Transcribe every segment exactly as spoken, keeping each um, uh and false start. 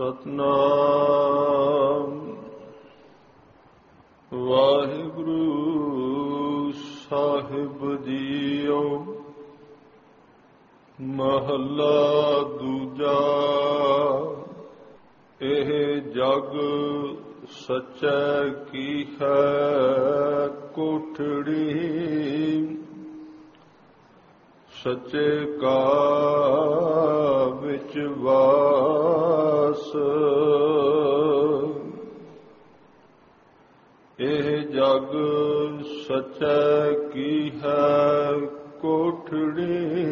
ਸਤਨਾਮ ਵਾਹਿਗੁਰੂ ਸਾਹਿਬ JIO. ਮਹੱਲਾ ਦੂਜਾ। ਇਹ ਜਗ ਸੱਚੈ ਕੀ ਹੈ ਕੋਠੜੀ, ਸੱਚੇ ਕਾ ਵਿੱਚ ਵਾਸ। ਇਹ ਜਗ ਸੱਚੈ ਕੀ ਹੈ ਕੋਠੜੀ,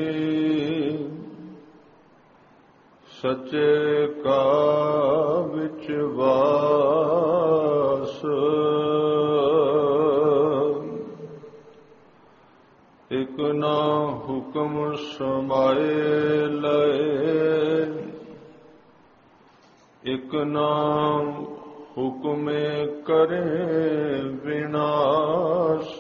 ਸੱਚੇ ਕਾ ਵਿੱਚ ਵਾਸ। ਇਕ ਨਾ ਹੁਕਮ ਸਮਾਏ ਲਏ, ਇਕ ਨਾ ਹੁਕਮੇ ਕਰੇ ਵਿਨਾਸ਼।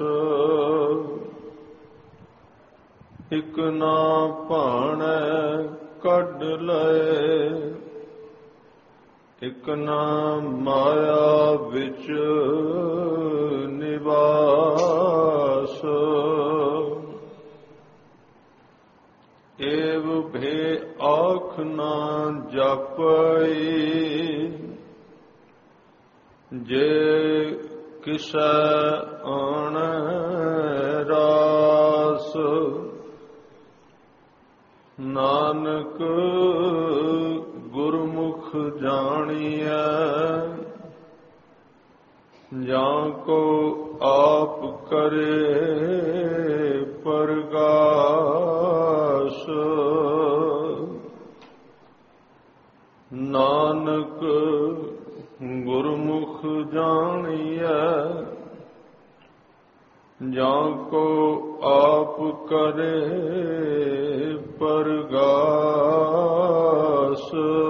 ਇਕ ਨਾ ਭਾਣੈ ਕੱਢ ਲਏ, ਇਕ ਨਾ ਮਾਇਆ ਵਿੱਚ ਨਿਵਾਸ। ਏਵ ਭੇ ਆਖ ਨਾ ਜਾਪਈ, ਜੇ ਕਿਸੈ ਆਣ ਰਾਸ। ਨਾਨਕ ਗੁਰਮੁਖ ਜਾਣੀਐ, ਜਾਂ ਕੋ ਆਪ ਕਰੇ ਪਰਗਾਸ। ਨਾਨਕ ਗੁਰਮੁਖ ਜਾਣੀਐ, ਜਾਂ ਕੋ ਆਪ ਕਰੇ ਪਰਗਾਸ।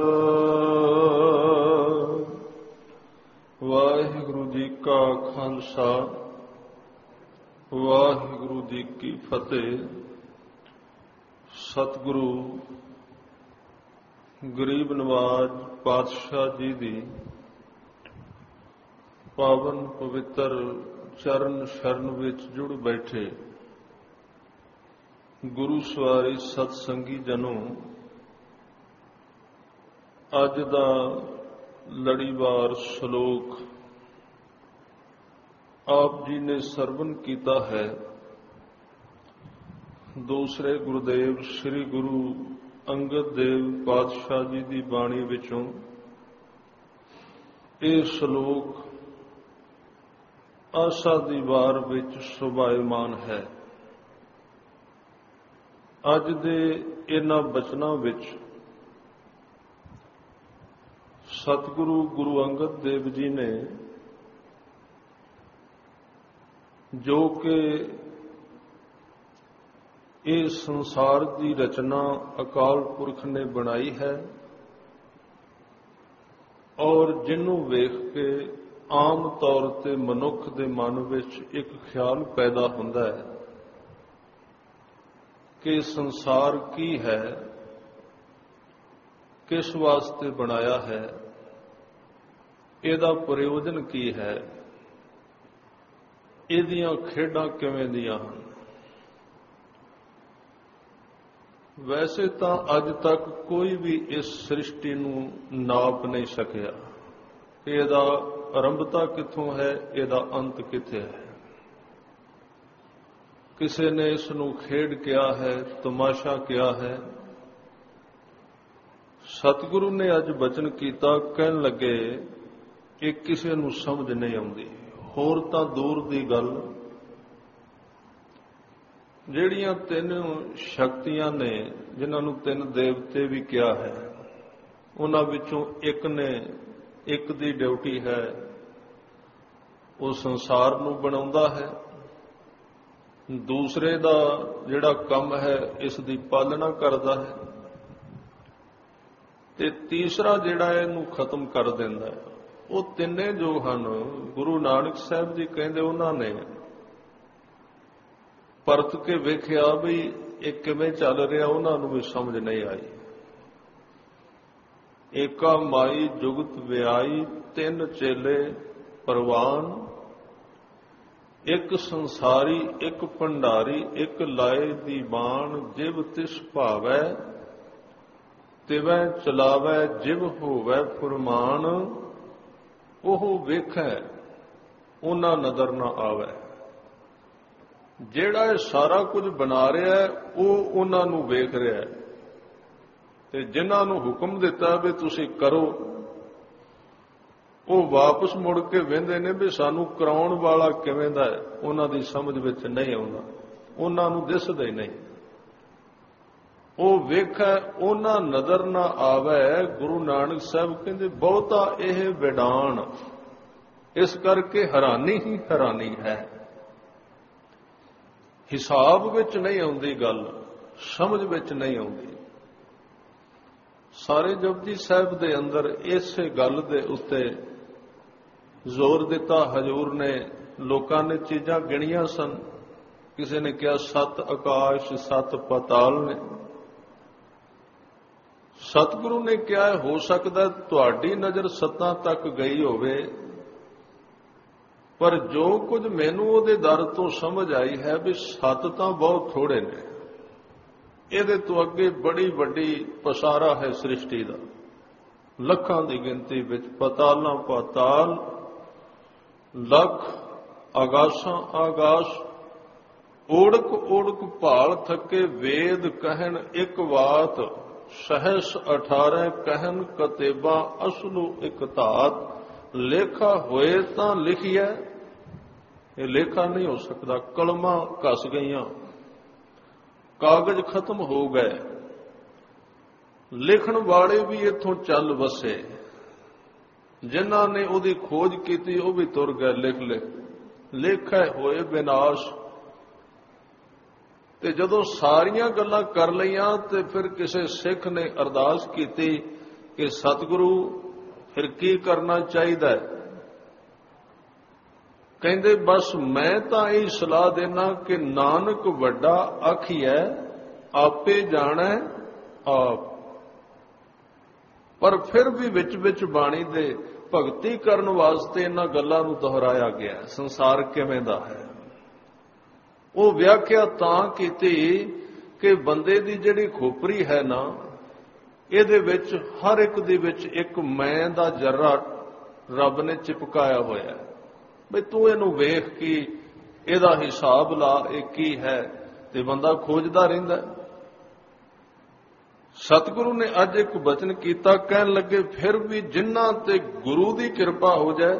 ਵਾਹਿਗੁਰੂ ਜੀ ਕਾ ਖਾਲਸਾ, ਵਾਹਿਗੁਰੂ ਜੀ ਕੀ ਫਤਿਹ। ਸਤਿਗੁਰੂ ਗਰੀਬ ਨਵਾਜ ਪਾਤਸ਼ਾਹ ਜੀ ਦੀ ਪਾਵਨ ਪਵਿੱਤਰ ਚਰਨ ਸ਼ਰਨ ਵਿੱਚ ਜੁੜ ਬੈਠੇ ਗੁਰੂ ਸਵਾਰੀ ਸਤ ਸੰਗੀ ਜਨੋ, ਅੱਜ ਦਾ ਲੜੀਵਾਰ ਸ਼ਲੋਕ ਆਪ ਜੀ ਨੇ ਸਰਵਨ ਕੀਤਾ ਹੈ ਦੂਸਰੇ ਗੁਰਦੇਵ ਸ੍ਰੀ ਗੁਰੂ ਅੰਗਦ ਦੇਵ ਪਾਤਸ਼ਾਹ ਜੀ ਦੀ ਬਾਣੀ ਵਿੱਚੋਂ। ਇਹ ਸ਼ਲੋਕ ਆਸਾ ਦੀ ਵਾਰ ਵਿੱਚ ਸ਼ੋਭਾਇਮਾਨ ਹੈ। ਅੱਜ ਦੇ ਇਹਨਾਂ ਬਚਨਾਂ ਵਿੱਚ ਸਤਿਗੁਰੂ ਗੁਰੂ ਅੰਗਦ ਦੇਵ ਜੀ ਨੇ ਜੋ ਕਿ ਇਹ ਸੰਸਾਰ ਦੀ ਰਚਨਾ ਅਕਾਲ ਪੁਰਖ ਨੇ ਬਣਾਈ ਹੈ, ਔਰ ਜਿਹਨੂੰ ਵੇਖ ਕੇ ਆਮ ਤੌਰ ਤੇ ਮਨੁੱਖ ਦੇ ਮਨ ਵਿੱਚ ਇੱਕ ਖਿਆਲ ਪੈਦਾ ਹੁੰਦਾ ਹੈ ਕਿ ਸੰਸਾਰ ਕੀ ਹੈ, ਕਿਸ ਵਾਸਤੇ ਬਣਾਇਆ ਹੈ, ਇਹਦਾ ਪ੍ਰਯੋਜਨ ਕੀ ਹੈ, ਇਹਦੀਆਂ ਖੇਡਾਂ ਕਿਵੇਂ ਦੀਆਂ ਹਨ। ਵੈਸੇ ਤਾਂ ਅੱਜ ਤੱਕ ਕੋਈ ਵੀ ਇਸ ਸ੍ਰਿਸ਼ਟੀ ਨੂੰ ਨਾਪ ਨਹੀਂ ਸਕਿਆ ਕਿ ਇਹਦਾ ਆਰੰਭਤਾ ਕਿੱਥੋਂ ਹੈ, ਇਹਦਾ ਅੰਤ ਕਿੱਥੇ ਹੈ। ਕਿਸੇ ਨੇ ਇਸ ਨੂੰ ਖੇਡ ਕਿਹਾ ਹੈ, ਤਮਾਸ਼ਾ ਕਿਹਾ ਹੈ। ਸਤਿਗੁਰੂ ਨੇ ਅੱਜ ਬਚਨ ਕੀਤਾ, ਕਹਿਣ ਲੱਗੇ ਕਿ ਕਿਸੇ ਨੂੰ ਸਮਝ ਨਹੀਂ ਆਉਂਦੀ। ਹੋਰ ਤਾਂ ਦੂਰ ਦੀ ਗੱਲ, ਜਿਹੜੀਆਂ ਤਿੰਨ ਸ਼ਕਤੀਆਂ ਨੇ, ਜਿਨ੍ਹਾਂ ਨੂੰ ਤਿੰਨ ਦੇਵਤੇ ਵੀ ਕਿਹਾ ਹੈ, ਉਹਨਾਂ ਵਿੱਚੋਂ ਇੱਕ ਨੇ ਇੱਕ ਦੀ ਡਿਊਟੀ ਹੈ, ਉਹ ਸੰਸਾਰ ਨੂੰ ਬਣਾਉਂਦਾ ਹੈ। ਦੂਸਰੇ ਦਾ ਜਿਹੜਾ ਕੰਮ ਹੈ, ਇਸ ਦੀ ਪਾਲਣਾ ਕਰਦਾ ਹੈ। ਤੇ ਤੀਸਰਾ ਜਿਹੜਾ ਇਹਨੂੰ ਖਤਮ ਕਰ ਦਿੰਦਾ ਹੈ। ਉਹ ਤਿੰਨੇ ਜੋ ਹਨ, ਗੁਰੂ ਨਾਨਕ ਸਾਹਿਬ ਜੀ ਕਹਿੰਦੇ ਉਹਨਾਂ ਨੇ ਪਰਤ ਕੇ ਵੇਖਿਆ ਵੀ ਇਹ ਕਿਵੇਂ ਚੱਲ ਰਿਹਾ, ਉਹਨਾਂ ਨੂੰ ਵੀ ਸਮਝ ਨਹੀਂ ਆਈ। ਏਕਾ ਮਾਈ ਜੁਗਤ ਵਿਆਈ, ਤਿੰਨ ਚੇਲੇ ਪ੍ਰਵਾਨ। ਇੱਕ ਸੰਸਾਰੀ ਇੱਕ ਭੰਡਾਰੀ, ਇੱਕ ਲਾਏ ਦੀ ਬਾਣ। ਜਿਵ ਤਿਸ ਭਾਵੈ ਤਿਵੈ ਚਲਾਵੈ, ਜਿਵ ਹੋਵੈ ਫੁਰਮਾਨ। ਉਹ ਵੇਖੈ ਉਹਨਾਂ ਨਜ਼ਰ ਨਾ ਆਵੈ। ਜਿਹੜਾ ਇਹ ਸਾਰਾ ਕੁਝ ਬਣਾ ਰਿਹਾ ਉਹ ਉਹਨਾਂ ਨੂੰ ਵੇਖ ਰਿਹਾ, ਤੇ ਜਿਨ੍ਹਾਂ ਨੂੰ ਹੁਕਮ ਦਿੱਤਾ ਵੀ ਤੁਸੀਂ ਕਰੋ, ਉਹ ਵਾਪਸ ਮੁੜ ਕੇ ਵੇਂਦੇ ਨੇ ਵੀ ਸਾਨੂੰ ਕਰਾਉਣ ਵਾਲਾ ਕਿਵੇਂ ਦਾ ਹੈ। ਉਹਨਾਂ ਦੀ ਸਮਝ ਵਿੱਚ ਨਹੀਂ ਆਉਂਦਾ, ਉਹਨਾਂ ਨੂੰ ਦਿਸਦਾ ਹੀ ਨਹੀਂ। ਉਹ ਵੇਖੈ ਉਹਨਾਂ ਨਜ਼ਰ ਨਾ ਆਵੈ। ਗੁਰੂ ਨਾਨਕ ਸਾਹਿਬ ਕਹਿੰਦੇ ਬਹੁਤਾ ਇਹ ਵਿਡਾਣ, ਇਸ ਕਰਕੇ ਹੈਰਾਨੀ ਹੀ ਹੈਰਾਨੀ ਹੈ। ਹਿਸਾਬ ਵਿੱਚ ਨਹੀਂ ਆਉਂਦੀ ਗੱਲ, ਸਮਝ ਵਿੱਚ ਨਹੀਂ ਆਉਂਦੀ। ਸਾਰੇ ਜਪਜੀ ਸਾਹਿਬ ਦੇ ਅੰਦਰ ਇਸੇ ਗੱਲ ਦੇ ਉੱਤੇ ਜ਼ੋਰ ਦਿੱਤਾ ਹਜ਼ੂਰ ਨੇ। ਲੋਕਾਂ ਨੇ ਚੀਜ਼ਾਂ ਗਿਣੀਆਂ ਸਨ, ਕਿਸੇ ਨੇ ਕਿਹਾ ਸੱਤ ਆਕਾਸ਼ ਸੱਤ ਪਤਾਲ ਨੇ। ਸਤਿਗੁਰੂ ਨੇ ਕਿਹਾ ਹੋ ਸਕਦਾ ਤੁਹਾਡੀ ਨਜ਼ਰ ਸੱਤਾਂ ਤੱਕ ਗਈ ਹੋਵੇ, ਪਰ ਜੋ ਕੁਝ ਮੈਨੂੰ ਉਹਦੇ ਦਰ ਤੋਂ ਸਮਝ ਆਈ ਹੈ ਵੀ ਸੱਤ ਤਾਂ ਬਹੁਤ ਥੋੜੇ ਨੇ, ਇਹਦੇ ਤੋਂ ਅੱਗੇ ਬੜੀ ਵੱਡੀ ਪਸਾਰਾ ਹੈ ਸ੍ਰਿਸ਼ਟੀ ਦਾ, ਲੱਖਾਂ ਦੀ ਗਿਣਤੀ ਵਿੱਚ ਪਤਾਲਾਂ ਪਾਤਾਲ, ਲੱਖ ਆਗਾਸਾਂ ਆਗਾਸ। ਓੜਕ ਓੜਕ ਭਾਲ ਥੱਕੇ, ਵੇਦ ਕਹਿਣ ਇੱਕ ਬਾਤ। ਸਹਿਸ ਅਠਾਰਹ ਕਹਿਣ ਕਤੇਬਾ, ਅਸਲੂ ਇੱਕ ਧਾਤ। ਲੇਖਾ ਹੋਏ ਤਾਂ ਲਿਖਿਆ, ਇਹ ਲੇਖਾ ਨਹੀਂ ਹੋ ਸਕਦਾ। ਕਲਮਾਂ ਘਸ ਗਈਆਂ, ਕਾਗਜ਼ ਖਤਮ ਹੋ ਗਏ, ਲਿਖਣ ਵਾਲੇ ਵੀ ਇੱਥੋਂ ਚੱਲ ਵਸੇ। ਜਿਨ੍ਹਾਂ ਨੇ ਉਹਦੀ ਖੋਜ ਕੀਤੀ ਉਹ ਵੀ ਤੁਰ ਗਏ ਲਿਖ ਲਿਖ। ਲੇਖਾ ਹੋਏ ਵਿਨਾਸ਼। ਤੇ ਜਦੋਂ ਸਾਰੀਆਂ ਗੱਲਾਂ ਕਰ ਲਈਆਂ ਤੇ ਫਿਰ ਕਿਸੇ ਸਿੱਖ ਨੇ ਅਰਦਾਸ ਕੀਤੀ ਕਿ ਸਤਿਗੁਰੂ ਫਿਰ ਕੀ ਕਰਨਾ ਚਾਹੀਦਾ ਹੈ। ਕਹਿੰਦੇ ਬਸ ਮੈਂ ਤਾਂ ਇਹ ਸਲਾਹ ਦੇਣਾ ਕਿ ਨਾਨਕ ਵੱਡਾ ਆਖੀਐ, ਆਪੇ ਜਾਣੈ ਆਪ। ਪਰ ਫਿਰ ਵੀ ਵਿੱਚ ਵਿੱਚ ਬਾਣੀ ਦੇ ਭਗਤੀ ਕਰਨ ਵਾਸਤੇ ਇਹਨਾਂ ਗੱਲਾਂ ਨੂੰ ਦੁਹਰਾਇਆ ਗਿਆ। ਸੰਸਾਰ ਕਿਵੇਂ ਦਾ ਹੈ ਉਹ ਵਿਆਖਿਆ ਤਾਂ ਕੀਤੀ ਕਿ ਬੰਦੇ ਦੀ ਜਿਹੜੀ ਖੋਪਰੀ ਹੈ ਨਾ, ਇਹਦੇ ਵਿੱਚ ਹਰ ਇੱਕ ਦੇ ਵਿੱਚ ਇੱਕ ਮੈਂ ਦਾ ਜਰਰਾ ਰੱਬ ਨੇ ਚਿਪਕਾਇਆ ਹੋਇਆ। ਬਈ ਤੂੰ ਇਹਨੂੰ ਵੇਖ ਕੇ ਇਹਦਾ ਹਿਸਾਬ ਲਾ, ਇਹ ਕੀ ਹੈ, ਤੇ ਬੰਦਾ ਖੋਜਦਾ ਰਹਿੰਦਾ। ਸਤਿਗੁਰੂ ਨੇ ਅੱਜ ਇੱਕ ਬਚਨ ਕੀਤਾ, ਕਹਿਣ ਲੱਗੇ ਫਿਰ ਵੀ ਜਿਨ੍ਹਾਂ ਤੇ ਗੁਰੂ ਦੀ ਕਿਰਪਾ ਹੋ ਜਾਏ,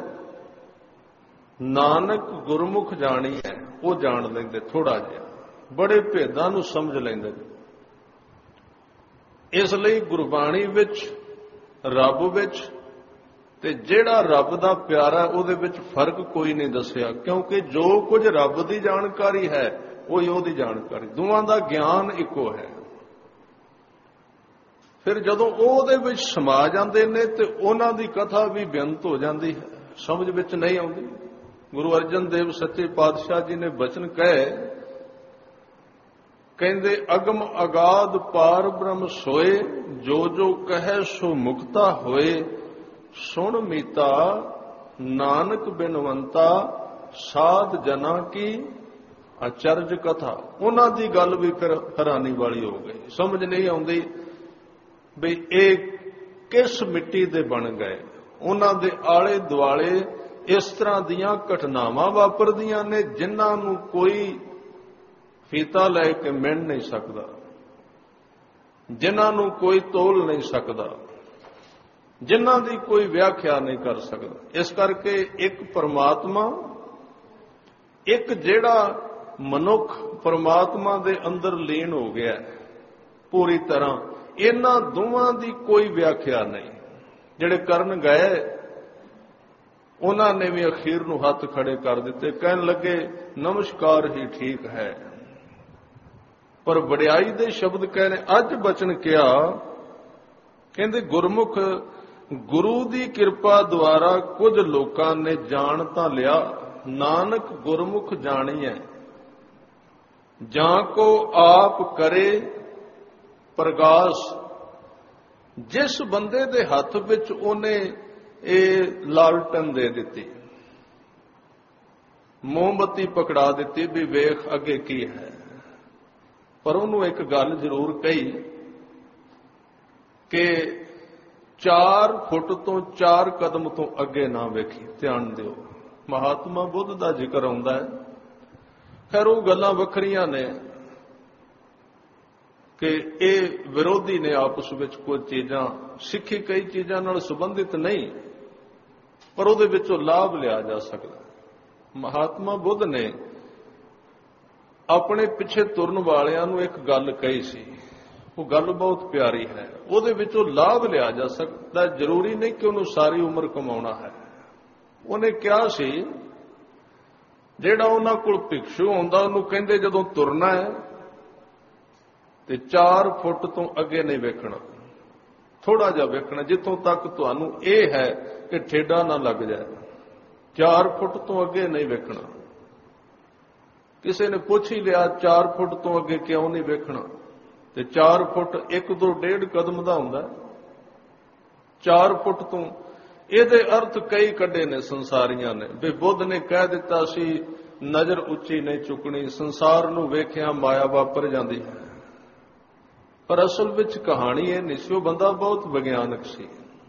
ਨਾਨਕ ਗੁਰਮੁਖ ਜਾਣੀ ਹੈ, ਉਹ ਜਾਣ ਲੈਂਦੇ ਥੋੜਾ ਜਿਹਾ, ਬੜੇ ਭੇਦਾਂ ਨੂੰ ਸਮਝ ਲੈਂਦੇ। ਇਸ ਲਈ ਗੁਰਬਾਣੀ ਵਿੱਚ, ਰੱਬ ਵਿੱਚ, ਤੇ ਜਿਹੜਾ ਰੱਬ ਦਾ ਪਿਆਰਾ ਉਹਦੇ ਵਿੱਚ ਫਰਕ ਕੋਈ ਨਹੀਂ ਦੱਸਿਆ, ਕਿਉਂਕਿ ਜੋ ਕੁਝ ਰੱਬ ਦੀ ਜਾਣਕਾਰੀ ਹੈ ਉਹੀ ਉਹਦੀ ਜਾਣਕਾਰੀ, ਦੋਵਾਂ ਦਾ ਗਿਆਨ ਇੱਕੋ ਹੈ। ਫਿਰ ਜਦੋਂ ਉਹ ਉਹਦੇ ਵਿੱਚ ਸਮਾ ਜਾਂਦੇ ਨੇ ਤੇ ਉਹਨਾਂ ਦੀ ਕਥਾ ਵੀ ਬੇਅੰਤ ਹੋ ਜਾਂਦੀ ਹੈ, ਸਮਝ ਵਿੱਚ ਨਹੀਂ ਆਉਂਦੀ। ਗੁਰੂ ਅਰਜਨ ਦੇਵ ਸੱਚੇ ਪਾਤਸ਼ਾਹ ਜੀ ਨੇ ਬਚਨ ਕਹੇ, ਕਹਿੰਦੇ ਅਗਮ ਅਗਾਧ ਪਾਰ ਬ੍ਰਹਮ ਸੋਏ, ਜੋ ਜੋ ਕਹੈ ਸੋ ਮੁਕਤਾ ਹੋਏ। ਸੁਣ ਮੀਤਾ ਨਾਨਕ ਬਿਨਵੰਤਾ, ਸਾਧ ਜਨਾ ਕੀ ਅਚਰਜ ਕਥਾ। ਉਹਨਾਂ ਦੀ ਗੱਲ ਵੀ ਫਿਰ ਹੈਰਾਨੀ ਵਾਲੀ ਹੋ ਗਈ, ਸਮਝ ਨਹੀਂ ਆਉਂਦੀ ਵੀ ਇਹ ਕਿਸ ਮਿੱਟੀ ਦੇ ਬਣ ਗਏ। ਉਹਨਾਂ ਦੇ ਆਲੇ ਦੁਆਲੇ ਇਸ ਤਰ੍ਹਾਂ ਦੀਆਂ ਘਟਨਾਵਾਂ ਵਾਪਰਦੀਆਂ ਨੇ ਜਿਨ੍ਹਾਂ ਨੂੰ ਕੋਈ ਫੀਤਾ ਲੈ ਕੇ ਮਿਣ ਨਹੀਂ ਸਕਦਾ, ਜਿਨ੍ਹਾਂ ਨੂੰ ਕੋਈ ਤੋਲ ਨਹੀਂ ਸਕਦਾ, ਜਿਨ੍ਹਾਂ ਦੀ ਕੋਈ ਵਿਆਖਿਆ ਨਹੀਂ ਕਰ ਸਕਦਾ। ਇਸ ਕਰਕੇ ਇੱਕ ਪਰਮਾਤਮਾ, ਇੱਕ ਜਿਹੜਾ ਮਨੁੱਖ ਪਰਮਾਤਮਾ ਦੇ ਅੰਦਰ ਲੀਨ ਹੋ ਗਿਆ ਪੂਰੀ ਤਰ੍ਹਾਂ, ਇਹਨਾਂ ਦੋਵਾਂ ਦੀ ਕੋਈ ਵਿਆਖਿਆ ਨਹੀਂ। ਜਿਹੜੇ ਕਰਨ ਗਏ ਉਹਨਾਂ ਨੇ ਵੀ ਅਖੀਰ ਨੂੰ ਹੱਥ ਖੜੇ ਕਰ ਦਿੱਤੇ, ਕਹਿਣ ਲੱਗੇ ਨਮਸਕਾਰ ਹੀ ਠੀਕ ਹੈ। ਪਰ ਵਡਿਆਈ ਦੇ ਸ਼ਬਦ ਕਹਿੰਦੇ, ਅੱਜ ਬਚਨ ਕਿਹਾ, ਕਹਿੰਦੇ ਗੁਰਮੁਖ ਗੁਰੂ ਦੀ ਕਿਰਪਾ ਦੁਆਰਾ ਕੁਝ ਲੋਕਾਂ ਨੇ ਜਾਣ ਤਾਂ ਲਿਆ, ਨਾਨਕ ਗੁਰਮੁਖ ਜਾਣੀਐ। ਜਾਂ ਕੋ ਆਪ ਕਰੇ ਪ੍ਰਗਾਸ, ਜਿਸ ਬੰਦੇ ਦੇ ਹੱਥ ਵਿੱਚ ਉਹਨੇ ਇਹ ਲਾਲਟਨ ਦੇ ਦਿੱਤੀ, ਮੋਮਬੱਤੀ ਪਕੜਾ ਦਿੱਤੀ ਵੀ ਵੇਖ ਅੱਗੇ ਕੀ ਹੈ, ਪਰ ਉਹਨੂੰ ਇੱਕ ਗੱਲ ਜ਼ਰੂਰ ਕਹੀ ਕਿ ਚਾਰ ਫੁੱਟ ਤੋਂ ਚਾਰ ਕਦਮ ਤੋਂ ਅੱਗੇ ਨਾ ਵੇਖੀ, ਧਿਆਨ ਦਿਓ। ਮਹਾਤਮਾ ਬੁੱਧ ਦਾ ਜ਼ਿਕਰ ਆਉਂਦਾ ਹੈ। ਖੈਰ ਉਹ ਗੱਲਾਂ ਵੱਖਰੀਆਂ ਨੇ ਕਿ ਇਹ ਵਿਰੋਧੀ ਨੇ ਆਪਸ ਵਿੱਚ ਕੁਝ ਚੀਜ਼ਾਂ, ਸਿੱਖੀ ਕਈ ਚੀਜ਼ਾਂ ਨਾਲ ਸੰਬੰਧਿਤ ਨਹੀਂ, ਪਰ ਉਹਦੇ ਵਿੱਚੋਂ ਲਾਭ ਲਿਆ ਜਾ ਸਕਦਾ। ਮਹਾਤਮਾ ਬੁੱਧ ਨੇ ਆਪਣੇ ਪਿੱਛੇ ਤੁਰਨ ਵਾਲਿਆਂ ਨੂੰ ਇੱਕ ਗੱਲ ਕਹੀ ਸੀ, ਉਹ ਗੱਲ ਬਹੁਤ ਪਿਆਰੀ ਹੈ, ਉਹਦੇ ਵਿੱਚੋਂ ਲਾਭ ਲਿਆ ਜਾ ਸਕਦਾ, ਜ਼ਰੂਰੀ ਨਹੀਂ ਕਿ ਉਹਨੂੰ ਸਾਰੀ ਉਮਰ ਕਮਾਉਣਾ ਹੈ। ਉਹਨੇ ਕਿਹਾ ਸੀ, ਜਿਹੜਾ ਉਹਨਾਂ ਕੋਲ ਭਿਕਸ਼ੂ ਆਉਂਦਾ ਉਹਨੂੰ ਕਹਿੰਦੇ ਜਦੋਂ ਤੁਰਨਾ ਹੈ ਤੇ ਚਾਰ ਫੁੱਟ ਤੋਂ ਅੱਗੇ ਨਹੀਂ ਵੇਖਣਾ, ਥੋੜਾ ਜਿਹਾ ਵੇਖਣਾ, ਜਿੱਥੋਂ ਤੱਕ ਤੁਹਾਨੂੰ ਇਹ ਹੈ ਕਿ ਠੇਡਾ ਨਾ ਲੱਗ ਜਾਏ, ਚਾਰ ਫੁੱਟ ਤੋਂ ਅੱਗੇ ਨਹੀਂ ਵੇਖਣਾ। ਕਿਸੇ ਨੇ ਪੁੱਛ ਹੀ ਲਿਆ ਚਾਰ ਫੁੱਟ ਤੋਂ ਅੱਗੇ ਕਿਉਂ ਨਹੀਂ ਵੇਖਣਾ, ਤੇ ਚਾਰ ਫੁੱਟ ਇੱਕ ਦੋ ਡੇਢ ਕਦਮ ਦਾ ਹੁੰਦਾ, ਚਾਰ ਫੁੱਟ ਤੋਂ। ਇਹਦੇ ਅਰਥ ਕਈ ਕੱਢੇ ਨੇ ਸੰਸਾਰੀਆਂ ਨੇ, ਵੀ ਬੁੱਧ ਨੇ ਕਹਿ ਦਿੱਤਾ ਸੀ ਨਜ਼ਰ ਉੱਚੀ ਨਹੀਂ ਚੁੱਕਣੀ, ਸੰਸਾਰ ਨੂੰ ਵੇਖਿਆ ਮਾਇਆ ਵਾਪਰ ਜਾਂਦੀ ਹੈ, ਪਰ ਅਸਲ ਵਿੱਚ ਕਹਾਣੀ ਇਹ ਨਹੀਂ ਸੀ। ਉਹ ਬੰਦਾ ਬਹੁਤ ਵਿਗਿਆਨਕ ਸੀ,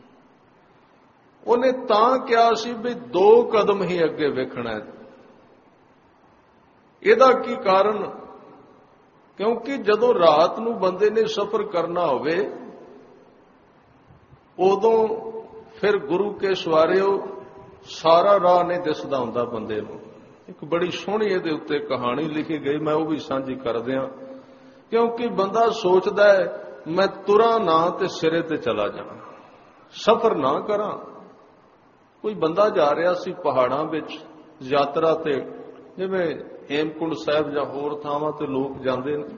ਉਹਨੇ ਤਾਂ ਕਿਹਾ ਸੀ ਵੀ ਦੋ ਕਦਮ ਹੀ ਅੱਗੇ ਵੇਖਣਾ ਹੈ। ਇਹਦਾ ਕੀ ਕਾਰਨ? ਕਿਉਂਕਿ ਜਦੋਂ ਰਾਤ ਨੂੰ ਬੰਦੇ ਨੇ ਸਫ਼ਰ ਕਰਨਾ ਹੋਵੇ ਉਦੋਂ ਫਿਰ ਗੁਰੂ ਕੇ ਸਵਾਰਿਓ ਸਾਰਾ ਰਾਹ ਨਹੀਂ ਦਿਸਦਾ ਹੁੰਦਾ ਬੰਦੇ ਨੂੰ। ਇੱਕ ਬੜੀ ਸੋਹਣੀ ਇਹਦੇ ਉੱਤੇ ਕਹਾਣੀ ਲਿਖੀ ਗਈ, ਮੈਂ ਉਹ ਵੀ ਸਾਂਝੀ ਕਰ ਦਿਆਂ। ਕਿਉਂਕਿ ਬੰਦਾ ਸੋਚਦਾ ਹੈ ਮੈਂ ਤੁਰਾਂ ਨਾ ਤੇ ਸਿਰੇ ਤੇ ਚਲਾ ਜਾਣਾ, ਸਫ਼ਰ ਨਾ ਕਰਾਂ। ਕੋਈ ਬੰਦਾ ਜਾ ਰਿਹਾ ਸੀ ਪਹਾੜਾਂ ਵਿੱਚ ਯਾਤਰਾ ਤੇ, ਜਿਵੇਂ ਹੇਮਕੁੰਟ ਸਾਹਿਬ ਜਾਂ ਹੋਰ ਥਾਵਾਂ ਤੇ ਲੋਕ ਜਾਂਦੇ ਨੇ,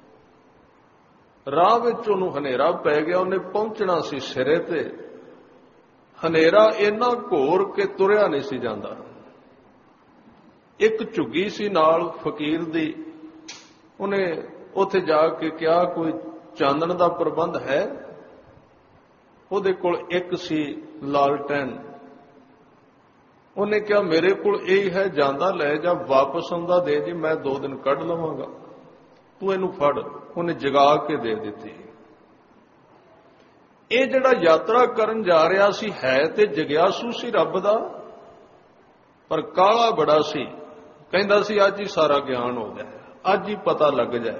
ਰਾਹ ਵਿੱਚ ਉਹਨੂੰ ਹਨੇਰਾ ਪੈ ਗਿਆ, ਉਹਨੇ ਪਹੁੰਚਣਾ ਸੀ ਸਿਰੇ ਤੇ, ਹਨੇਰਾ ਇੰਨਾ ਘੋਰ ਕਿ ਤੁਰਿਆ ਨਹੀਂ ਸੀ ਜਾਂਦਾ। ਇੱਕ ਝੁੱਗੀ ਸੀ ਨਾਲ ਫਕੀਰ ਦੀ, ਉਹਨੇ ਉੱਥੇ ਜਾ ਕੇ ਕਿਹਾ ਕੋਈ ਚਾਨਣ ਦਾ ਪ੍ਰਬੰਧ ਹੈ? ਉਹਦੇ ਕੋਲ ਇੱਕ ਸੀ ਲਾਲਟੈਨ। ਉਹਨੇ ਕਿਹਾ ਮੇਰੇ ਕੋਲ ਇਹ ਹੈ, ਜਾਂਦਾ ਲੈ ਜਾ, ਵਾਪਸ ਆਉਂਦਾ ਦੇ ਜੀ, ਮੈਂ ਦੋ ਦਿਨ ਕੱਢ ਲਵਾਂਗਾ, ਤੂੰ ਇਹਨੂੰ ਫੜ। ਉਹਨੇ ਜਗਾ ਕੇ ਦੇ ਦਿੱਤੀ। ਇਹ ਜਿਹੜਾ ਯਾਤਰਾ ਕਰਨ ਜਾ ਰਿਹਾ ਸੀ ਹੈ ਤੇ ਜਗਿਆਸੂ ਸੀ ਰੱਬ ਦਾ, ਪਰ ਕਾਹਲਾ ਬੜਾ ਸੀ। ਕਹਿੰਦਾ ਸੀ ਅੱਜ ਹੀ ਸਾਰਾ ਗਿਆਨ ਹੋ ਜਾਏ, ਅੱਜ ਹੀ ਪਤਾ ਲੱਗ ਜਾਏ।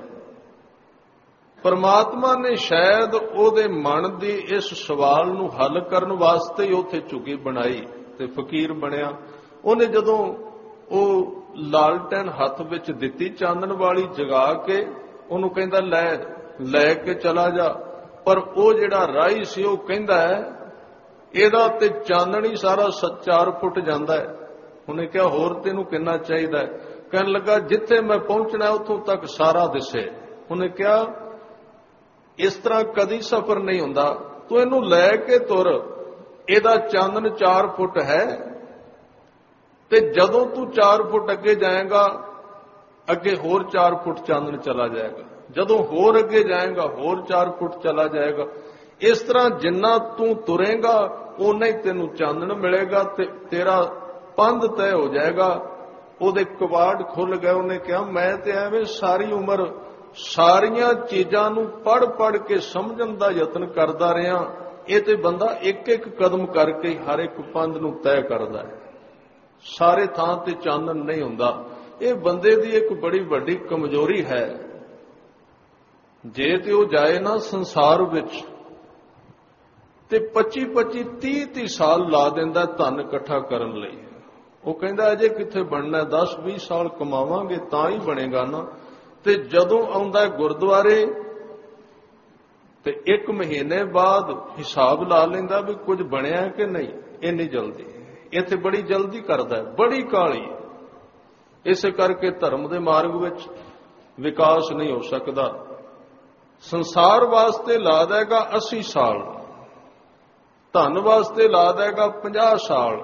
ਪਰਮਾਤਮਾ ਨੇ ਸ਼ਾਇਦ ਉਹਦੇ ਮਨ ਦੀ ਇਸ ਸਵਾਲ ਨੂੰ ਹੱਲ ਕਰਨ ਵਾਸਤੇ ਹੀ ਉੱਥੇ ਝੁੱਗੀ ਬਣਾਈ ਤੇ ਫਕੀਰ ਬਣਿਆ। ਉਹਨੇ ਜਦੋਂ ਉਹ ਲਾਲਟੈਨ ਹੱਥ ਵਿੱਚ ਦਿੱਤੀ ਚਾਨਣ ਵਾਲੀ, ਜਗਾ ਕੇ ਉਹਨੂੰ ਕਹਿੰਦਾ ਲੈ ਲੈ ਕੇ ਚਲਾ ਜਾ, ਪਰ ਉਹ ਜਿਹੜਾ ਰਾਹੀ ਸੀ ਉਹ ਕਹਿੰਦਾ ਹੈ ਇਹਦਾ ਤੇ ਚਾਨਣ ਹੀ ਸਾਰਾ ਚਾਰ ਫੁੱਟ ਜਾਂਦਾ ਹੈ। ਉਹਨੇ ਕਿਹਾ ਹੋਰ ਤੈਨੂੰ ਕਿੰਨਾ ਚਾਹੀਦਾ ਹੈ? ਕਹਿਣ ਲੱਗਾ ਜਿੱਥੇ ਮੈਂ ਪਹੁੰਚਣਾ ਉੱਥੋਂ ਤੱਕ ਸਾਰਾ ਦਿਸੇ। ਉਹਨੇ ਕਿਹਾ ਇਸ ਤਰ੍ਹਾਂ ਕਦੀ ਸਫ਼ਰ ਨਹੀਂ ਹੁੰਦਾ, ਤੂੰ ਇਹਨੂੰ ਲੈ ਕੇ ਤੁਰ, ਇਹਦਾ ਚਾਨਣ ਚਾਰ ਫੁੱਟ ਹੈ, ਤੇ ਜਦੋਂ ਤੂੰ ਚਾਰ ਫੁੱਟ ਅੱਗੇ ਜਾਏਗਾ ਅੱਗੇ ਹੋਰ ਚਾਰ ਫੁੱਟ ਚਾਨਣ ਚਲਾ ਜਾਏਗਾ, ਜਦੋਂ ਹੋਰ ਅੱਗੇ ਜਾਏਗਾ ਹੋਰ ਚਾਰ ਫੁੱਟ ਚਲਾ ਜਾਏਗਾ। ਇਸ ਤਰ੍ਹਾਂ ਜਿੰਨਾ ਤੂੰ ਤੁਰੇਗਾ ਓਨਾ ਹੀ ਤੈਨੂੰ ਚਾਨਣ ਮਿਲੇਗਾ ਤੇ ਤੇਰਾ ਪੰਧ ਤੈਅ ਹੋ ਜਾਏਗਾ। ਉਹਦੇ ਕਵਾੜ ਖੁੱਲ ਗਏ। ਉਹਨੇ ਕਿਹਾ ਮੈਂ ਤੇ ਐਵੇਂ ਸਾਰੀ ਉਮਰ ਸਾਰੀਆਂ ਚੀਜ਼ਾਂ ਨੂੰ ਪੜ੍ਹ ਪੜ੍ਹ ਕੇ ਸਮਝਣ ਦਾ ਯਤਨ ਕਰਦਾ ਰਿਹਾ, ਇਹ ਤੇ ਬੰਦਾ ਇੱਕ ਇੱਕ ਕਦਮ ਕਰਕੇ ਹਰ ਇੱਕ ਪੰਧ ਨੂੰ ਤੈਅ ਕਰਦਾ ਹੈ, ਸਾਰੇ ਥਾਂ ਤੇ ਚਾਨਣ ਨਹੀਂ ਹੁੰਦਾ। ਇਹ ਬੰਦੇ ਦੀ ਇੱਕ ਬੜੀ ਵੱਡੀ ਕਮਜ਼ੋਰੀ ਹੈ। ਜੇ ਤੇ ਉਹ ਜਾਏ ਨਾ ਸੰਸਾਰ ਵਿੱਚ ਤੇ ਪੱਚੀ ਪੱਚੀ ਤੀਹ ਤੀਹ ਸਾਲ ਲਾ ਦਿੰਦਾ ਧਨ ਇਕੱਠਾ ਕਰਨ ਲਈ। ਉਹ ਕਹਿੰਦਾ ਅਜੇ ਕਿੱਥੇ ਬਣਨਾ, ਦਸ ਵੀਹ ਸਾਲ ਕਮਾਵਾਂਗੇ ਤਾਂ ਹੀ ਬਣੇਗਾ ਨਾ। ਤੇ ਜਦੋਂ ਆਉਂਦਾ ਗੁਰਦੁਆਰੇ ਤੇ ਇੱਕ ਮਹੀਨੇ ਬਾਅਦ ਹਿਸਾਬ ਲਾ ਲੈਂਦਾ ਵੀ ਕੁਝ ਬਣਿਆ ਕਿ ਨਹੀਂ। ਇੰਨੀ ਜਲਦੀ ਇੱਥੇ ਬੜੀ ਜਲਦੀ ਕਰਦਾ ਹੈ, ਬੜੀ ਕਾਹਲੀ। ਇਸੇ ਕਰਕੇ ਧਰਮ ਦੇ ਮਾਰਗ ਵਿੱਚ ਵਿਕਾਸ ਨਹੀਂ ਹੋ ਸਕਦਾ। ਸੰਸਾਰ ਵਾਸਤੇ ਲਾ ਦੇਗਾ ਅੱਸੀ ਸਾਲ, ਧਨ ਵਾਸਤੇ ਲਾ ਦੇਗਾ ਪੰਜਾਹ ਸਾਲ,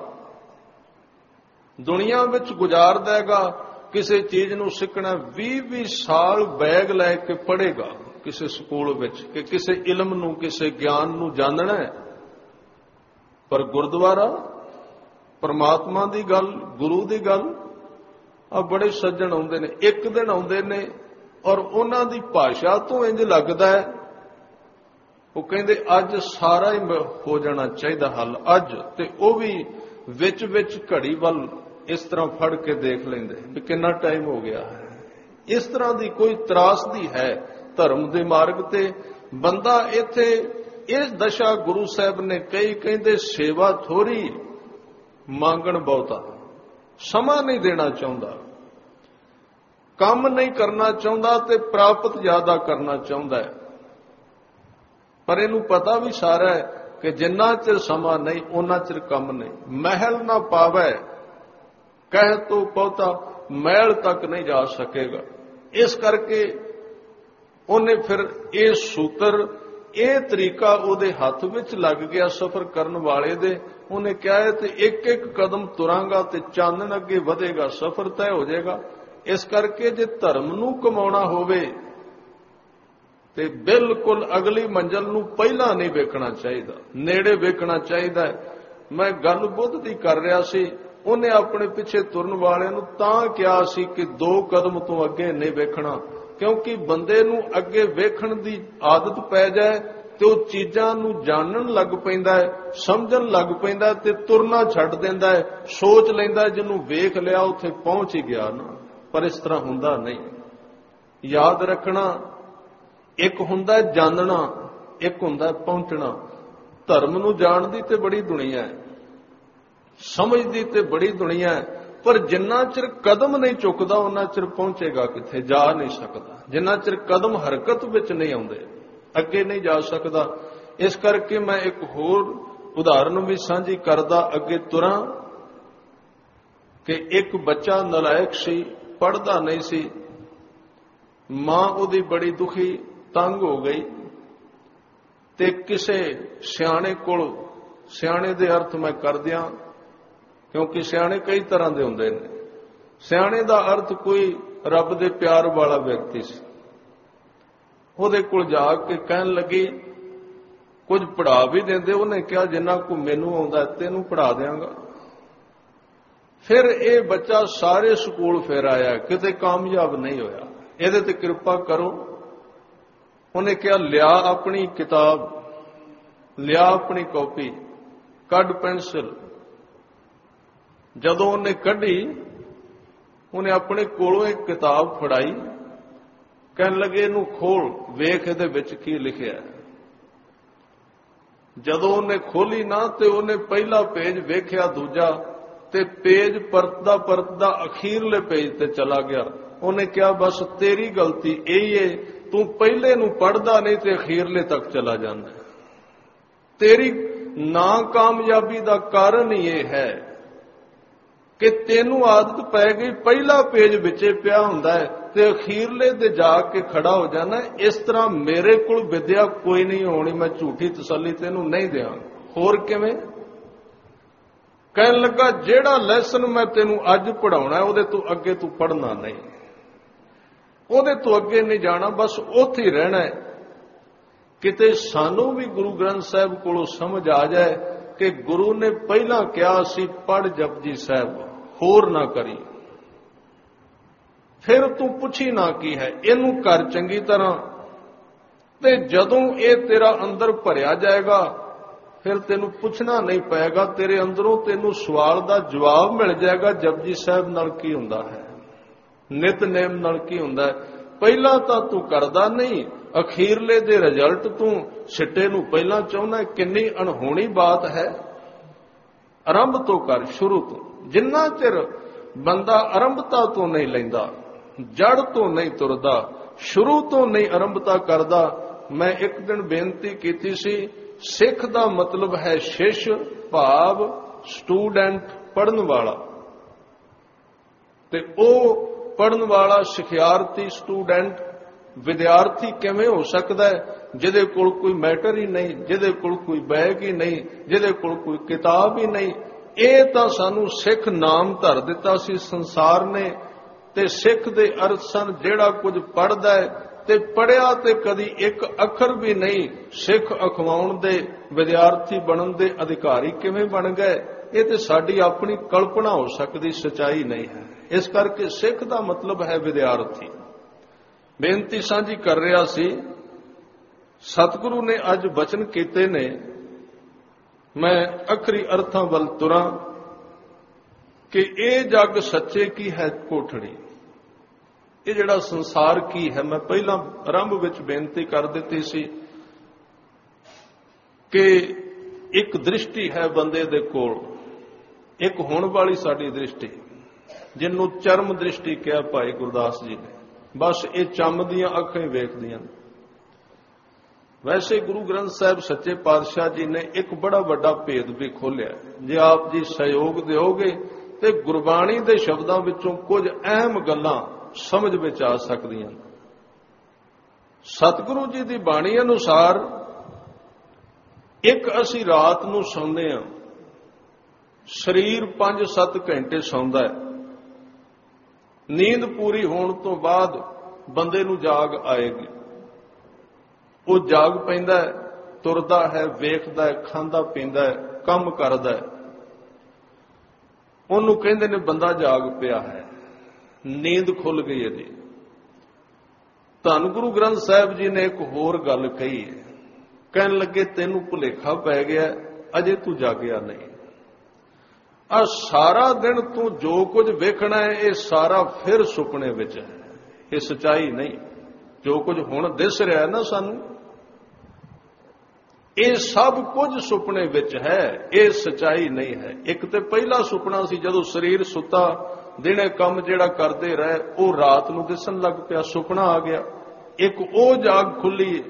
ਦੁਨੀਆ ਵਿੱਚ ਗੁਜ਼ਾਰ ਦੇਗਾ। ਕਿਸੇ ਚੀਜ਼ ਨੂੰ ਸਿੱਖਣਾ ਵੀਹ ਵੀਹ ਸਾਲ ਬੈਗ ਲੈ ਕੇ ਪੜ੍ਹੇਗਾ, ਕਿਸੇ ਸਕੂਲ ਵਿੱਚ ਕਿ ਕਿਸੇ ਇਲਮ ਨੂੰ, ਕਿਸੇ ਗਿਆਨ ਨੂੰ ਜਾਣਨਾ ਹੈ, ਪਰ ਗੁਰਦੁਆਰਾ, ਪਰਮਾਤਮਾ ਦੀ ਗੱਲ, ਗੁਰੂ ਦੀ ਗੱਲ, ਆ ਬੜੇ ਸੱਜਣ ਆਉਂਦੇ ਨੇ, ਇੱਕ ਦਿਨ ਆਉਂਦੇ ਨੇ ਔਰ ਉਹਨਾਂ ਦੀ ਭਾਸ਼ਾ ਤੋਂ ਇੰਜ ਲੱਗਦਾ ਹੈ, ਉਹ ਕਹਿੰਦੇ ਅੱਜ ਸਾਰਾ ਹੀ ਹੋ ਜਾਣਾ ਚਾਹੀਦਾ ਹੱਲ ਅੱਜ, ਤੇ ਉਹ ਵੀ ਵਿੱਚ ਵਿੱਚ ਘੜੀ ਵੱਲ ਇਸ ਤਰ੍ਹਾਂ ਫੜ ਕੇ ਦੇਖ ਲੈਂਦੇ ਵੀ ਕਿੰਨਾ ਟਾਈਮ ਹੋ ਗਿਆ ਹੈ। ਇਸ ਤਰ੍ਹਾਂ ਦੀ ਕੋਈ ਤਰਾਸਦੀ ਹੈ ਧਰਮ ਦੇ ਮਾਰਗ ਤੇ। ਬੰਦਾ ਇੱਥੇ ਇਸ ਦਸ਼ਾ ਗੁਰੂ ਸਾਹਿਬ ਨੇ ਕਈ ਕਹਿੰਦੇ ਸੇਵਾ ਥੋੜੀ, ਮੰਗਣ ਬਹੁਤਾ, ਸਮਾਂ ਨਹੀਂ ਦੇਣਾ ਚਾਹੁੰਦਾ, ਕੰਮ ਨਹੀਂ ਕਰਨਾ ਚਾਹੁੰਦਾ ਤੇ ਪ੍ਰਾਪਤ ਜ਼ਿਆਦਾ ਕਰਨਾ ਚਾਹੁੰਦਾ ਹੈ। ਪਰ ਇਹਨੂੰ ਪਤਾ ਵੀ ਸਾਰਾ ਹੈ ਕਿ ਜਿੰਨਾ ਚਿਰ ਸਮਾਂ ਨਹੀਂ ਉਹਨਾਂ ਚਿਰ ਕੰਮ ਨਹੀਂ। ਮਹਿਲ ਨਾ ਪਾਵੈ ਕਹਿ ਤੋ ਬਹੁਤਾ ਮਹਿਲ ਤੱਕ ਨਹੀਂ ਜਾ ਸਕੇਗਾ। ਇਸ ਕਰਕੇ ਉਹਨੇ ਫਿਰ ਇਹ ਸੂਤਰ, ਇਹ ਤਰੀਕਾ ਉਹਦੇ ਹੱਥ ਵਿੱਚ ਲੱਗ ਗਿਆ ਸਫ਼ਰ ਕਰਨ ਵਾਲੇ ਦੇ। ਉਹਨੇ ਕਿਹਾ ਤੇ ਇੱਕ ਇੱਕ ਕਦਮ ਤੁਰਾਂਗਾ ਤੇ ਚਾਨਣ ਅੱਗੇ ਵਧੇਗਾ, ਸਫ਼ਰ ਤੈਅ ਹੋ ਜਾਏਗਾ। ਇਸ ਕਰਕੇ ਜੇ ਧਰਮ ਨੂੰ ਕਮਾਉਣਾ ਹੋਵੇ ਤੇ ਬਿਲਕੁਲ ਅਗਲੀ ਮੰਜ਼ਲ ਨੂੰ ਪਹਿਲਾਂ ਨਹੀਂ ਵੇਖਣਾ ਚਾਹੀਦਾ, ਨੇੜੇ ਵੇਖਣਾ ਚਾਹੀਦਾ ਹੈ। ਮੈਂ ਗੱਲ ਬੁੱਧ ਦੀ ਕਰ ਰਿਹਾ ਸੀ, ਉਹਨੇ ਆਪਣੇ ਪਿੱਛੇ ਤੁਰਨ ਵਾਲਿਆਂ ਨੂੰ ਤਾਂ ਕਿਹਾ ਸੀ ਕਿ ਦੋ ਕਦਮ ਤੋਂ ਅੱਗੇ ਨਹੀਂ ਵੇਖਣਾ, ਕਿਉਂਕਿ ਬੰਦੇ ਨੂੰ ਅੱਗੇ ਵੇਖਣ ਦੀ ਆਦਤ ਪੈ ਜਾਏ ਤੇ ਉਹ ਚੀਜ਼ਾਂ ਨੂੰ ਜਾਣਨ ਲੱਗ ਪੈਂਦਾ ਹੈ, ਸਮਝਣ ਲੱਗ ਪੈਂਦਾ ਤੇ ਤੁਰਨਾ ਛੱਡ ਦਿੰਦਾ ਹੈ, ਸੋਚ ਲੈਂਦਾ ਜਿਹਨੂੰ ਵੇਖ ਲਿਆ ਉੱਥੇ ਪਹੁੰਚ ਹੀ ਗਿਆ ਨਾ। ਪਰ ਇਸ ਤਰ੍ਹਾਂ ਹੁੰਦਾ ਨਹੀਂ। ਯਾਦ ਰੱਖਣਾ, ਇੱਕ ਹੁੰਦਾ ਜਾਣਨਾ, ਇੱਕ ਹੁੰਦਾ ਪਹੁੰਚਣਾ। ਧਰਮ ਨੂੰ ਜਾਣਦੀ ਤੇ ਬੜੀ ਦੁਨੀਆ ਹੈ, ਸਮਝਦੀ ਤੇ ਬੜੀ ਦੁਨੀਆ ਹੈ, ਪਰ ਜਿੰਨਾ ਚਿਰ ਕਦਮ ਨਹੀਂ ਚੁੱਕਦਾ ਉਹਨਾਂ ਚਿਰ ਪਹੁੰਚੇਗਾ ਕਿੱਥੇ, ਜਾ ਨਹੀਂ ਸਕਦਾ। ਜਿੰਨਾ ਚਿਰ ਕਦਮ ਹਰਕਤ ਵਿੱਚ ਨਹੀਂ ਆਉਂਦੇ ਅੱਗੇ ਨਹੀਂ ਜਾ ਸਕਦਾ। ਇਸ ਕਰਕੇ ਮੈਂ ਇੱਕ ਹੋਰ ਉਦਾਹਰਨ ਵੀ ਸਾਂਝੀ ਕਰਦਾ ਅੱਗੇ ਤੁਰਾਂ ਕਿ ਇੱਕ ਬੱਚਾ ਨਲਾਇਕ ਸੀ, ਪੜ੍ਹਦਾ ਨਹੀਂ ਸੀ, ਮਾਂ ਉਹਦੀ ਬੜੀ ਦੁਖੀ, ਤੰਗ ਹੋ ਗਈ ਤੇ ਕਿਸੇ ਸਿਆਣੇ ਕੋਲ, ਸਿਆਣੇ ਦੇ ਅਰਥ ਮੈਂ ਕਰ ਦਿਆਂ ਕਿਉਂਕਿ ਸਿਆਣੇ ਕਈ ਤਰ੍ਹਾਂ ਦੇ ਹੁੰਦੇ ਨੇ। ਸਿਆਣੇ ਦਾ ਅਰਥ ਕੋਈ ਰੱਬ ਦੇ ਪਿਆਰ ਵਾਲਾ ਵਿਅਕਤੀ ਸੀ। ਉਹਦੇ ਕੋਲ ਜਾ ਕੇ ਕਹਿਣ ਲੱਗੀ, ਕੁਝ ਪੜ੍ਹਾ ਵੀ ਦਿੰਦੇ। ਉਹਨੇ ਕਿਹਾ ਜਿੰਨਾ ਕੁ ਮੈਨੂੰ ਆਉਂਦਾ ਤੈਨੂੰ ਪੜ੍ਹਾ ਦਿਆਂਗਾ। ਫਿਰ ਇਹ ਬੱਚਾ ਸਾਰੇ ਸਕੂਲ ਫਿਰ ਆਇਆ, ਕਿਤੇ ਕਾਮਯਾਬ ਨਹੀਂ ਹੋਇਆ। ਇਹਦੇ ਤੇ ਕਿਰਪਾ ਕਰੋ। ਉਹਨੇ ਕਿਹਾ ਲਿਆ ਆਪਣੀ ਕਿਤਾਬ, ਲਿਆ ਆਪਣੀ ਕਾਪੀ, ਕੱਢ ਪੈਨਸਿਲ। ਜਦੋਂ ਉਹਨੇ ਕੱਢੀ, ਉਹਨੇ ਆਪਣੇ ਕੋਲੋਂ ਇੱਕ ਕਿਤਾਬ ਫੜਾਈ, ਕਹਿਣ ਲੱਗੇ ਇਹਨੂੰ ਖੋਲ, ਵੇਖ ਇਹਦੇ ਵਿੱਚ ਕੀ ਲਿਖਿਆ। ਜਦੋਂ ਉਹਨੇ ਖੋਲੀ ਨਾ ਤੇ ਉਹਨੇ ਪਹਿਲਾ ਪੇਜ ਵੇਖਿਆ, ਦੂਜਾ, ਤੇ ਪੇਜ ਪਰਤਦਾ ਪਰਤਦਾ ਅਖੀਰਲੇ ਪੇਜ ਤੇ ਚਲਾ ਗਿਆ। ਉਹਨੇ ਕਿਹਾ ਬਸ ਤੇਰੀ ਗਲਤੀ ਇਹੀ ਏ, ਤੂੰ ਪਹਿਲੇ ਨੂੰ ਪੜ੍ਹਦਾ ਨਹੀਂ ਤੇ ਅਖੀਰਲੇ ਤੱਕ ਚਲਾ ਜਾਂਦਾ। ਤੇਰੀ ਨਾਕਾਮਯਾਬੀ ਦਾ ਕਾਰਨ ਹੀ ਇਹ ਹੈ ਕਿ ਤੈਨੂੰ ਆਦਤ ਪੈ ਗਈ, ਪਹਿਲਾ ਪੇਜ ਵਿੱਚੇ ਪਿਆ ਹੁੰਦਾ ਹੈ ਤੇ ਅਖੀਰਲੇ ਤੇ ਜਾ ਕੇ ਖੜਾ ਹੋ ਜਾਣਾ। ਇਸ ਤਰ੍ਹਾਂ ਮੇਰੇ ਕੋਲ ਵਿਦਿਆ ਕੋਈ ਨਹੀਂ ਹੋਣੀ, ਮੈਂ ਝੂਠੀ ਤਸੱਲੀ ਤੈਨੂੰ ਨਹੀਂ ਦਿਆਂਗਾ। ਹੋਰ ਕਿਵੇਂ? ਕਹਿਣ ਲੱਗਾ ਜਿਹੜਾ ਲੈਸਨ ਮੈਂ ਤੈਨੂੰ ਅੱਜ ਪੜ੍ਹਾਉਣਾ ਉਹਦੇ ਤੋਂ ਅੱਗੇ ਤੂੰ ਪੜ੍ਹਨਾ ਨਹੀਂ, ਉਹਦੇ ਤੋਂ ਅੱਗੇ ਨਹੀਂ ਜਾਣਾ, ਬਸ ਉੱਥੇ ਹੀ ਰਹਿਣਾ ਹੈ। ਕਿਤੇ ਸਾਨੂੰ ਵੀ ਗੁਰੂ ਗ੍ਰੰਥ ਸਾਹਿਬ ਕੋਲੋਂ ਸਮਝ ਆ ਜਾਏ ਕਿ ਗੁਰੂ ਨੇ ਪਹਿਲਾਂ ਕਿਹਾ ਸੀ ਪੜ੍ਹ ਜਪਜੀ ਸਾਹਿਬ, ਹੋਰ ਨਾ ਕਰੀ, ਫਿਰ ਤੂੰ ਪੁੱਛੀ ਨਾ ਕੀ ਹੈ, ਇਹਨੂੰ ਕਰ ਚੰਗੀ ਤਰ੍ਹਾਂ। ਤੇ ਜਦੋਂ ਇਹ ਤੇਰਾ ਅੰਦਰ ਭਰਿਆ ਜਾਏਗਾ ਫਿਰ ਤੈਨੂੰ ਪੁੱਛਣਾ ਨਹੀਂ ਪਏਗਾ, ਤੇਰੇ ਅੰਦਰੋਂ ਤੈਨੂੰ ਸਵਾਲ ਦਾ ਜਵਾਬ ਮਿਲ ਜਾਏਗਾ। ਜਪਜੀ ਸਾਹਿਬ ਨਾਲ ਕੀ ਹੁੰਦਾ ਹੈ, ਨਿਤਨੇਮ ਨਾਲ ਕੀ ਹੁੰਦਾ ਹੈ। ਪਹਿਲਾਂ ਤਾਂ ਤੂੰ ਕਰਦਾ ਨਹੀਂ, ਅਖੀਰਲੇ ਦੇ ਰਿਜ਼ਲਟ ਤੂੰ ਸਿੱਟੇ ਨੂੰ ਪਹਿਲਾਂ ਚਾਹੁੰਦਾ। ਕਿੰਨੀ ਅਣਹੋਣੀ ਬਾਤ ਹੈ। ਆਰੰਭ ਤੋਂ ਕਰ, ਸ਼ੁਰੂ ਤੋਂ। ਜਿੰਨਾ ਚਿਰ ਬੰਦਾ ਆਰੰਭਤਾ ਤੋਂ ਨਹੀਂ ਲੈਂਦਾ, ਜੜ ਤੋਂ ਨਹੀਂ ਤੁਰਦਾ, ਸ਼ੁਰੂ ਤੋਂ ਨਹੀਂ ਆਰੰਭਤਾ ਕਰਦਾ। ਮੈਂ ਇੱਕ ਦਿਨ ਬੇਨਤੀ ਕੀਤੀ ਸੀ, ਸਿੱਖ ਦਾ ਮਤਲਬ ਹੈ ਸ਼ਿਸ਼, ਭਾਵ ਸਟੂਡੈਂਟ, ਪੜ੍ਹਨ ਵਾਲਾ। ਤੇ ਉਹ ਪੜ੍ਹਨ ਵਾਲਾ ਸਿਖਿਆਰਥੀ, ਸਟੂਡੈਂਟ, ਵਿਦਿਆਰਥੀ ਕਿਵੇਂ ਹੋ ਸਕਦਾ ਹੈ ਜਿਹਦੇ ਕੋਲ ਕੋਈ ਮੈਟਰ ਹੀ ਨਹੀਂ, ਜਿਹਦੇ ਕੋਲ ਕੋਈ ਬੈਗ ਹੀ ਨਹੀਂ, ਜਿਹਦੇ ਕੋਲ ਕੋਈ ਕਿਤਾਬ ਹੀ ਨਹੀਂ। ਇਹ ਤਾਂ ਸਾਨੂੰ ਸਿੱਖ ਨਾਮ ਧਰ ਦਿੱਤਾ ਸੀ ਸੰਸਾਰ ਨੇ, ਤੇ ਸਿੱਖ ਦੇ ਅਰਥ ਸਨ ਜਿਹੜਾ ਕੁਝ ਪੜ੍ਹਦਾ ਹੈ ਤੇ ਪੜ੍ਹਿਆ ਤੇ ਕਦੀ ਇੱਕ ਅੱਖਰ ਵੀ ਨਹੀਂ, ਸਿੱਖ ਅਖਵਾਉਣ ਦੇ ਵਿਦਿਆਰਥੀ ਬਣਨ ਦੇ ਅਧਿਕਾਰੀ ਕਿਵੇਂ ਬਣ ਗਏ? ਇਹ ਤੇ ਸਾਡੀ ਆਪਣੀ ਕਲਪਨਾ ਹੋ ਸਕਦੀ, ਸਚਾਈ ਨਹੀਂ ਹੈ। ਇਸ ਕਰਕੇ ਸਿੱਖ ਦਾ ਮਤਲਬ ਹੈ ਵਿਦਿਆਰਥੀ। ਬੇਨਤੀ ਸਾਂਝੀ ਕਰ ਰਿਹਾ ਸੀ, ਸਤਿਗੁਰੂ ਨੇ ਅੱਜ ਬਚਨ ਕੀਤੇ ਨੇ, ਮੈਂ ਅਖਰੀ ਅਰਥਾਂ ਵੱਲ ਤੁਰਾਂ ਕਿ ਇਹ ਜਗ ਸੱਚੇ ਕੀ ਹੈ ਕੋਠੜੀ। ਇਹ ਜਿਹੜਾ ਸੰਸਾਰ ਕੀ ਹੈ, ਮੈਂ ਪਹਿਲਾਂ ਆਰੰਭ ਵਿੱਚ ਬੇਨਤੀ ਕਰ ਦਿੱਤੀ ਸੀ ਕਿ ਇੱਕ ਦ੍ਰਿਸ਼ਟੀ ਹੈ ਬੰਦੇ ਦੇ ਕੋਲ, ਇੱਕ ਹੋਣ ਵਾਲੀ ਸਾਡੀ ਦ੍ਰਿਸ਼ਟੀ, ਜਿਹਨੂੰ ਚਰਮ ਦ੍ਰਿਸ਼ਟੀ ਕਿਹਾ ਭਾਈ ਗੁਰਦਾਸ ਜੀ ਨੇ। ਬਸ ਇਹ ਚੰਮ ਦੀਆਂ ਅੱਖਾਂ ਹੀ ਵੇਖਦੀਆਂ ਨੇ। ਵੈਸੇ ਗੁਰੂ ਗ੍ਰੰਥ ਸਾਹਿਬ ਸੱਚੇ ਪਾਤਸ਼ਾਹ ਜੀ ਨੇ ਇੱਕ ਬੜਾ ਵੱਡਾ ਭੇਦ ਵੀ ਖੋਲ੍ਹਿਆ। ਜੇ ਆਪ ਜੀ ਸਹਿਯੋਗ ਦਿਓਗੇ ਤੇ ਗੁਰਬਾਣੀ ਦੇ ਸ਼ਬਦਾਂ ਵਿੱਚੋਂ ਕੁਝ ਅਹਿਮ ਗੱਲਾਂ ਸਮਝ ਵਿੱਚ ਆ ਸਕਦੀਆਂ। ਸਤਿਗੁਰੂ ਜੀ ਦੀ ਬਾਣੀ ਅਨੁਸਾਰ ਇੱਕ ਅਸੀਂ ਰਾਤ ਨੂੰ ਸੌਂਦੇ ਹਾਂ, ਸਰੀਰ ਪੰਜ ਸੱਤ ਘੰਟੇ ਸੌਂਦਾ ਹੈ। ਨੀਂਦ ਪੂਰੀ ਹੋਣ ਤੋਂ ਬਾਅਦ ਬੰਦੇ ਨੂੰ ਜਾਗ ਆਏਗੀ। ਉਹ ਜਾਗ ਪੈਂਦਾ ਹੈ, ਤੁਰਦਾ ਹੈ, ਵੇਖਦਾ ਹੈ, ਖਾਂਦਾ ਪੀਂਦਾ ਹੈ, ਕੰਮ ਕਰਦਾ ਹੈ। ਉਹਨੂੰ ਕਹਿੰਦੇ ਨੇ ਬੰਦਾ ਜਾਗ ਪਿਆ ਹੈ, ਨੀਂਦ ਖੁੱਲ ਗਈ ਇਹਦੀ। ਧੰਨ ਗੁਰੂ ਗ੍ਰੰਥ ਸਾਹਿਬ ਜੀ ਨੇ ਇੱਕ ਹੋਰ ਗੱਲ ਕਹੀ ਹੈ, ਕਹਿਣ ਲੱਗੇ ਤੈਨੂੰ ਭੁਲੇਖਾ ਪੈ ਗਿਆ, ਅਜੇ ਤੂੰ ਜਾਗਿਆ ਨਹੀਂ। ਆ ਸਾਰਾ ਦਿਨ ਤੂੰ ਜੋ ਕੁਝ ਵੇਖਣਾ ਹੈ ਇਹ ਸਾਰਾ ਫਿਰ ਸੁਪਨੇ ਵਿੱਚ ਹੈ, ਇਹ ਸਚਾਈ ਨਹੀਂ। ਜੋ ਕੁਝ ਹੁਣ ਦਿਸ ਰਿਹਾ ਨਾ ਸਾਨੂੰ, ਇਹ ਸਭ ਕੁਝ ਸੁਪਨੇ ਵਿੱਚ ਹੈ, ਇਹ ਸਚਾਈ ਨਹੀਂ ਹੈ। ਇੱਕ ਤੇ ਪਹਿਲਾ ਸੁਪਨਾ ਸੀ ਜਦੋਂ ਸਰੀਰ ਸੁੱਤਾ, ਦਿਨੇ ਕੰਮ ਜਿਹੜਾ ਕਰਦੇ ਰਹੇ ਉਹ ਰਾਤ ਨੂੰ ਦਿਸਣ ਲੱਗ ਪਿਆ, ਸੁਪਨਾ ਆ ਗਿਆ। ਇੱਕ ਉਹ ਜਾਗ ਖੁੱਲੀ।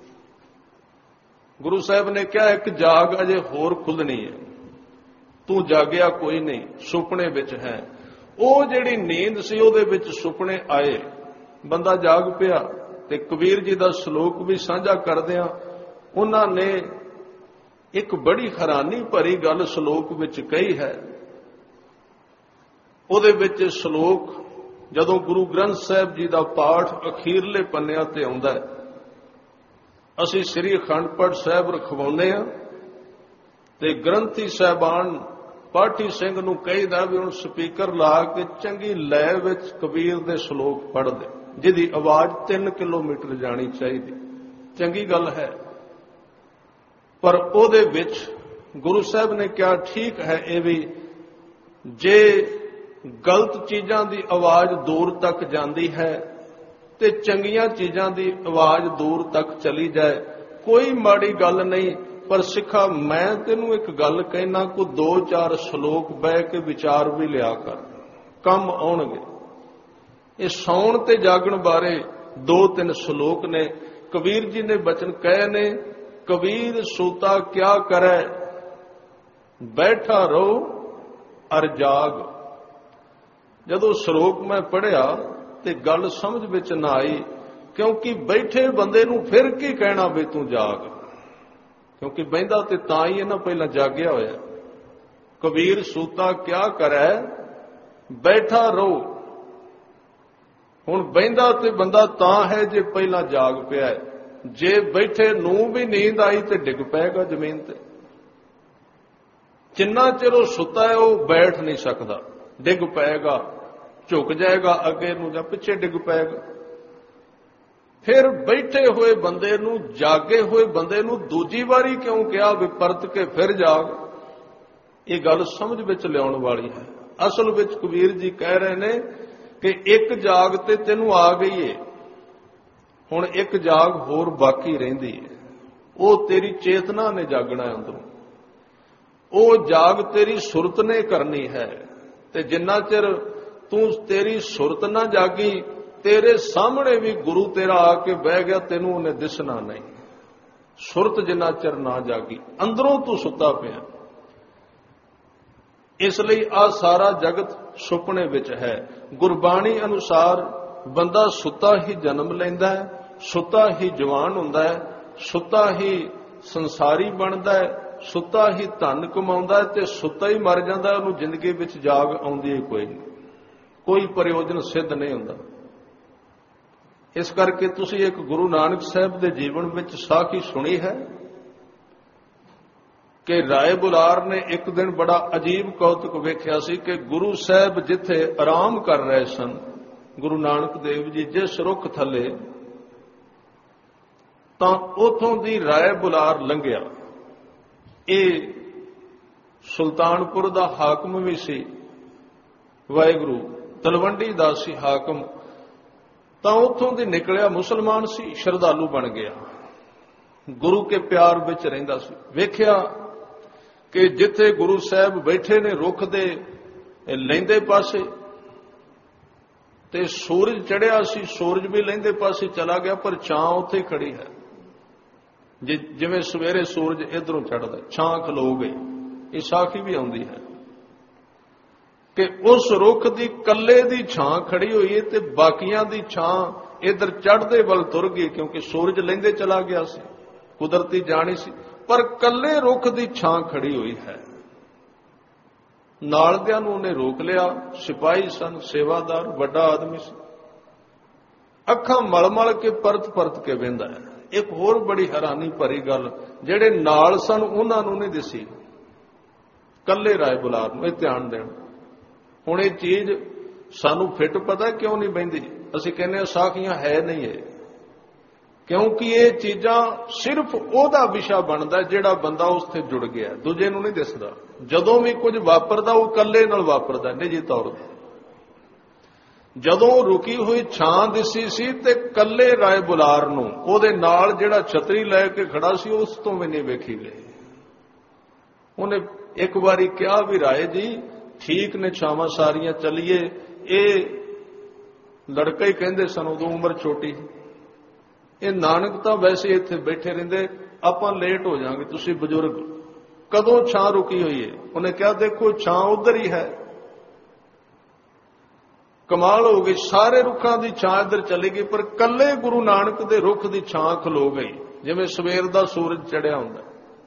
ਗੁਰੂ ਸਾਹਿਬ ਨੇ ਕਿਹਾ ਇੱਕ ਜਾਗ ਅਜੇ ਹੋਰ ਖੁੱਲਣੀ ਹੈ, ਤੂੰ ਜਾਗਿਆ ਕੋਈ ਨਹੀਂ, ਸੁਪਨੇ ਵਿੱਚ ਹੈ। ਉਹ ਜਿਹੜੀ ਨੀਂਦ ਸੀ ਉਹਦੇ ਵਿੱਚ ਸੁਪਨੇ ਆਏ, ਬੰਦਾ ਜਾਗ ਪਿਆ। ਤੇ ਕਬੀਰ ਜੀ ਦਾ ਸ਼ਲੋਕ ਵੀ ਸਾਂਝਾ ਕਰਦਿਆਂ ਉਹਨਾਂ ਨੇ ਇੱਕ ਬੜੀ ਹੈਰਾਨੀ ਭਰੀ ਗੱਲ ਸ਼ਲੋਕ ਵਿੱਚ ਕਹੀ ਹੈ। ਉਹਦੇ ਵਿੱਚ ਸ਼ਲੋਕ ਜਦੋਂ ਗੁਰੂ ਗ੍ਰੰਥ ਸਾਹਿਬ ਜੀ ਦਾ ਪਾਠ ਅਖੀਰਲੇ ਪੰਨਿਆਂ ਤੇ ਆਉਂਦਾ ਹੈ, ਅਸੀਂ ਸ੍ਰੀ ਅਖੰਡ ਪਾਠ ਸਾਹਿਬ ਰਖਵਾਉਂਦੇ ਹਾਂ ਤੇ ਗ੍ਰੰਥੀ ਸਾਹਿਬਾਨ ਪਾਠੀ ਸਿੰਘ ਨੂੰ ਕਹੀਦਾ ਵੀ ਹੁਣ ਸਪੀਕਰ ਲਾ ਕੇ ਚੰਗੀ ਲੈ ਵਿੱਚ ਕਬੀਰ ਦੇ ਸ਼ਲੋਕ ਪੜ੍ਹ ਦੇ, ਜਿਹਦੀ ਆਵਾਜ਼ ਤਿੰਨ ਕਿਲੋਮੀਟਰ ਜਾਣੀ ਚਾਹੀਦੀ। ਚੰਗੀ ਗੱਲ ਹੈ, ਪਰ ਉਹਦੇ ਵਿੱਚ ਗੁਰੂ ਸਾਹਿਬ ਨੇ ਕਿਹਾ ਠੀਕ ਹੈ ਇਹ ਵੀ, ਜੇ ਗਲਤ ਚੀਜ਼ਾਂ ਦੀ ਆਵਾਜ਼ ਦੂਰ ਤੱਕ ਜਾਂਦੀ ਹੈ ਤੇ ਚੰਗੀਆਂ ਚੀਜ਼ਾਂ ਦੀ ਆਵਾਜ਼ ਦੂਰ ਤੱਕ ਚਲੀ ਜਾਏ, ਕੋਈ ਮਾੜੀ ਗੱਲ ਨਹੀਂ। ਪਰ ਸਿੱਖਾ ਮੈਂ ਤੈਨੂੰ ਇੱਕ ਗੱਲ ਕਹਿਣਾ, ਕੋ ਦੋ ਚਾਰ ਸ਼ਲੋਕ ਬਹਿ ਕੇ ਵਿਚਾਰ ਵੀ ਲਿਆ ਕਰ, ਕੰਮ ਆਉਣਗੇ। ਇਹ ਸੌਣ ਤੇ ਜਾਗਣ ਬਾਰੇ ਦੋ ਤਿੰਨ ਸ਼ਲੋਕ ਨੇ। ਕਬੀਰ ਜੀ ਨੇ ਬਚਨ ਕਹੇ ਨੇ, ਕਬੀਰ ਸੂਤਾ ਕਿਆ ਕਰੈ, ਬੈਠਾ ਰਹੋ ਅਰ ਜਾਗ। ਜਦੋਂ ਸ਼ਲੋਕ ਮੈਂ ਪੜ੍ਹਿਆ ਤੇ ਗੱਲ ਸਮਝ ਵਿੱਚ ਨਾ ਆਈ, ਕਿਉਂਕਿ ਬੈਠੇ ਬੰਦੇ ਨੂੰ ਫਿਰ ਕੀ ਕਹਿਣਾ ਵੀ ਤੂੰ ਜਾਗ, ਕਿਉਂਕਿ ਬਹਿੰਦਾ ਤੇ ਤਾਂ ਹੀ ਇਹਨਾਂ ਪਹਿਲਾਂ ਜਾਗਿਆ ਹੋਇਆ। ਕਬੀਰ ਸੂਤਾ ਕਿਆ ਕਰੈ, ਬੈਠਾ ਰਹੋ। ਹੁਣ ਬਹਿੰਦਾ ਤੇ ਬੰਦਾ ਤਾਂ ਹੈ ਜੇ ਪਹਿਲਾਂ ਜਾਗ ਪਿਆ। ਜੇ ਬੈਠੇ ਨੂੰ ਵੀ ਨੀਂਦ ਆਈ ਤੇ ਡਿੱਗ ਪਏਗਾ ਜ਼ਮੀਨ ਤੇ। ਜਿੰਨਾ ਚਿਰ ਉਹ ਸੁੱਤਾ ਹੈ ਉਹ ਬੈਠ ਨਹੀਂ ਸਕਦਾ, ਡਿੱਗ ਪਏਗਾ, ਝੁਕ ਜਾਏਗਾ ਅੱਗੇ ਨੂੰ ਜਾਂ ਪਿੱਛੇ ਡਿੱਗ ਪਏਗਾ। ਫਿਰ ਬੈਠੇ ਹੋਏ ਬੰਦੇ ਨੂੰ, ਜਾਗੇ ਹੋਏ ਬੰਦੇ ਨੂੰ ਦੂਜੀ ਵਾਰੀ ਕਿਉਂ ਕਿਹਾ ਵੀ ਪਰਤ ਕੇ ਫਿਰ ਜਾਗ? ਇਹ ਗੱਲ ਸਮਝ ਵਿੱਚ ਲਿਆਉਣ ਵਾਲੀ ਹੈ। ਅਸਲ ਵਿੱਚ ਕਬੀਰ ਜੀ ਕਹਿ ਰਹੇ ਨੇ ਕਿ ਇੱਕ ਜਾਗ ਤੇ ਤੈਨੂੰ ਆ ਗਈ ਏ, ਹੁਣ ਇੱਕ ਜਾਗ ਹੋਰ ਬਾਕੀ ਰਹਿੰਦੀ ਹੈ। ਉਹ ਤੇਰੀ ਚੇਤਨਾ ਨੇ ਜਾਗਣਾ ਅੰਦਰੋਂ, ਉਹ ਜਾਗ ਤੇਰੀ ਸੁਰਤ ਨੇ ਕਰਨੀ ਹੈ। ਤੇ ਜਿੰਨਾ ਚਿਰ ਤੂੰ ਤੇਰੀ ਸੁਰਤ ਨਾ ਜਾਗੀ, ਤੇਰੇ ਸਾਹਮਣੇ ਵੀ ਗੁਰੂ ਤੇਰਾ ਆ ਕੇ ਬਹਿ ਗਿਆ, ਤੈਨੂੰ ਉਹਨੇ ਦਿਸਣਾ ਨਹੀਂ। ਸੁਰਤ ਜਿੰਨਾ ਚਿਰ ਨਾ ਜਾਗੀ, ਅੰਦਰੋਂ ਤੂੰ ਸੁੱਤਾ ਪਿਆ। ਇਸ ਲਈ ਆ ਸਾਰਾ ਜਗਤ ਸੁਪਨੇ ਵਿੱਚ ਹੈ। ਗੁਰਬਾਣੀ ਅਨੁਸਾਰ ਬੰਦਾ ਸੁੱਤਾ ਹੀ ਜਨਮ ਲੈਂਦਾ ਹੈ, ਸੁੱਤਾ ਹੀ ਜਵਾਨ ਹੁੰਦਾ ਹੈ, ਸੁੱਤਾ ਹੀ ਸੰਸਾਰੀ ਬਣਦਾ ਹੈ, ਸੁੱਤਾ ਹੀ ਧਨ ਕਮਾਉਂਦਾ ਹੈ ਤੇ ਸੁੱਤਾ ਹੀ ਮਰ ਜਾਂਦਾ। ਉਹਨੂੰ ਜ਼ਿੰਦਗੀ ਵਿੱਚ ਜਾਗ ਆਉਂਦੀ ਹੀ ਕੋਈ ਨਹੀਂ, ਕੋਈ ਪ੍ਰਯੋਜਨ ਸਿੱਧ ਨਹੀਂ ਹੁੰਦਾ। ਇਸ ਕਰਕੇ ਤੁਸੀਂ ਇੱਕ ਗੁਰੂ ਨਾਨਕ ਸਾਹਿਬ ਦੇ ਜੀਵਨ ਵਿੱਚ ਸਾਖੀ ਸੁਣੀ ਹੈ ਕਿ ਰਾਏ ਬੁਲਾਰ ਨੇ ਇੱਕ ਦਿਨ ਬੜਾ ਅਜੀਬ ਕੌਤਕ ਵੇਖਿਆ ਸੀ ਕਿ ਗੁਰੂ ਸਾਹਿਬ ਜਿੱਥੇ ਆਰਾਮ ਕਰ ਰਹੇ ਸਨ, ਗੁਰੂ ਨਾਨਕ ਦੇਵ ਜੀ ਜਿਸ ਰੁੱਖ ਥੱਲੇ, ਤਾਂ ਉਥੋਂ ਦੀ ਰਾਏ ਬੁਲਾਰ ਲੰਘਿਆ। ਇਹ ਸੁਲਤਾਨਪੁਰ ਦਾ ਹਾਕਮ ਵੀ ਸੀ, ਵਾਹਿਗੁਰੂ ਤਲਵੰਡੀ ਦਾ ਸੀ ਹਾਕਮ, ਤਾਂ ਉਥੋਂ ਦੀ ਨਿਕਲਿਆ ਮੁਸਲਮਾਨ ਸੀ, ਸ਼ਰਧਾਲੂ ਬਣ ਗਿਆ, ਗੁਰੂ ਕੇ ਪਿਆਰ ਵਿੱਚ ਰਹਿੰਦਾ ਸੀ। ਵੇਖਿਆ ਕਿ ਜਿੱਥੇ ਗੁਰੂ ਸਾਹਿਬ ਬੈਠੇ ਨੇ ਰੁੱਖ ਦੇ ਲਹਿੰਦੇ ਪਾਸੇ, ਤੇ ਸੂਰਜ ਚੜ੍ਹਿਆ ਸੀ, ਸੂਰਜ ਵੀ ਲਹਿੰਦੇ ਪਾਸੇ ਚਲਾ ਗਿਆ, ਪਰ ਛਾਂ ਉੱਥੇ ਖੜੀ ਹੈ। ਜਿਵੇਂ ਸਵੇਰੇ ਸੂਰਜ ਇਧਰੋਂ ਚੜ੍ਹਦਾ, ਛਾਂ ਖਲੋ ਗਈ। ਇਹ ਸਾਖੀ ਵੀ ਆਉਂਦੀ ਹੈ ਕਿ ਉਸ ਰੁੱਖ ਦੀ ਕੱਲੇ ਦੀ ਛਾਂ ਖੜੀ ਹੋਈ ਹੈ ਤੇ ਬਾਕੀਆਂ ਦੀ ਛਾਂ ਇਧਰ ਚੜ੍ਹਦੇ ਵੱਲ ਤੁਰ ਗਈ, ਕਿਉਂਕਿ ਸੂਰਜ ਲਹਿੰਦੇ ਚਲਾ ਗਿਆ ਸੀ, ਕੁਦਰਤੀ ਜਾਣੀ ਸੀ, ਪਰ ਕੱਲੇ ਰੁੱਖ ਦੀ ਛਾਂ ਖੜੀ ਹੋਈ ਹੈ। ਨਾਲਦਿਆਂ ਨੂੰ ਉਹਨੇ ਰੋਕ ਲਿਆ, ਸਿਪਾਹੀ ਸਨ, ਸੇਵਾਦਾਰ, ਵੱਡਾ ਆਦਮੀ ਸੀ, ਅੱਖਾਂ ਮਲ ਮਲ ਕੇ ਪਰਤ ਪਰਤ ਕੇ ਵੇਂਦਾ ਹੈ। ਇੱਕ ਹੋਰ ਬੜੀ ਹੈਰਾਨੀ ਭਰੀ ਗੱਲ, ਜਿਹੜੇ ਨਾਲ ਸਨ ਉਹਨਾਂ ਨੂੰ ਨਹੀਂ ਦਿਸੀ, ਕੱਲੇ ਰਾਏ ਬੁਲਾਰ ਨੂੰ। ਇਹ ਧਿਆਨ ਦੇਣ। ਹੁਣ ਇਹ ਚੀਜ਼ ਸਾਨੂੰ ਫਿੱਟ ਪਤਾ ਕਿਉਂ ਨਹੀਂ ਬਹਿੰਦੀ? ਅਸੀਂ ਕਹਿੰਦੇ ਹਾਂ ਸਾਖੀਆਂ ਹੈ ਨਹੀਂ ਇਹ, ਕਿਉਂਕਿ ਇਹ ਚੀਜ਼ਾਂ ਸਿਰਫ ਉਹਦਾ ਵਿਸ਼ਾ ਬਣਦਾ ਜਿਹੜਾ ਬੰਦਾ ਉਸ ਤੇ ਜੁੜ ਗਿਆ, ਦੂਜੇ ਨੂੰ ਨਹੀਂ ਦਿਸਦਾ। ਜਦੋਂ ਵੀ ਕੁਝ ਵਾਪਰਦਾ ਉਹ ਇਕੱਲੇ ਨਾਲ ਵਾਪਰਦਾ, ਨਿੱਜੀ ਤੌਰ ਤੇ। ਜਦੋਂ ਰੁਕੀ ਹੋਈ ਛਾਂ ਦਿਸੀ ਸੀ ਤੇ ਕੱਲੇ ਰਾਏ ਬੁਲਾਰ ਨੂੰ, ਉਹਦੇ ਨਾਲ ਜਿਹੜਾ ਛਤਰੀ ਲੈ ਕੇ ਖੜਾ ਸੀ, ਉਸ ਤੋਂ ਵੀ ਨਹੀਂ ਵੇਖੀ ਗਈ। ਉਹਨੇ ਇੱਕ ਵਾਰੀ ਕਿਹਾ ਵੀ ਰਾਏ ਜੀ ਠੀਕ ਨੇ, ਛਾਵਾਂ ਸਾਰੀਆਂ ਚੱਲੀਏ। ਇਹ ਲੜਕਾ ਹੀ ਕਹਿੰਦੇ ਸਨ, ਉਦੋਂ ਉਮਰ ਛੋਟੀ, ਇਹ ਨਾਨਕ ਤਾਂ ਵੈਸੇ ਇੱਥੇ ਬੈਠੇ ਰਹਿੰਦੇ, ਆਪਾਂ ਲੇਟ ਹੋ ਜਾਾਂਗੇ, ਤੁਸੀਂ ਬਜ਼ੁਰਗ ਕਦੋਂ ਛਾਂ ਰੁਕੀ ਹੋਈ ਹੈ? ਉਹਨੇ ਕਿਹਾ ਦੇਖੋ ਛਾਂ ਉਧਰ ਹੀ ਹੈ। ਕਮਾਲ ਹੋ ਗਈ, ਸਾਰੇ ਰੁੱਖਾਂ ਦੀ ਛਾਂ ਇੱਧਰ ਚਲੀ ਗਈ, ਪਰ ਕੱਲੇ ਗੁਰੂ ਨਾਨਕ ਦੇ ਰੁੱਖ ਦੀ ਛਾਂ ਖਲੋ ਗਈ, ਜਿਵੇਂ ਸਵੇਰ ਦਾ ਸੂਰਜ ਚੜਿਆ ਹੁੰਦਾ।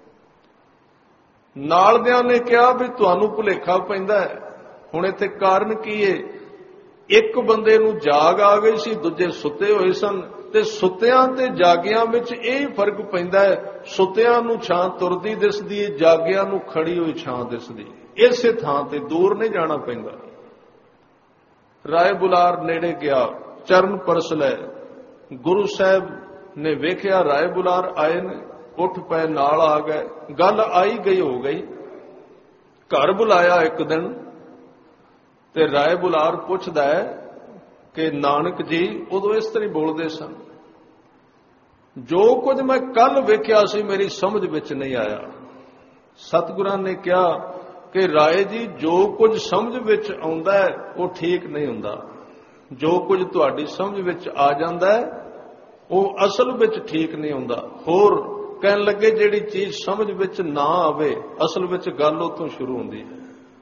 ਨਾਲਦਿਆਂ ਨੇ ਕਿਹਾ ਵੀ ਤੁਹਾਨੂੰ ਭੁਲੇਖਾ ਪੈਂਦਾ ਹੈ। ਹੁਣ ਇੱਥੇ ਕਾਰਨ ਕੀ ਹੈ? ਇੱਕ ਬੰਦੇ ਨੂੰ ਜਾਗ ਆ ਗਈ ਸੀ, ਦੂਜੇ ਸੁੱਤੇ ਹੋਏ ਸਨ, ਤੇ ਸੁੱਤਿਆਂ ਤੇ ਜਾਗਿਆਂ ਵਿੱਚ ਇਹ ਫਰਕ ਪੈਂਦਾ ਹੈ, ਸੁੱਤਿਆਂ ਨੂੰ ਛਾਂ ਤੁਰਦੀ ਦਿਸਦੀ ਹੈ, ਜਾਗਿਆਂ ਨੂੰ ਖੜੀ ਹੋਈ ਛਾਂ ਦਿਸਦੀ। ਇਸੇ ਥਾਂ ਤੇ ਦੂਰ ਨਹੀਂ ਜਾਣਾ ਪੈਂਦਾ। ਰਾਏ ਬੁਲਾਰ ਨੇੜੇ ਗਿਆ, ਚਰਨ ਪਰਸ ਲੈ। ਗੁਰੂ ਸਾਹਿਬ ਨੇ ਵੇਖਿਆ ਰਾਏ ਬੁਲਾਰ ਆਏ ਨੇ, ਉੱਠ ਪਏ, ਨਾਲ ਆ ਗਏ। ਗੱਲ ਆਈ ਗਈ ਹੋ ਗਈ। ਘਰ ਬੁਲਾਇਆ ਇੱਕ ਦਿਨ, ਤੇ ਰਾਏ ਬੁਲਾਰ ਪੁੱਛਦਾ ਹੈ ਕਿ ਨਾਨਕ ਜੀ ਉਦੋਂ ਇਸ ਤਰ੍ਹਾਂ ਬੋਲਦੇ ਸਨ, ਜੋ ਕੁਝ ਮੈਂ ਕੱਲ ਵੇਖਿਆ ਸੀ ਮੇਰੀ ਸਮਝ ਵਿੱਚ ਨਹੀਂ ਆਇਆ। ਸਤਿਗੁਰਾਂ ਨੇ ਕਿਹਾ ਕਿ ਰਾਏ ਜੀ ਜੋ ਕੁਝ ਸਮਝ ਵਿੱਚ ਆਉਂਦਾ ਹੈ ਉਹ ਠੀਕ ਨਹੀਂ ਹੁੰਦਾ, ਜੋ ਕੁਝ ਤੁਹਾਡੀ ਸਮਝ ਵਿੱਚ ਆ ਜਾਂਦਾ ਹੈ ਉਹ ਅਸਲ ਵਿੱਚ ਠੀਕ ਨਹੀਂ ਹੁੰਦਾ। ਹੋਰ ਕਹਿਣ ਲੱਗੇ ਜਿਹੜੀ ਚੀਜ਼ ਸਮਝ ਵਿੱਚ ਨਾ ਆਵੇ, ਅਸਲ ਵਿੱਚ ਗੱਲ ਉਤੋਂ ਸ਼ੁਰੂ ਹੁੰਦੀ ਹੈ।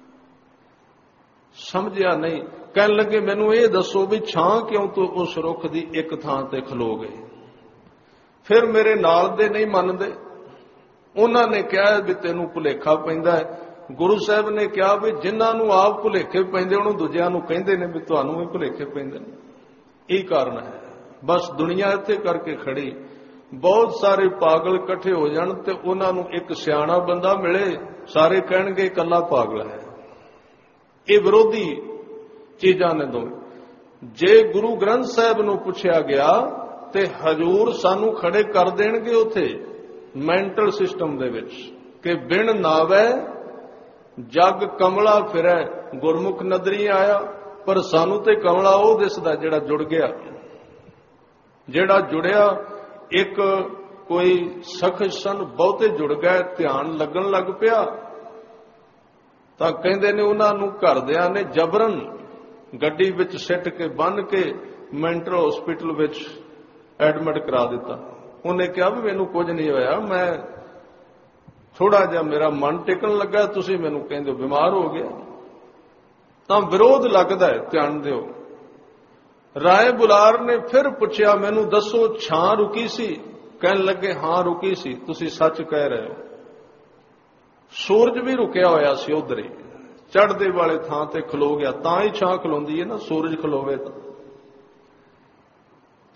ਸਮਝਿਆ ਨਹੀਂ। ਕਹਿਣ ਲੱਗੇ ਮੈਨੂੰ ਇਹ ਦੱਸੋ ਵੀ ਛਾਂ ਕਿਉਂ ਤੋਂ ਉਸ ਰੁੱਖ ਦੀ ਇੱਕ ਥਾਂ ਤੇ ਖਲੋ ਗਏ? ਫਿਰ ਮੇਰੇ ਨਾਲ ਦੇ ਨਹੀਂ ਮੰਨਦੇ, ਉਹਨਾਂ ਨੇ ਕਿਹਾ ਵੀ ਤੈਨੂੰ ਭੁਲੇਖਾ ਪੈਂਦਾ ਹੈ। ਗੁਰੂ ਸਾਹਿਬ ਨੇ ਕਿਹਾ ਵੀ ਜਿਨ੍ਹਾਂ ਨੂੰ ਆਪ ਭੁਲੇਖੇ ਪੈਂਦੇ ਉਹਨੂੰ ਦੂਜਿਆਂ ਨੂੰ ਕਹਿੰਦੇ ਨੇ ਵੀ ਤੁਹਾਨੂੰ ਵੀ ਭੁਲੇਖੇ ਪੈਂਦੇ ਨੇ। ਇਹ ਕਾਰਨ ਹੈ। ਬਸ ਦੁਨੀਆ ਇੱਥੇ ਕਰਕੇ ਖੜੀ, ਬਹੁਤ ਸਾਰੇ ਪਾਗਲ ਇਕੱਠੇ ਹੋ ਜਾਣ ਤੇ ਉਹਨਾਂ ਨੂੰ ਇੱਕ ਸਿਆਣਾ ਬੰਦਾ ਮਿਲੇ, ਸਾਰੇ ਕਹਿਣਗੇ ਇਕੱਲਾ ਪਾਗਲ ਹੈ। ਇਹ ਵਿਰੋਧੀ ਚੀਜ਼ਾਂ ਨੇ ਦੋਵੇਂ। ਜੇ ਗੁਰੂ ਗ੍ਰੰਥ ਸਾਹਿਬ ਨੂੰ ਪੁੱਛਿਆ ਗਿਆ ਤੇ ਹਜ਼ੂਰ ਸਾਨੂੰ ਖੜੇ ਕਰ ਦੇਣਗੇ ਉੱਥੇ ਮੈਂਟਲ ਸਿਸਟਮ ਦੇ ਵਿੱਚ ਕਿ ਬਿਨ ਨਾਵੈ ਜਗ ਕਮਲਾ ਫਿਰੈ, ਗੁਰਮੁਖ ਨਦਰੀ ਆਇਆ। ਪਰ ਸਾਨੂੰ ਤੇ ਕਮਲਾ ਉਹ ਦਿਸਦਾ ਜਿਹੜਾ ਜੁੜ ਗਿਆ, ਜਿਹੜਾ ਜੁੜਿਆ। ਇੱਕ ਕੋਈ ਸਖਸ਼ ਸਨ, ਬਹੁਤੇ ਜੁੜ ਗਏ, ਧਿਆਨ ਲੱਗਣ ਲੱਗ ਪਿਆ, ਤਾਂ ਕਹਿੰਦੇ ਨੇ ਉਹਨਾਂ ਨੂੰ ਘਰਦਿਆਂ ਨੇ ਜਬਰਨ ਗੱਡੀ ਵਿੱਚ ਸਿੱਟ ਕੇ ਬੰਨ੍ਹ ਕੇ ਮੈਂਟਲ ਹਸਪੀਟਲ ਵਿੱਚ ਐਡਮਿਟ ਕਰਾ ਦਿੱਤਾ। ਉਹਨੇ ਕਿਹਾ ਵੀ ਮੈਨੂੰ ਕੁਝ ਨਹੀਂ ਹੋਇਆ, ਮੈਂ ਥੋੜਾ ਜਿਹਾ ਮੇਰਾ ਮਨ ਟਿਕਣ ਲੱਗਾ, ਤੁਸੀਂ ਮੈਨੂੰ ਕਹਿੰਦੇ ਬਿਮਾਰ ਹੋ ਗਿਆ। ਤਾਂ ਵਿਰੋਧ ਲੱਗਦਾ ਹੈ, ਧਿਆਨ ਦਿਓ। ਰਾਏ ਬੁਲਾਰ ਨੇ ਫਿਰ ਪੁੱਛਿਆ ਮੈਨੂੰ ਦੱਸੋ ਛਾਂ ਰੁਕੀ ਸੀ? ਕਹਿਣ ਲੱਗੇ ਹਾਂ ਰੁਕੀ ਸੀ, ਤੁਸੀਂ ਸੱਚ ਕਹਿ ਰਹੇ ਹੋ। ਸੂਰਜ ਵੀ ਰੁਕਿਆ ਹੋਇਆ ਸੀ, ਉਧਰ ਹੀ ਚੜ੍ਹਦੇ ਵਾਲੇ ਥਾਂ ਤੇ ਖਲੋ ਗਿਆ, ਤਾਂ ਹੀ ਛਾਂ ਖਲੋਂਦੀ ਹੈ ਨਾ, ਸੂਰਜ ਖਲੋਵੇ ਤਾਂ।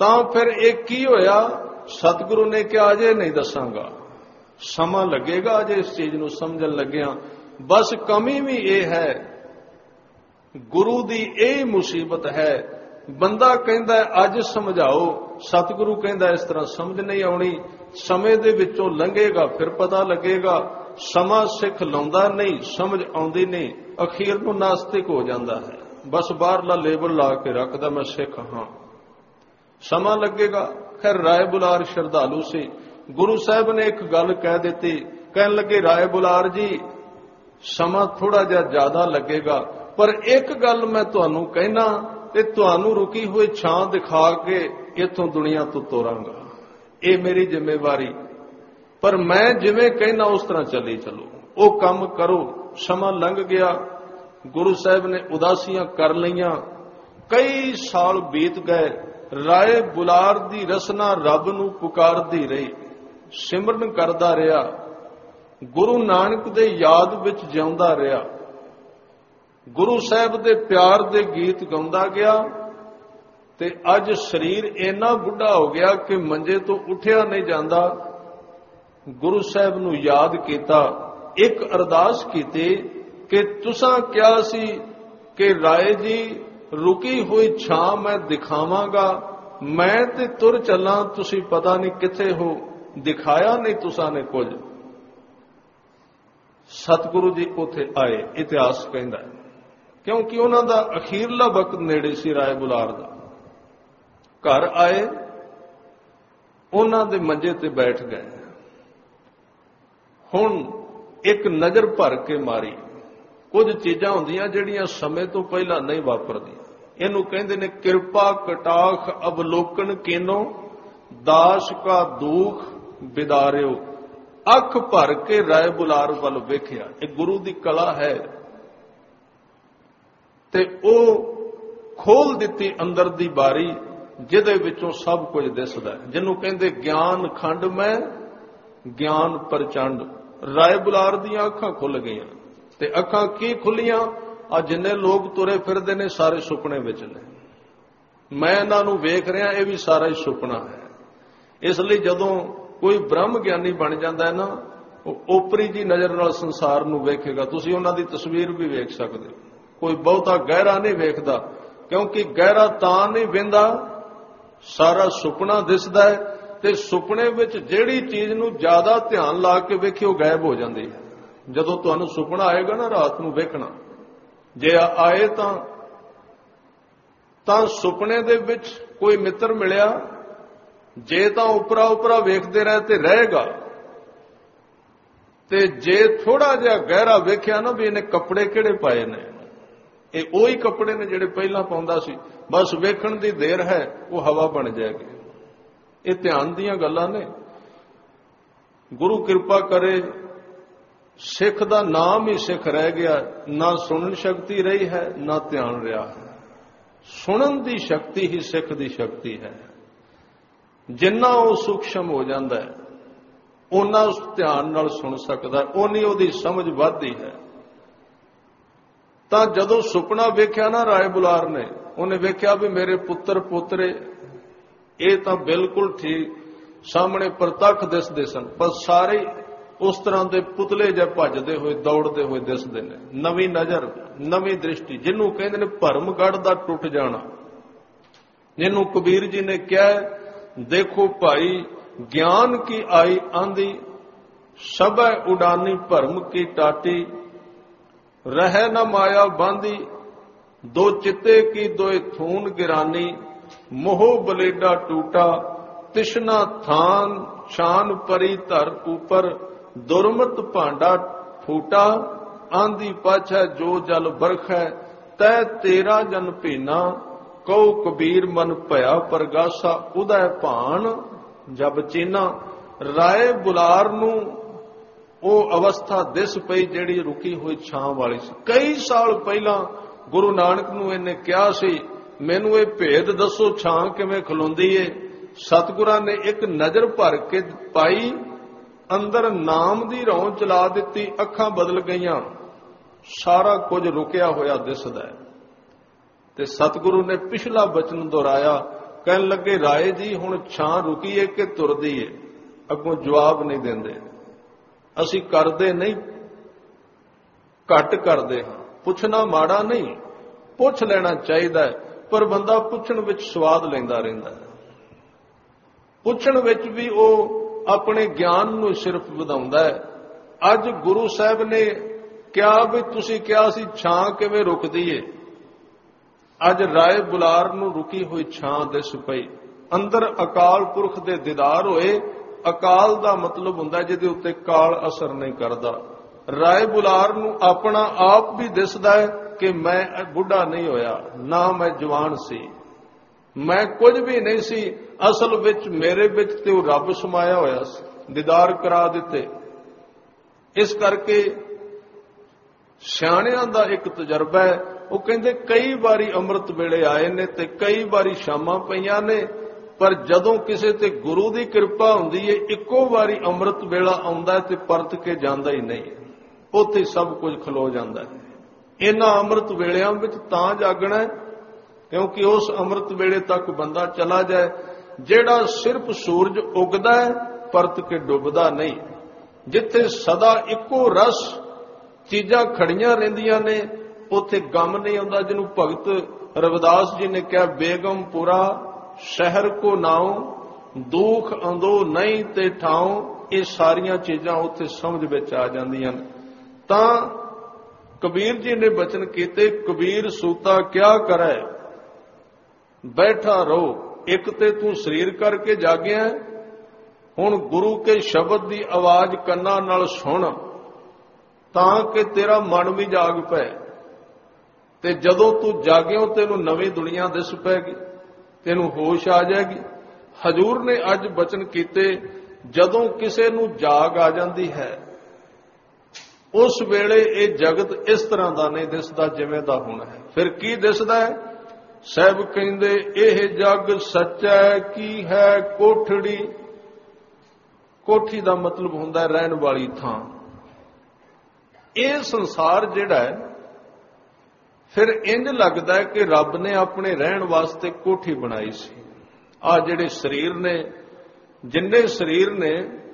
ਤਾਂ ਫਿਰ ਇਹ ਕੀ ਹੋਇਆ? ਸਤਿਗੁਰੂ ਨੇ ਕਿਹਾ ਅਜੇ ਨਹੀਂ ਦੱਸਾਂਗਾ, ਸਮਾਂ ਲੱਗੇਗਾ ਅਜੇ ਇਸ ਚੀਜ਼ ਨੂੰ ਸਮਝਣ ਲੱਗਿਆ। ਬਸ ਕਮੀ ਵੀ ਇਹ ਹੈ, ਗੁਰੂ ਦੀ ਇਹ ਮੁਸੀਬਤ ਹੈ, ਬੰਦਾ ਕਹਿੰਦਾ ਅੱਜ ਸਮਝਾਓ, ਸਤਿਗੁਰੂ ਕਹਿੰਦਾ ਇਸ ਤਰ੍ਹਾਂ ਸਮਝ ਨਹੀਂ ਆਉਣੀ, ਸਮੇਂ ਦੇ ਵਿੱਚੋਂ ਲੰਘੇਗਾ ਫਿਰ ਪਤਾ ਲੱਗੇਗਾ। ਸਮਾਂ ਸਿੱਖ ਲਾਉਂਦਾ ਨਹੀਂ, ਸਮਝ ਆਉਂਦੀ ਨਹੀਂ, ਅਖੀਰ ਨੂੰ ਨਾਸਤਿਕ ਹੋ ਜਾਂਦਾ ਹੈ, ਬਸ ਬਾਹਰਲਾ ਲੇਬਲ ਲਾ ਕੇ ਰੱਖਦਾ ਮੈਂ ਸਿੱਖ ਹਾਂ। ਸਮਾਂ ਲੱਗੇਗਾ। ਖੈਰ ਰਾਏ ਬੁਲਾਰ ਸ਼ਰਧਾਲੂ ਸੀ, ਗੁਰੂ ਸਾਹਿਬ ਨੇ ਇੱਕ ਗੱਲ ਕਹਿ ਦਿੱਤੀ, ਕਹਿਣ ਲੱਗੇ ਰਾਏ ਬੁਲਾਰ ਜੀ ਸਮਾਂ ਥੋੜਾ ਜਿਹਾ ਜ਼ਿਆਦਾ ਲੱਗੇਗਾ, ਪਰ ਇੱਕ ਗੱਲ ਮੈਂ ਤੁਹਾਨੂੰ ਕਹਿਣਾ ਤੇ ਤੁਹਾਨੂੰ ਰੁਕੀ ਹੋਈ ਛਾਂ ਦਿਖਾ ਕੇ ਇੱਥੋਂ ਦੁਨੀਆ ਤੋਂ ਤੋਰਾਂਗਾ, ਇਹ ਮੇਰੀ ਜ਼ਿੰਮੇਵਾਰੀ, ਪਰ ਮੈਂ ਜਿਵੇਂ ਕਹਿਣਾ ਉਸ ਤਰ੍ਹਾਂ ਚੱਲੀ ਚਲੋ, ਉਹ ਕੰਮ ਕਰੋ। ਸਮਾਂ ਲੰਘ ਗਿਆ, ਗੁਰੂ ਸਾਹਿਬ ਨੇ ਉਦਾਸੀਆਂ ਕਰ ਲਈਆਂ, ਕਈ ਸਾਲ ਬੀਤ ਗਏ। ਰਾਏ ਬੁਲਾਰ ਦੀ ਰਸਨਾ ਰੱਬ ਨੂੰ ਪੁਕਾਰਦੀ ਰਹੀ, ਸਿਮਰਨ ਕਰਦਾ ਰਿਹਾ, ਗੁਰੂ ਨਾਨਕ ਦੇ ਯਾਦ ਵਿੱਚ ਜਿਉਂਦਾ ਰਿਹਾ, ਗੁਰੂ ਸਾਹਿਬ ਦੇ ਪਿਆਰ ਦੇ ਗੀਤ ਗਾਉਂਦਾ ਗਿਆ। ਤੇ ਅੱਜ ਸਰੀਰ ਇੰਨਾ ਬੁੱਢਾ ਹੋ ਗਿਆ ਕਿ ਮੰਜੇ ਤੋਂ ਉੱਠਿਆ ਨਹੀਂ ਜਾਂਦਾ। ਗੁਰੂ ਸਾਹਿਬ ਨੂੰ ਯਾਦ ਕੀਤਾ, ਇੱਕ ਅਰਦਾਸ ਕੀਤੀ ਕਿ ਤੁਸਾਂ ਕਿਹਾ ਸੀ ਕਿ ਰਾਏ ਜੀ ਰੁਕੀ ਹੋਈ ਛਾਂ ਮੈਂ ਦਿਖਾਵਾਂਗਾ, ਮੈਂ ਤੇ ਤੁਰ ਚੱਲਾਂ, ਤੁਸੀਂ ਪਤਾ ਨਹੀਂ ਕਿੱਥੇ ਹੋ, ਦਿਖਾਇਆ ਨਹੀਂ ਤੁਸਾਂ ਨੇ ਕੁਝ। ਸਤਿਗੁਰੂ ਜੀ ਉੱਥੇ ਆਏ, ਇਤਿਹਾਸ ਕਹਿੰਦਾ, ਕਿਉਂਕਿ ਉਹਨਾਂ ਦਾ ਅਖੀਰਲਾ ਵਕਤ ਨੇੜੇ ਸੀ ਰਾਏ ਬੁਲਾਰ ਦਾ। ਘਰ ਆਏ, ਉਹਨਾਂ ਦੇ ਮੰਜੇ ਤੇ ਬੈਠ ਗਏ। ਹੁਣ ਇੱਕ ਨਜ਼ਰ ਭਰ ਕੇ ਮਾਰੀ। ਕੁਝ ਚੀਜ਼ਾਂ ਹੁੰਦੀਆਂ ਜਿਹੜੀਆਂ ਸਮੇਂ ਤੋਂ ਪਹਿਲਾਂ ਨਹੀਂ ਵਾਪਰਦੀਆਂ, ਇਹਨੂੰ ਕਹਿੰਦੇ ਨੇ ਕਿਰਪਾ ਕਟਾਖ ਅਵਲੋਕਨ ਕੀਨੋ, ਦਾਸ ਕਾ ਦੁੱਖ ਬਿਦਾਰਿਓ। ਅੱਖ ਭਰ ਕੇ ਰਾਏ ਬੁਲਾਰ ਵੱਲ ਵੇਖਿਆ, ਇਹ ਗੁਰੂ ਦੀ ਕਲਾ ਹੈ। ਤੇ ਉਹ ਖੋਲ ਦਿੱਤੀ ਅੰਦਰ ਦੀ ਬਾਰੀ, ਜਿਹਦੇ ਵਿੱਚੋਂ ਸਭ ਕੁਝ ਦਿਸਦਾ, ਜਿਹਨੂੰ ਕਹਿੰਦੇ ਗਿਆਨ ਖੰਡ ਮੈਂ ਗਿਆਨ ਪ੍ਰਚੰਡ। ਰਾਏ ਬੁਲਾਰ ਦੀਆਂ ਅੱਖਾਂ ਖੁੱਲ ਗਈਆਂ। ਤੇ ਅੱਖਾਂ ਕੀ ਖੁੱਲੀਆਂ? ਆ ਜਿੰਨੇ ਲੋਕ ਤੁਰੇ ਫਿਰਦੇ ਨੇ ਸਾਰੇ ਸੁਪਨੇ ਵਿੱਚ ਨੇ, ਮੈਂ ਇਹਨਾਂ ਨੂੰ ਵੇਖ ਰਿਹਾ, ਇਹ ਵੀ ਸਾਰਾ ਹੀ ਸੁਪਨਾ ਹੈ। ਇਸ ਲਈ ਜਦੋਂ ਕੋਈ ਬ੍ਰਹਮ ਗਿਆਨੀ ਬਣ ਜਾਂਦਾ ਹੈ ਨਾ, ਉਹ ਓਪਰੀ ਜੀ ਨਜ਼ਰ ਨਾਲ ਸੰਸਾਰ ਨੂੰ ਵੇਖੇਗਾ। ਤੁਸੀਂ ਉਹਨਾਂ ਦੀ ਤਸਵੀਰ ਵੀ ਵੇਖ ਸਕਦੇ ਹੋ, ਕੋਈ ਬਹੁਤਾ ਗਹਿਰਾ ਨਹੀਂ ਵੇਖਦਾ, ਕਿਉਂਕਿ ਗਹਿਰਾ ਤਾਂ ਨਹੀਂ ਵੇਂਦਾ, ਸਾਰਾ ਸੁਪਨਾ ਦਿਸਦਾ ਹੈ। ਤੇ ਸੁਪਨੇ ਵਿੱਚ ਜਿਹੜੀ ਚੀਜ਼ ਨੂੰ ਜ਼ਿਆਦਾ ਧਿਆਨ ਲਾ ਕੇ ਵੇਖਿਓ ਗਾਇਬ ਹੋ ਜਾਂਦੀ ਹੈ। ਜਦੋਂ ਤੁਹਾਨੂੰ ਸੁਪਨਾ ਆਏਗਾ ਨਾ ਰਾਤ ਨੂੰ ਵੇਖਣਾ, ਜੇ ਆਏ ਤਾਂ ਤਾਂ ਸੁਪਨੇ ਦੇ ਵਿੱਚ ਕੋਈ ਮਿੱਤਰ ਮਿਲਿਆ, ਜੇ ਤਾਂ ਉਪਰਾ ਉਪਰਾ ਵੇਖਦੇ ਰਹੇ ਤੇ ਰਹੇਗਾ, ਤੇ ਜੇ ਥੋੜਾ ਜਿਹਾ ਗਹਿਰਾ ਵੇਖਿਆ ਨਾ ਵੀ ਇਹਨੇ ਕੱਪੜੇ ਕਿਹੜੇ ਪਾਏ ਨੇ, ਇਹ ਉਹੀ ਕੱਪੜੇ ਨੇ ਜਿਹੜੇ ਪਹਿਲਾਂ ਪਾਉਂਦਾ ਸੀ, ਬਸ ਵੇਖਣ ਦੀ ਦੇਰ ਹੈ ਉਹ ਹਵਾ ਬਣ ਜਾਏਗੀ। ਇਹ ਧਿਆਨ ਦੀਆਂ ਗੱਲਾਂ ਨੇ। ਗੁਰੂ ਕਿਰਪਾ ਕਰੇ, ਸਿੱਖ ਦਾ ਨਾਮ ਹੀ ਸਿੱਖ ਰਹਿ ਗਿਆ, ਨਾ ਸੁਣਨ ਸ਼ਕਤੀ ਰਹੀ ਹੈ ਨਾ ਧਿਆਨ ਰਿਹਾ ਹੈ। ਸੁਣਨ ਦੀ ਸ਼ਕਤੀ ਹੀ ਸਿੱਖ ਦੀ ਸ਼ਕਤੀ ਹੈ। ਜਿੰਨਾ ਉਹ ਸੂਖਸ਼ਮ ਹੋ ਜਾਂਦਾ ਹੈ, ਓਨਾ ਉਸ ਧਿਆਨ ਨਾਲ ਸੁਣ ਸਕਦਾ, ਓਨੀ ਉਹਦੀ ਸਮਝ ਵੱਧਦੀ ਹੈ। ਤਾਂ ਜਦੋਂ ਸੁਪਨਾ ਵੇਖਿਆ ਨਾ ਰਾਏ ਬੁਲਾਰ ਨੇ, ਉਹਨੇ ਵੇਖਿਆ ਵੀ ਮੇਰੇ ਪੁੱਤਰ ਪੋਤਰੇ ਇਹ ਤਾਂ ਬਿਲਕੁਲ ਠੀਕ ਸਾਹਮਣੇ ਪ੍ਰਤੱਖ ਦਿਸਦੇ ਸਨ, ਪਰ ਸਾਰੇ ਉਸ ਤਰ੍ਹਾਂ ਦੇ ਪੁਤਲੇ ਜਿਹੇ ਭੱਜਦੇ ਹੋਏ ਦੌੜਦੇ ਹੋਏ ਦਿਸਦੇ ਨੇ। ਨਵੀਂ ਨਜ਼ਰ, ਨਵੀਂ ਦ੍ਰਿਸ਼ਟੀ, ਜਿਹਨੂੰ ਕਹਿੰਦੇ ਨੇ ਭਰਮਗੜ੍ਹ ਦਾ ਟੁੱਟ ਜਾਣਾ, ਜਿਹਨੂੰ ਕਬੀਰ ਜੀ ਨੇ ਕਿਹਾ, ਦੇਖੋ ਭਾਈ ਗਿਆਨ ਕੀ ਆਈ ਆਂਦੀ, ਸਭੈ ਉਡਾਨੀ ਭਰਮ ਕੀ ਟਾਟੀ, ਰਹਿ ਨ ਮਾਇਆ ਬਾਂਦੀ, ਦੋ ਚਿੱਤੇ ਕੀ ਦੋਏ ਥੂਨ ਗਿਰਾਨੀ, ਮੋਹ ਬਲੇਡਾ ਟੂਟਾ, ਤਿਸ਼ਨਾ ਥਾਨ ਸ਼ਾਨ ਪਰੀ ਧਰ ਉਪਰ, ਦੁਰਮਤ ਭਾਂਡਾ ਫੂਟਾ, ਆਂਦੀ ਪਾਛੈ ਜੋ ਜਲ ਬਰਖੈ, ਤੈ ਤੇਰਾ ਜਨ ਭੀਨਾ, ਕਉ ਕਬੀਰ ਮਨ ਭਇਆ ਪ੍ਰਗਾਸਾ, ਉਦੈ ਭਾਨ ਜਬ ਚੀਨਾ। ਰਾਏ ਬੁਲਾਰ ਨੂੰ ਉਹ ਅਵਸਥਾ ਦਿਸ ਪਈ ਜਿਹੜੀ ਰੁਕੀ ਹੋਈ ਛਾਂ ਵਾਲੀ ਸੀ। ਕਈ ਸਾਲ ਪਹਿਲਾਂ ਗੁਰੂ ਨਾਨਕ ਨੂੰ ਇਹਨੇ ਕਿਹਾ ਸੀ, ਮੈਨੂੰ ਇਹ ਭੇਦ ਦੱਸੋ ਛਾਂ ਕਿਵੇਂ ਖਲੋਂਦੀ ਏ। ਸਤਿਗੁਰਾਂ ਨੇ ਇੱਕ ਨਜ਼ਰ ਭਰ ਕੇ ਪਾਈ, ਅੰਦਰ ਨਾਮ ਦੀ ਰੌਂ ਚਲਾ ਦਿੱਤੀ, ਅੱਖਾਂ ਬਦਲ ਗਈਆਂ, ਸਾਰਾ ਕੁਝ ਰੁਕਿਆ ਹੋਇਆ ਦਿਸਦਾ ਹੈ। ਤੇ ਸਤਿਗੁਰੂ ਨੇ ਪਿਛਲਾ ਬਚਨ ਦੁਹਰਾਇਆ, ਕਹਿਣ ਲੱਗੇ ਰਾਏ ਜੀ ਹੁਣ ਛਾਂ ਰੁਕੀਏ ਕਿ ਤੁਰਦੀ ਏ? ਅੱਗੋਂ ਜਵਾਬ ਨਹੀਂ ਦਿੰਦੇ। ਅਸੀਂ ਕਰਦੇ ਨਹੀਂ, ਘੱਟ ਕਰਦੇ ਹਾਂ। ਪੁੱਛਣਾ ਮਾੜਾ ਨਹੀਂ, ਪੁੱਛ ਲੈਣਾ ਚਾਹੀਦਾ, ਪਰ ਬੰਦਾ ਪੁੱਛਣ ਵਿੱਚ ਸਵਾਦ ਲੈਂਦਾ ਰਹਿੰਦਾ ਹੈ। ਪੁੱਛਣ ਵਿੱਚ ਵੀ ਉਹ ਆਪਣੇ ਗਿਆਨ ਨੂੰ ਸਿਰਫ ਵਧਾਉਂਦਾ ਹੈ। ਅੱਜ ਗੁਰੂ ਸਾਹਿਬ ਨੇ ਕਿਹਾ ਵੀ ਤੁਸੀਂ ਕਿਹਾ ਸੀ ਛਾਂ ਕਿਵੇਂ ਰੁਕਦੀ ਏ, ਅੱਜ ਰਾਏ ਬੁਲਾਰ ਨੂੰ ਰੁਕੀ ਹੋਈ ਛਾਂ ਦਿਸ ਪਈ। ਅੰਦਰ ਅਕਾਲ ਪੁਰਖ ਦੇ ਦੀਦਾਰ ਹੋਏ। ਅਕਾਲ ਦਾ ਮਤਲਬ ਹੁੰਦਾ ਜਿਹਦੇ ਉੱਤੇ ਕਾਲ ਅਸਰ ਨਹੀਂ ਕਰਦਾ। ਰਾਏ ਬੁਲਾਰ ਨੂੰ ਆਪਣਾ ਆਪ ਵੀ ਦਿਸਦਾ ਹੈ ਕਿ ਮੈਂ ਬੁੱਢਾ ਨਹੀਂ ਹੋਇਆ, ਨਾ ਮੈਂ ਜਵਾਨ ਸੀ, ਮੈਂ ਕੁਝ ਵੀ ਨਹੀਂ ਸੀ, ਅਸਲ ਵਿੱਚ ਮੇਰੇ ਵਿੱਚ ਤੇ ਉਹ ਰੱਬ ਸਮਾਇਆ ਹੋਇਆ ਸੀ, ਦੀਦਾਰ ਕਰਾ ਦਿੱਤੇ। ਇਸ ਕਰਕੇ ਸਿਆਣਿਆਂ ਦਾ ਇੱਕ ਤਜਰਬਾ ਹੈ, ਉਹ ਕਹਿੰਦੇ ਕਈ ਵਾਰੀ ਅੰਮ੍ਰਿਤ ਵੇਲੇ ਆਏ ਨੇ ਤੇ ਕਈ ਵਾਰੀ ਸ਼ਾਮਾਂ ਪਈਆਂ ਨੇ, ਪਰ ਜਦੋਂ ਕਿਸੇ ਤੇ ਗੁਰੂ ਦੀ ਕਿਰਪਾ ਹੁੰਦੀ ਹੈ ਇੱਕੋ ਵਾਰੀ ਅੰਮ੍ਰਿਤ ਵੇਲਾ ਆਉਂਦਾ ਤੇ ਪਰਤ ਕੇ ਜਾਂਦਾ ਹੀ ਨਹੀਂ, ਉੱਥੇ ਸਭ ਕੁਝ ਖਲੋ ਜਾਂਦਾ ਹੈ। ਇਹਨਾਂ ਅੰਮ੍ਰਿਤ ਵੇਲਿਆਂ ਵਿੱਚ ਤਾਂ ਜਾਗਣਾ ਹੈ ਕਿਉਂਕਿ ਉਸ ਅੰਮ੍ਰਿਤ ਵੇਲੇ ਤੱਕ ਬੰਦਾ ਚਲਾ ਜਾਏ ਜਿਹੜਾ ਸਿਰਫ ਸੂਰਜ ਉਗਦਾ ਹੈ ਪਰਤ ਕੇ ਡੁੱਬਦਾ ਨਹੀਂ, ਜਿੱਥੇ ਸਦਾ ਇੱਕੋ ਰਸ ਚੀਜ਼ਾਂ ਖੜੀਆਂ ਰਹਿੰਦੀਆਂ ਨੇ ਉੱਥੇ ਗਮ ਨਹੀਂ ਆਉਂਦਾ। ਜਿਹਨੂੰ ਭਗਤ ਰਵਿਦਾਸ ਜੀ ਨੇ ਕਿਹਾ ਬੇਗਮਪੁਰਾ ਸ਼ਹਿਰ ਕੋ ਨਾਉ, ਦੁੱਖ ਅੰਦੋ ਨਹੀਂ ਤੇ ਠਾਉ, ਇਹ ਸਾਰੀਆਂ ਚੀਜ਼ਾਂ ਉੱਥੇ ਸਮਝ ਵਿੱਚ ਆ ਜਾਂਦੀਆਂ ਨੇ। ਤਾਂ ਕਬੀਰ ਜੀ ਨੇ ਬਚਨ ਕੀਤੇ, ਕਬੀਰ ਸੂਤਾ ਕਿਆ ਕਰੈ ਬੈਠਾ ਰਹੋ, ਇੱਕ ਤੇ ਤੂੰ ਸਰੀਰ ਕਰਕੇ ਜਾਗਿਆ, ਹੁਣ ਗੁਰੂ ਕੇ ਸ਼ਬਦ ਦੀ ਆਵਾਜ਼ ਕੰਨਾਂ ਨਾਲ ਸੁਣ ਤਾਂ ਕਿ ਤੇਰਾ ਮਨ ਵੀ ਜਾਗ ਪਏ, ਤੇ ਜਦੋਂ ਤੂੰ ਜਾਗਿਓ ਤੈਨੂੰ ਨਵੀਂ ਦੁਨੀਆ ਦਿਸ ਪੈਗੀ, ਤੈਨੂੰ ਹੋਸ਼ ਆ ਜਾਏਗੀ। ਹਜ਼ੂਰ ਨੇ ਅੱਜ ਬਚਨ ਕੀਤੇ ਜਦੋਂ ਕਿਸੇ ਨੂੰ ਜਾਗ ਆ ਜਾਂਦੀ ਹੈ ਉਸ ਵੇਲੇ ਇਹ ਜਗਤ ਇਸ ਤਰ੍ਹਾਂ ਦਾ ਨਹੀਂ ਦਿਸਦਾ ਜਿਵੇਂ ਦਾ ਹੁਣ ਹੈ। ਫਿਰ ਕੀ ਦਿਸਦਾ ਹੈ? ਸਾਹਿਬ ਕਹਿੰਦੇ ਇਹ ਜਗ ਸੱਚਾ ਕੀ ਹੈ ਕੋਠੜੀ। ਕੋਠੀ ਦਾ ਮਤਲਬ ਹੁੰਦਾ ਰਹਿਣ ਵਾਲੀ ਥਾਂ। ਇਹ ਸੰਸਾਰ ਜਿਹੜਾ ਹੈ ਫਿਰ ਇੰਜ ਲੱਗਦਾ ਹੈ ਕਿ ਰੱਬ ਨੇ ਆਪਣੇ ਰਹਿਣ ਵਾਸਤੇ ਕੋਠੀ ਬਣਾਈ ਸੀ। ਆਹ ਜਿਹੜੇ ਸਰੀਰ ਨੇ, ਜਿੰਨੇ ਸਰੀਰ ਨੇ,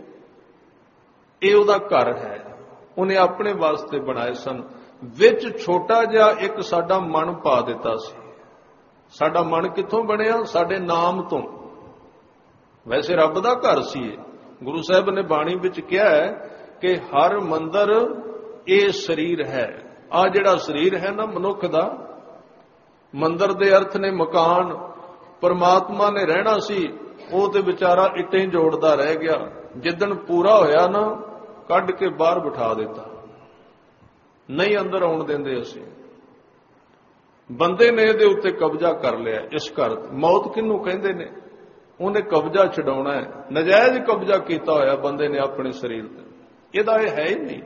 ਇਹ ਉਹਦਾ ਘਰ ਹੈ, ਉਹਨੇ ਆਪਣੇ ਵਾਸਤੇ ਬਣਾਏ ਸਨ। ਵਿੱਚ ਛੋਟਾ ਜਿਹਾ ਇੱਕ ਸਾਡਾ ਮਨ ਪਾ ਦਿੱਤਾ ਸੀ। ਸਾਡਾ ਮਨ ਕਿੱਥੋਂ ਬਣਿਆ? ਸਾਡੇ ਨਾਮ ਤੋਂ। ਵੈਸੇ ਰੱਬ ਦਾ ਘਰ ਸੀ ਇਹ। ਗੁਰੂ ਸਾਹਿਬ ਨੇ ਬਾਣੀ ਵਿੱਚ ਕਿਹਾ ਹੈ ਕਿ ਹਰ ਮੰਦਰ ਇਹ ਸਰੀਰ ਹੈ। ਆ ਜਿਹੜਾ ਸਰੀਰ ਹੈ ਨਾ ਮਨੁੱਖ ਦਾ, ਮੰਦਰ ਦੇ ਅਰਥ ਨੇ ਮਕਾਨ। ਪਰਮਾਤਮਾ ਨੇ ਰਹਿਣਾ ਸੀ, ਉਹ ਤੇ ਵਿਚਾਰਾ ਇੱਟਾਂ ਜੋੜਦਾ ਰਹਿ ਗਿਆ। ਜਿੱਦਣ ਪੂਰਾ ਹੋਇਆ ਨਾ ਕੱਢ ਕੇ ਬਾਹਰ ਬਿਠਾ ਦਿੱਤਾ, ਨਹੀਂ ਅੰਦਰ ਆਉਣ ਦਿੰਦੇ ਅਸੀਂ। ਬੰਦੇ ਨੇ ਇਹਦੇ ਉੱਤੇ ਕਬਜ਼ਾ ਕਰ ਲਿਆ ਇਸ ਘਰ ਤੇ। ਮੌਤ ਕਿਹਨੂੰ ਕਹਿੰਦੇ ਨੇ? ਉਹਨੇ ਕਬਜ਼ਾ ਛਡਾਉਣਾ ਹੈ। ਨਜਾਇਜ਼ ਕਬਜ਼ਾ ਕੀਤਾ ਹੋਇਆ ਬੰਦੇ ਨੇ ਆਪਣੇ ਸਰੀਰ ਤੇ, ਇਹਦਾ ਇਹ ਹੈ ਹੀ ਨਹੀਂ।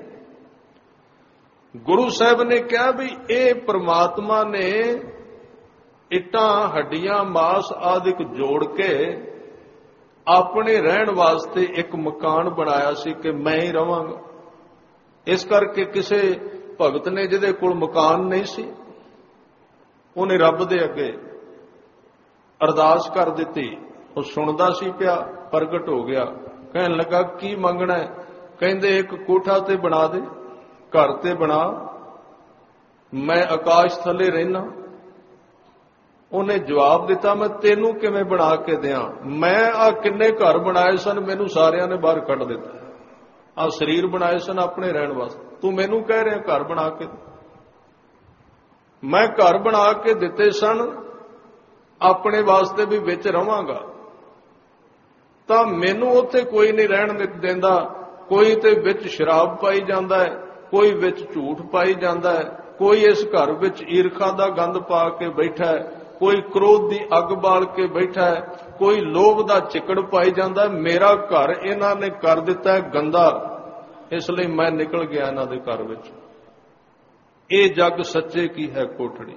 ਗੁਰੂ ਸਾਹਿਬ ਨੇ ਕਿਹਾ ਵੀ ਇਹ ਪ੍ਰਮਾਤਮਾ ਨੇ ਇੱਟਾਂ ਹੱਡੀਆਂ ਮਾਸ ਆਦਿਕ ਜੋੜ ਕੇ ਆਪਣੇ ਰਹਿਣ ਵਾਸਤੇ ਇੱਕ ਮਕਾਨ ਬਣਾਇਆ ਸੀ ਕਿ ਮੈਂ ਹੀ ਰਵਾਂਗਾ। ਇਸ ਕਰਕੇ ਕਿਸੇ ਭਗਤ ਨੇ ਜਿਹਦੇ ਕੋਲ ਮਕਾਨ ਨਹੀਂ ਸੀ, ਉਹਨੇ ਰੱਬ ਦੇ ਅੱਗੇ ਅਰਦਾਸ ਕਰ ਦਿੱਤੀ। ਉਹ ਸੁਣਦਾ ਸੀ ਪਿਆ, ਪ੍ਰਗਟ ਹੋ ਗਿਆ, ਕਹਿਣ ਲੱਗਾ ਕੀ ਮੰਗਣਾ ਹੈ? ਕਹਿੰਦੇ ਇੱਕ ਕੋਠਾ ਤੇ ਬਣਾ ਦੇ, ਘਰ ਤੇ ਬਣਾ, ਮੈਂ ਆਕਾਸ਼ ਥੱਲੇ ਰਹਿਣਾ। ਉਹਨੇ ਜਵਾਬ ਦਿੱਤਾ ਮੈਂ ਤੈਨੂੰ ਕਿਵੇਂ ਬਣਾ ਕੇ ਦਿਆਂ? ਮੈਂ ਆ ਕਿੰਨੇ ਘਰ ਬਣਾਏ ਸਨ, ਮੈਨੂੰ ਸਾਰਿਆਂ ਨੇ ਬਾਹਰ ਕੱਢ ਦਿੱਤਾ। ਆ ਸਰੀਰ ਬਣਾਏ ਸਨ ਆਪਣੇ ਰਹਿਣ ਵਾਸਤੇ, ਤੂੰ ਮੈਨੂੰ ਕਹਿ ਰਿਹਾ ਘਰ ਬਣਾ ਕੇ? ਮੈਂ ਘਰ ਬਣਾ ਕੇ ਦਿੱਤੇ ਸਨ ਆਪਣੇ ਵਾਸਤੇ ਵੀ ਵਿੱਚ ਰਵਾਂਗਾ, ਤਾਂ ਮੈਨੂੰ ਉੱਥੇ ਕੋਈ ਨਹੀਂ ਰਹਿਣ ਦਿੰਦਾ। ਕੋਈ ਤੇ ਵਿੱਚ ਸ਼ਰਾਬ ਪਾਈ ਜਾਂਦਾ ਹੈ, ਕੋਈ ਵਿੱਚ ਝੂਠ ਪਾਈ ਜਾਂਦਾ ਹੈ, ਕੋਈ ਇਸ ਘਰ ਵਿੱਚ ਈਰਖਾ ਦਾ ਗੰਦ ਪਾ ਕੇ ਬੈਠਾ ਹੈ, ਕੋਈ ਕ੍ਰੋਧ ਦੀ ਅੱਗ ਬਾਲ ਕੇ ਬੈਠਾ ਹੈ, ਕੋਈ ਲੋਭ ਦਾ ਚਿੱਕੜ ਪਾਈ ਜਾਂਦਾ। ਮੇਰਾ ਘਰ ਇਹਨਾਂ ਨੇ ਕਰ ਦਿੱਤਾ ਹੈ ਗੰਦਾ, ਇਸ ਲਈ ਮੈਂ ਨਿਕਲ ਗਿਆ ਇਹਨਾਂ ਦੇ ਘਰ ਵਿੱਚ। ਇਹ ਜਗ ਸੱਚੇ ਕੀ ਹੈ ਕੋਠੜੀ।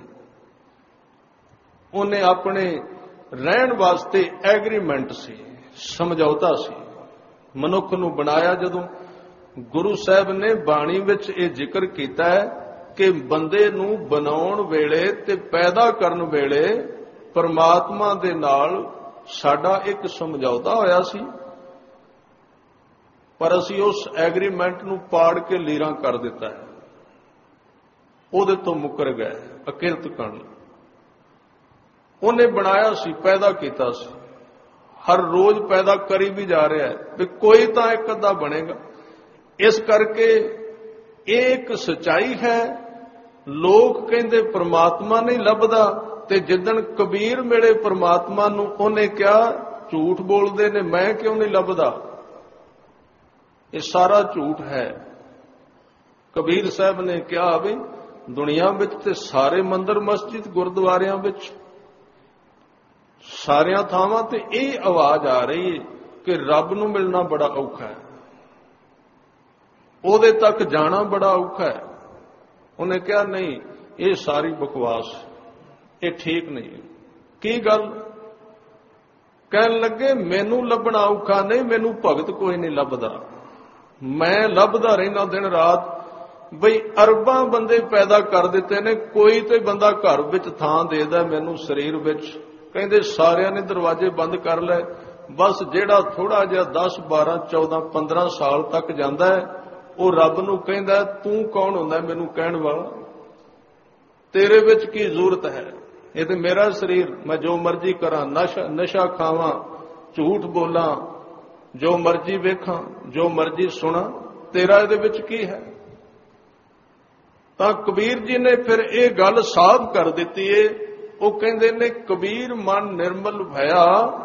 ਉਹਨੇ ਆਪਣੇ ਰਹਿਣ ਵਾਸਤੇ ਐਗਰੀਮੈਂਟ ਸੀ, ਸਮਝੌਤਾ ਸੀ। ਮਨੁੱਖ ਨੂੰ ਬਣਾਇਆ ਜਦੋਂ, ਗੁਰੂ ਸਾਹਿਬ ਨੇ ਬਾਣੀ ਵਿੱਚ ਇਹ ਜ਼ਿਕਰ ਕੀਤਾ ਹੈ ਕਿ ਬੰਦੇ ਨੂੰ ਬਣਾਉਣ ਵੇਲੇ ਤੇ ਪੈਦਾ ਕਰਨ ਵੇਲੇ ਪਰਮਾਤਮਾ ਦੇ ਨਾਲ ਸਾਡਾ ਇੱਕ ਸਮਝੌਤਾ ਹੋਇਆ ਸੀ, ਪਰ ਅਸੀਂ ਉਸ ਐਗਰੀਮੈਂਟ ਨੂੰ ਪਾੜ ਕੇ ਲੀਰਾਂ ਕਰ ਦਿੱਤਾ ਹੈ, ਉਹਦੇ ਤੋਂ ਮੁੱਕਰ ਗਏ। ਅਕਿਰਤ ਕਰਨ ਉਹਨੇ ਬਣਾਇਆ ਸੀ, ਪੈਦਾ ਕੀਤਾ ਸੀ, ਹਰ ਰੋਜ਼ ਪੈਦਾ ਕਰੀ ਵੀ ਜਾ ਰਿਹਾ ਹੈ ਵੀ ਕੋਈ ਤਾਂ ਇੱਕ ਅੱਧਾ ਬਣੇਗਾ। ਇਸ ਕਰਕੇ ਇਹ ਇੱਕ ਸਚਾਈ ਹੈ। ਲੋਕ ਕਹਿੰਦੇ ਪਰਮਾਤਮਾ ਨਹੀਂ ਲੱਭਦਾ, ਤੇ ਜਿੱਦਣ ਕਬੀਰ ਮਿਲੇ ਪਰਮਾਤਮਾ ਨੂੰ ਉਹਨੇ ਕਿਹਾ ਝੂਠ ਬੋਲਦੇ ਨੇ, ਮੈਂ ਕਿਉਂ ਨਹੀਂ ਲੱਭਦਾ। ਇਹ ਸਾਰਾ ਝੂਠ ਹੈ। ਕਬੀਰ ਸਾਹਿਬ ਨੇ ਕਿਹਾ ਵੀ ਦੁਨੀਆ ਵਿੱਚ ਤੇ ਸਾਰੇ ਮੰਦਰ ਮਸਜਿਦ ਗੁਰਦੁਆਰਿਆਂ ਵਿੱਚ ਸਾਰਿਆਂ ਥਾਵਾਂ ਤੇ ਇਹ ਆਵਾਜ਼ ਆ ਰਹੀ ਹੈ ਕਿ ਰੱਬ ਨੂੰ ਮਿਲਣਾ ਬੜਾ ਔਖਾ ਹੈ, ਉਹਦੇ ਤੱਕ ਜਾਣਾ ਬੜਾ ਔਖਾ ਹੈ। ਉਹਨੇ ਕਿਹਾ ਨਹੀਂ, ਇਹ ਸਾਰੀ ਬਕਵਾਸ, ਇਹ ਠੀਕ ਨਹੀਂ। ਕੀ ਗੱਲ? ਕਹਿਣ ਲੱਗੇ ਮੈਨੂੰ ਲੱਭਣਾ ਔਖਾ ਨਹੀਂ, ਮੈਨੂੰ ਭਗਤ ਕੋਈ ਨਹੀਂ ਲੱਭਦਾ। ਮੈਂ ਲੱਭਦਾ ਰਹਿਣਾ ਦਿਨ ਰਾਤ, ਬਈ ਅਰਬਾਂ ਬੰਦੇ ਪੈਦਾ ਕਰ ਦਿੱਤੇ ਨੇ, ਕੋਈ ਤੇ ਬੰਦਾ ਘਰ ਵਿੱਚ ਥਾਂ ਦੇਦਾ ਮੈਨੂੰ ਸਰੀਰ ਵਿੱਚ। ਕਹਿੰਦੇ ਸਾਰਿਆਂ ਨੇ ਦਰਵਾਜ਼ੇ ਬੰਦ ਕਰ ਲਏ, ਬਸ ਜਿਹੜਾ ਥੋੜਾ ਜਿਹਾ ਦਸ ਬਾਰਾਂ ਚੌਦਾਂ ਪੰਦਰਾਂ ਸਾਲ ਤੱਕ ਜਾਂਦਾ ਹੈ ਉਹ ਰੱਬ ਨੂੰ ਕਹਿੰਦਾ ਤੂੰ ਕੌਣ ਹੁੰਦਾ ਮੈਨੂੰ ਕਹਿਣ ਵਾਲਾ, ਤੇਰੇ ਵਿੱਚ ਕੀ ਜ਼ਰੂਰਤ ਹੈ, ਇਹ ਤੇ ਮੇਰਾ ਸਰੀਰ, ਮੈਂ ਜੋ ਮਰਜ਼ੀ ਕਰਾਂ, ਨਸ਼ਾ ਨਸ਼ਾ ਖਾਵਾਂ, ਝੂਠ ਬੋਲਾਂ, ਜੋ ਮਰਜ਼ੀ ਵੇਖਾਂ, ਜੋ ਮਰਜ਼ੀ ਸੁਣਾ, ਤੇਰਾ ਇਹਦੇ ਵਿੱਚ ਕੀ ਹੈ। ਤਾਂ ਕਬੀਰ ਜੀ ਨੇ ਫਿਰ ਇਹ ਗੱਲ ਸਾਫ਼ ਕਰ ਦਿੱਤੀ ਏ। ਉਹ ਕਹਿੰਦੇ ਨੇ ਕਬੀਰ ਮਨ ਨਿਰਮਲ ਭਇਆ,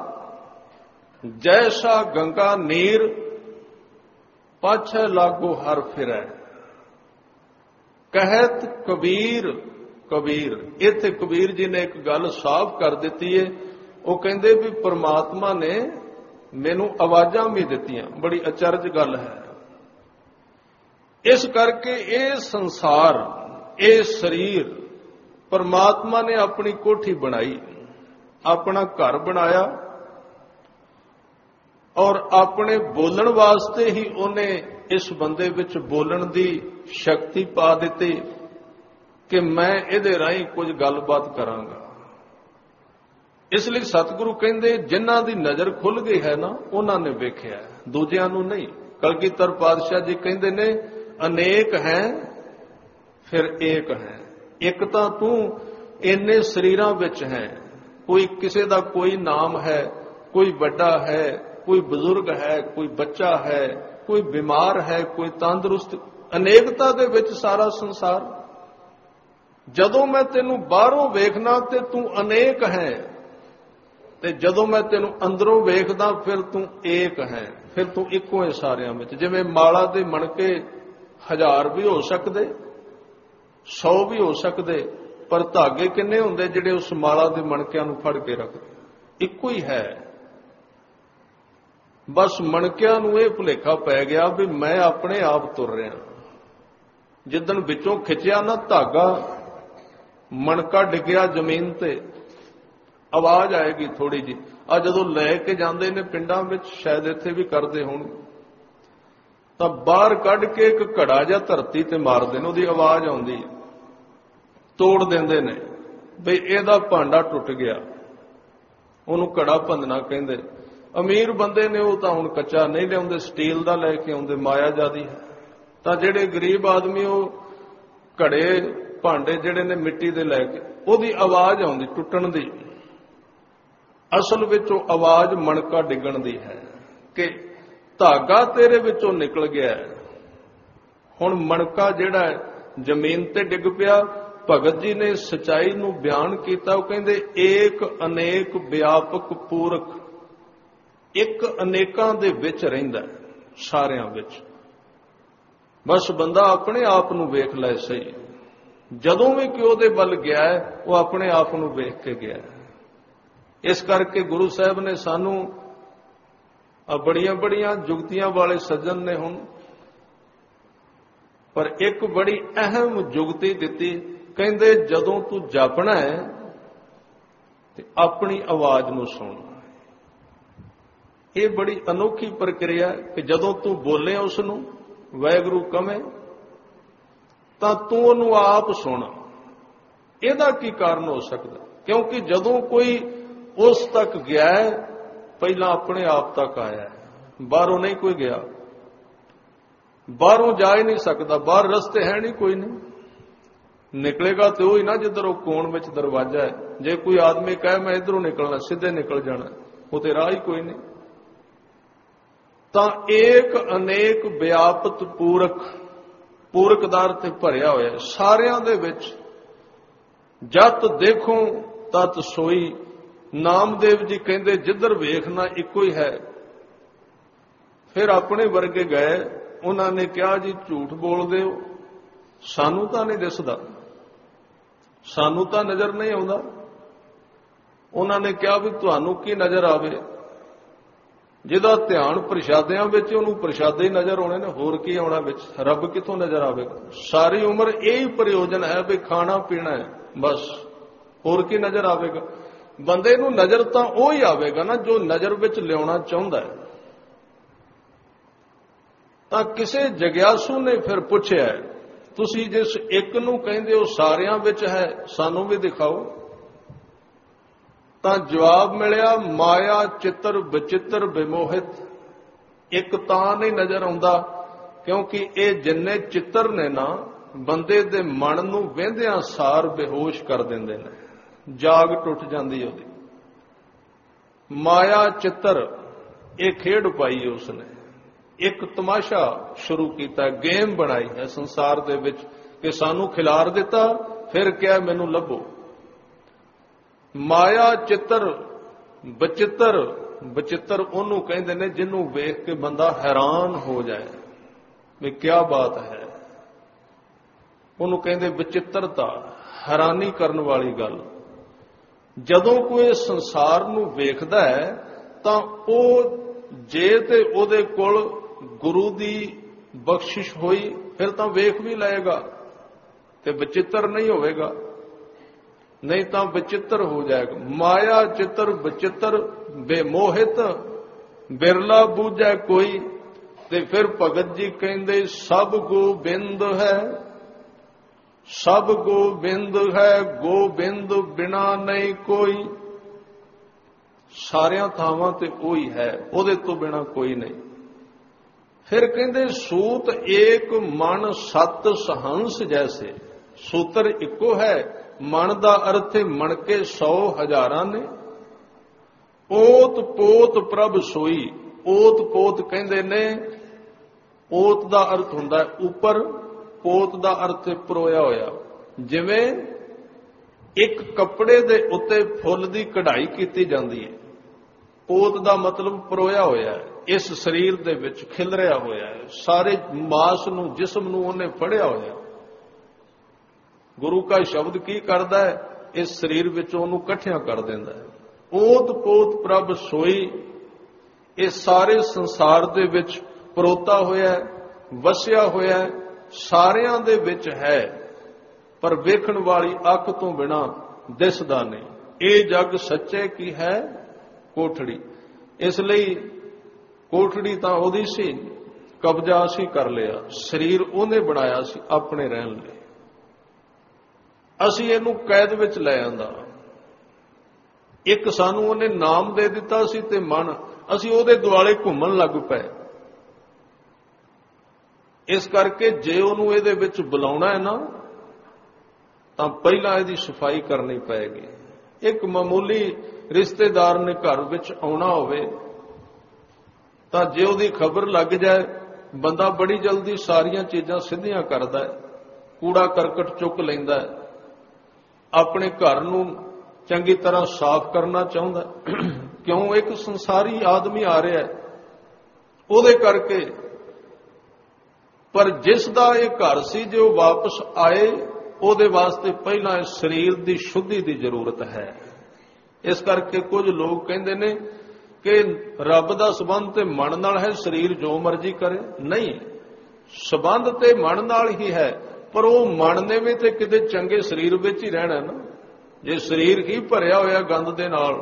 ਜੈਸਾ ਗੰਗਾ ਨੀਰ, ਪਾਛੈ ਲਾਗੋ ਹਰ ਫਿਰੈ। ਕਹਿਤ ਕਬੀਰ ਕਬੀਰ, ਇੱਥੇ ਕਬੀਰ ਜੀ ਨੇ ਇੱਕ ਗੱਲ ਸਾਫ਼ ਕਰ ਦਿੱਤੀ ਏ। ਉਹ ਕਹਿੰਦੇ ਵੀ ਪਰਮਾਤਮਾ ਨੇ ਮੈਨੂੰ ਆਵਾਜ਼ਾਂ ਵੀ ਦਿੱਤੀਆਂ, ਬੜੀ ਅਚਰਜ ਗੱਲ ਹੈ। ਇਸ ਕਰਕੇ ਇਹ ਸੰਸਾਰ, ਇਹ ਸਰੀਰ ਪਰਮਾਤਮਾ ਨੇ ਆਪਣੀ ਕੋਠੀ ਬਣਾਈ, ਆਪਣਾ ਘਰ ਬਣਾਇਆ, ਔਰ ਆਪਣੇ ਬੋਲਣ ਵਾਸਤੇ ਹੀ ਉਹਨੇ ਇਸ ਬੰਦੇ ਵਿੱਚ ਬੋਲਣ ਦੀ ਸ਼ਕਤੀ ਪਾ ਦਿੱਤੀ ਕਿ ਮੈਂ ਇਹਦੇ ਰਾਹੀਂ ਕੁਝ ਗੱਲਬਾਤ ਕਰਾਂਗਾ। ਇਸ ਲਈ ਸਤਿਗੁਰੂ ਕਹਿੰਦੇ ਜਿਨ੍ਹਾਂ ਦੀ ਨਜ਼ਰ ਖੁੱਲ ਗਈ ਹੈ ਨਾ, ਉਹਨਾਂ ਨੇ ਵੇਖਿਆ, ਦੂਜਿਆਂ ਨੂੰ ਨਹੀਂ। ਕਲਗੀਧਰ ਪਾਤਸ਼ਾਹ ਜੀ ਕਹਿੰਦੇ ਨੇ ਅਨੇਕ ਹੈ ਫਿਰ ਏਕ ਹੈ। ਇੱਕ ਤਾਂ ਤੂੰ ਇੰਨੇ ਸਰੀਰਾਂ ਵਿੱਚ ਹੈ, ਕੋਈ ਕਿਸੇ ਦਾ ਕੋਈ ਨਾਮ ਹੈ, ਕੋਈ ਵੱਡਾ ਹੈ, ਕੋਈ ਬਜ਼ੁਰਗ ਹੈ, ਕੋਈ ਬੱਚਾ ਹੈ, ਕੋਈ ਬਿਮਾਰ ਹੈ, ਕੋਈ ਤੰਦਰੁਸਤ, ਅਨੇਕਤਾ ਦੇ ਵਿੱਚ ਸਾਰਾ ਸੰਸਾਰ। ਜਦੋਂ ਮੈਂ ਤੈਨੂੰ ਬਾਹਰੋਂ ਵੇਖਣਾ ਤੇ ਤੂੰ ਅਨੇਕ ਹੈ, ਤੇ ਜਦੋਂ ਮੈਂ ਤੈਨੂੰ ਅੰਦਰੋਂ ਵੇਖਦਾ ਫਿਰ ਤੂੰ ਏਕ ਹੈ, ਫਿਰ ਤੂੰ ਇੱਕੋ ਹੈ ਸਾਰਿਆਂ ਵਿੱਚ। ਜਿਵੇਂ ਮਾਲਾ ਦੇ ਮਣਕੇ ਹਜ਼ਾਰ ਵੀ ਹੋ ਸਕਦੇ, ਸੌ ਵੀ ਹੋ ਸਕਦੇ, ਪਰ ਧਾਗੇ ਕਿੰਨੇ ਹੁੰਦੇ ਜਿਹੜੇ ਉਸ ਮਾਲਾ ਦੇ ਮਣਕਿਆਂ ਨੂੰ ਫੜ ਕੇ ਰੱਖਦੇ? ਇੱਕੋ ਹੀ ਹੈ। ਬਸ ਮਣਕਿਆਂ ਨੂੰ ਇਹ ਭੁਲੇਖਾ ਪੈ ਗਿਆ ਵੀ ਮੈਂ ਆਪਣੇ ਆਪ ਤੁਰ ਰਿਹਾ। ਜਿੱਦਣ ਵਿੱਚੋਂ ਖਿੱਚਿਆ ਨਾ ਧਾਗਾ, ਮਣਕਾ ਡਿੱਗਿਆ ਜ਼ਮੀਨ ਤੇ, ਆਵਾਜ਼ ਆਏਗੀ ਥੋੜੀ ਜਿਹੀ। ਆ ਜਦੋਂ ਲੈ ਕੇ ਜਾਂਦੇ ਨੇ ਪਿੰਡਾਂ ਵਿੱਚ, ਸ਼ਾਇਦ ਇੱਥੇ ਵੀ ਕਰਦੇ ਹੋਣ, ਤਾਂ ਬਾਹਰ ਕੱਢ ਕੇ ਇੱਕ ਘੜਾ ਜਿਹਾ ਧਰਤੀ ਤੇ ਮਾਰਦੇ ਨੇ, ਉਹਦੀ ਆਵਾਜ਼ ਆਉਂਦੀ, ਤੋੜ ਦਿੰਦੇ ਨੇ ਬਈ ਇਹਦਾ ਭਾਂਡਾ ਟੁੱਟ ਗਿਆ, ਉਹਨੂੰ ਘੜਾ ਭੰਨਣਾ ਕਹਿੰਦੇ। ਅਮੀਰ ਬੰਦੇ ਨੇ ਉਹ ਤਾਂ ਹੁਣ ਕੱਚਾ ਨਹੀਂ ਲਿਆਉਂਦੇ, ਸਟੀਲ ਦਾ ਲੈ ਕੇ ਆਉਂਦੇ, ਮਾਇਆ ਜਿਆਦੀ ਹੈ। ਤਾਂ ਜਿਹੜੇ ਗਰੀਬ ਆਦਮੀ ਉਹ ਘੜੇ ਭਾਂਡੇ ਜਿਹੜੇ ਨੇ ਮਿੱਟੀ ਦੇ ਲੈ ਕੇ, ਉਹਦੀ ਆਵਾਜ਼ ਆਉਂਦੀ ਟੁੱਟਣ ਦੀ। ਅਸਲ ਵਿੱਚ ਉਹ ਆਵਾਜ਼ ਮਣਕਾ ਡਿੱਗਣ ਦੀ ਹੈ ਕਿ ਧਾਗਾ ਤੇਰੇ ਵਿੱਚੋਂ ਨਿਕਲ ਗਿਆ, ਹੁਣ ਮਣਕਾ ਜਿਹੜਾ ਹੈ ਜ਼ਮੀਨ ਤੇ ਡਿੱਗ ਪਿਆ। ਭਗਤ ਜੀ ਨੇ ਸਚਾਈ ਨੂੰ ਬਿਆਨ ਕੀਤਾ। ਉਹ ਕਹਿੰਦੇ ਏਕ ਅਨੇਕ ਵਿਆਪਕ ਪੂਰਕ, ਇੱਕ ਅਨੇਕਾਂ ਦੇ ਵਿੱਚ ਰਹਿੰਦਾ, ਸਾਰਿਆਂ ਵਿੱਚ। ਬਸ ਬੰਦਾ ਆਪਣੇ ਆਪ ਨੂੰ ਵੇਖ ਲੈ ਸਹੀ। ਜਦੋਂ ਵੀ ਕਿ ਉਹਦੇ ਵੱਲ ਗਿਆ ਉਹ ਆਪਣੇ ਆਪ ਨੂੰ ਵੇਖ ਕੇ ਗਿਆ। ਇਸ ਕਰਕੇ ਗੁਰੂ ਸਾਹਿਬ ਨੇ ਸਾਨੂੰ ਬੜੀਆਂ ਬੜੀਆਂ ਜੁਗਤੀਆਂ ਵਾਲੇ ਸੱਜਣ ਨੇ ਹੁਣ, ਪਰ ਇੱਕ ਬੜੀ ਅਹਿਮ ਜੁਗਤੀ ਦਿੱਤੀ। ਕਹਿੰਦੇ ਜਦੋਂ ਤੂੰ ਜਾਪਣਾ ਹੈ ਤੇ ਆਪਣੀ ਆਵਾਜ਼ ਨੂੰ ਸੁਣਨਾ। ਇਹ ਬੜੀ ਅਨੋਖੀ ਪ੍ਰਕਿਰਿਆ ਕਿ ਜਦੋਂ ਤੂੰ ਬੋਲੇ ਉਸ ਨੂੰ ਵਾਹਿਗੁਰੂ ਕਵੇਂ ਤਾਂ ਤੂੰ ਉਹਨੂੰ ਆਪ ਸੁਣ। ਇਹਦਾ ਕੀ ਕਾਰਨ ਹੋ ਸਕਦਾ? क्योंकि जदों कोई उस तक गया है पहला अपने आप तक आया है, बाहरों नहीं कोई गया, बाहरों जा ही नहीं सकता, बाहर रस्ते है नहीं, कोई नहीं निकलेगा तो वही ना जिधर वो कोण में दरवाजा है। जे कोई आदमी कहे मैं इधरों निकलना, सीधे निकल जाना, वो तो राह ही कोई नहीं। तो एक अनेक व्यापत पूरक पूरकदार ते भरिया होया सारियां दे विच। जत देखो तत सोई, नामदेव जी कहते जिधर वेखना इको ही है। फिर अपने वर्गे गए, उन्होंने कहा जी झूठ बोलते हो, सानू तो नहीं दिसदा, सानू तो नजर नहीं आउंदा। उन्होंने कहा भी तुहानू की नजर आवे, जिहदा ध्यान प्रशादियां विच उहनूं प्रशादे ही नजर आने ने, होर की आउणा विच, रब किथों नजर आवेगा। सारी उम्र यही प्रयोजन है भी खाना पीना है बस, होर की नजर आवेगा। बंदे नूं नजर तां ਉਹ ही आवेगा ना जो नजर विच लियाउणा चाहुंदा है। तां किसे जग्यासू ने फिर पुछया, तुसीं जिस एक नूं कहंदे हो सारियां विच है, सानू भी दिखाओ। तां जवाब मिलिया, माया चित्र विचित्र विमोहित। एक तां नहीं नजर आउंदा क्योंकि ये जिन्ने चित्र ने ना बंदे दे मन नूं वेंदियां सार बेहोश कर दिंदे ने, जाग टुट जांदी ओदी। माया चित्र ये खेड पाई उसने, एक तमाशा शुरू किया, गेम बनाई है संसार दे विच कि सानू खिलार दिता, फिर क्या मैनू लभो। माया चित्र बचित्र, बचित्र ओनू कहंदे ने जिन्हों वेख के बंदा हैरान हो जाए भी क्या बात है, ओनू कहंदे विचित्रता, हैरानी करने वाली गल। जदों कोई संसार नूं वेखदा है तां ओह जे ते ओहदे कोल गुरु दी बख्शिश होई फिर तां वेख भी लएगा ते विचित्र नहीं होवेगा, नहीं तां विचित्र हो जाएगा। माया चित्र विचित्र बेमोहित, बिरला बूझे कोई। ते फिर भगत जी कहंदे सब गोबिंद है, सब गोबिंद है, गोबिंद बिना नहीं कोई। सारियां थावां ते ओही है, ओहदे तो बिना कोई नहीं। फिर कहंदे सूत एक मन सत सहंस जैसे। सूत्र इको है, मन का अर्थ है मन के सौ हजारां ने। ओत पोत प्रभ सोई। ओत पोत कहंदे ने, ओत का अर्थ हुंदा है ऊपर, पोत का अर्थ है परोया होया। जिवें एक कपड़े दे उत्ते फुੱਲ दी कढ़ाई कीती जांदी है, पोत का मतलब परोया होया है, इस शरीर दे विच खिलरिया होया है, सारे मास नूं जिस्म नूं उहने फड़िया होया। गुरु का शब्द की करदा है, इस शरीर विच उहनूं इकट्ठियां कर दिंदा है। ओत पोत प्रभ सोई, इस सारे संसार दे विच परोता होया है, वसिया होया है, सारियां दे विच है, पर वेखण वाली अख तो बिना दिसदा नहीं। ये जग सच्चे की है कोठड़ी। इसलिए कोठड़ी तां ओदी सी, कब्जा असीं कर लिया, शरीर उहने बनाया सी अपने रहण लई, असीं इहनूं कैद विच लै आंदा। एक सानू उहने नाम दे दिता सी ते मन, असीं ओहदे दुआले घुमण लग पए। इस करके जे उहनूं इहदे विच बुलाउणा है ना तां पहिलां इहदी सफाई करनी पएगी। एक मामूली रिश्तेदार ने घर विच आउणा होवे तां जे उहदी खबर लग जाए, बंदा बड़ी जल्दी सारियां चीज़ां सिद्धियां करदा है, कूड़ा करकट चुक लैंदा है, अपने घर नूं चंगी तरह साफ करना चाहुंदा है। क्यों? एक संसारी आदमी आ रहा है, उहदे करके। पर जिस दा ये घर सी जो वापस आए, ਉਹਦੇ वास्ते पहला शरीर की शुद्धि की जरूरत है। इस करके कुछ लोग कहते हैं कि रब का संबंध तो मन नाल है, शरीर जो मर्जी करे। नहीं, संबंध तो मन नाल ही है, पर वो मन ने भी तो किते चंगे शरीर विच ही रहना ना। जे शरीर ही भरिया होया गंद दे नाल,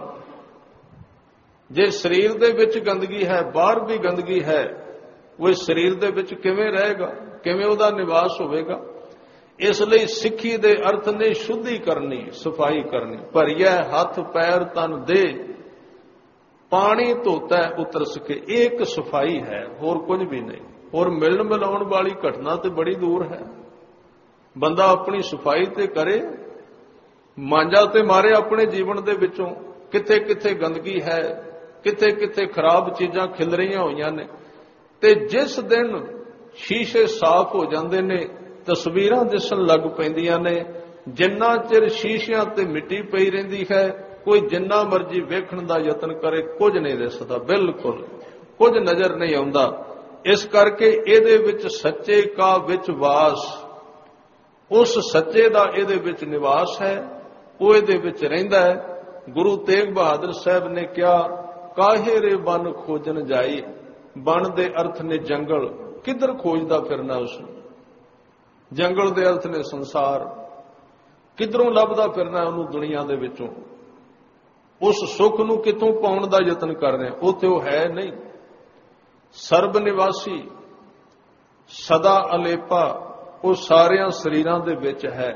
जे शरीर दे विच गंदगी है, बाहर भी गंदगी है, वो शरीर दे विच किवें रहेगा, किवें उहदा निवास होवेगा। ਇਸ ਲਈ ਸਿੱਖੀ ਦੇ ਅਰਥ ਨੇ ਸ਼ੁੱਧੀ ਕਰਨੀ, ਸਫਾਈ ਕਰਨੀ। ਭਰੀਐ ਹੱਥ ਪੈਰ ਤਨ ਦੇ, ਪਾਣੀ ਧੋਤਾ ਉਤਰ ਸਕੇ। ਇਹ ਇੱਕ ਸਫਾਈ ਹੈ, ਹੋਰ ਕੁਝ ਵੀ ਨਹੀਂ। ਹੋਰ ਮਿਲਣ ਮਿਲਾਉਣ ਵਾਲੀ ਘਟਨਾ ਤੇ ਬੜੀ ਦੂਰ ਹੈ। ਬੰਦਾ ਆਪਣੀ ਸਫਾਈ ਤੇ ਕਰੇ, ਮਾਂਜਾ ਤੇ ਮਾਰੇ ਆਪਣੇ ਜੀਵਨ ਦੇ ਵਿੱਚੋਂ। ਕਿੱਥੇ ਕਿੱਥੇ ਗੰਦਗੀ ਹੈ, ਕਿੱਥੇ ਕਿੱਥੇ ਖਰਾਬ ਚੀਜ਼ਾਂ ਖਿਲ ਰਹੀਆਂ ਹੋਈਆਂ ਨੇ। ਤੇ ਜਿਸ ਦਿਨ ਸ਼ੀਸ਼ੇ ਸਾਫ਼ ਹੋ ਜਾਂਦੇ ਨੇ, ਤਸਵੀਰਾਂ ਦਿਸਣ ਲੱਗ ਪੈਂਦੀਆਂ ਨੇ। ਜਿੰਨਾ ਚਿਰ ਸ਼ੀਸ਼ਿਆਂ ਤੇ ਮਿੱਟੀ ਪਈ ਰਹਿੰਦੀ ਹੈ, ਕੋਈ ਜਿੰਨਾ ਮਰਜ਼ੀ ਵੇਖਣ ਦਾ ਯਤਨ ਕਰੇ, ਕੁਝ ਨਹੀਂ ਦਿਸਦਾ, ਬਿਲਕੁਲ ਕੁਝ ਨਜ਼ਰ ਨਹੀਂ ਆਉਂਦਾ। ਇਸ ਕਰਕੇ ਇਹਦੇ ਵਿੱਚ ਸੱਚੇ ਕਾ ਵਿੱਚ ਵਾਸ, ਉਸ ਸੱਚੇ ਦਾ ਇਹਦੇ ਵਿੱਚ ਨਿਵਾਸ ਹੈ, ਉਹ ਇਹਦੇ ਵਿੱਚ ਰਹਿੰਦਾ ਹੈ। ਗੁਰੂ ਤੇਗ ਬਹਾਦਰ ਸਾਹਿਬ ਨੇ ਕਿਹਾ, ਕਾਹੇ ਰੇ ਬਨ ਖੋਜਨ ਜਾਈ। ਬਨ ਦੇ ਅਰਥ ਨੇ ਜੰਗਲ, ਕਿੱਧਰ ਖੋਜਦਾ ਫਿਰਨਾ ਉਸ ਨੂੰ। ਜੰਗਲ ਦੇ ਅਰਥ ਨੇ ਸੰਸਾਰ, ਕਿੱਧਰੋਂ ਲੱਭਦਾ ਫਿਰਨਾ ਉਹਨੂੰ ਦੁਨੀਆ ਦੇ ਵਿੱਚੋਂ। ਉਸ ਸੁੱਖ ਨੂੰ ਕਿੱਥੋਂ ਪਾਉਣ ਦਾ ਯਤਨ ਕਰ ਰਹੇ, ਉੱਥੇ ਉਹ ਹੈ ਨਹੀਂ। ਸਰਬ ਨਿਵਾਸੀ, ਸਦਾ ਅਲੇਪਾ, ਉਹ ਸਾਰਿਆਂ ਸਰੀਰਾਂ ਦੇ ਵਿੱਚ ਹੈ,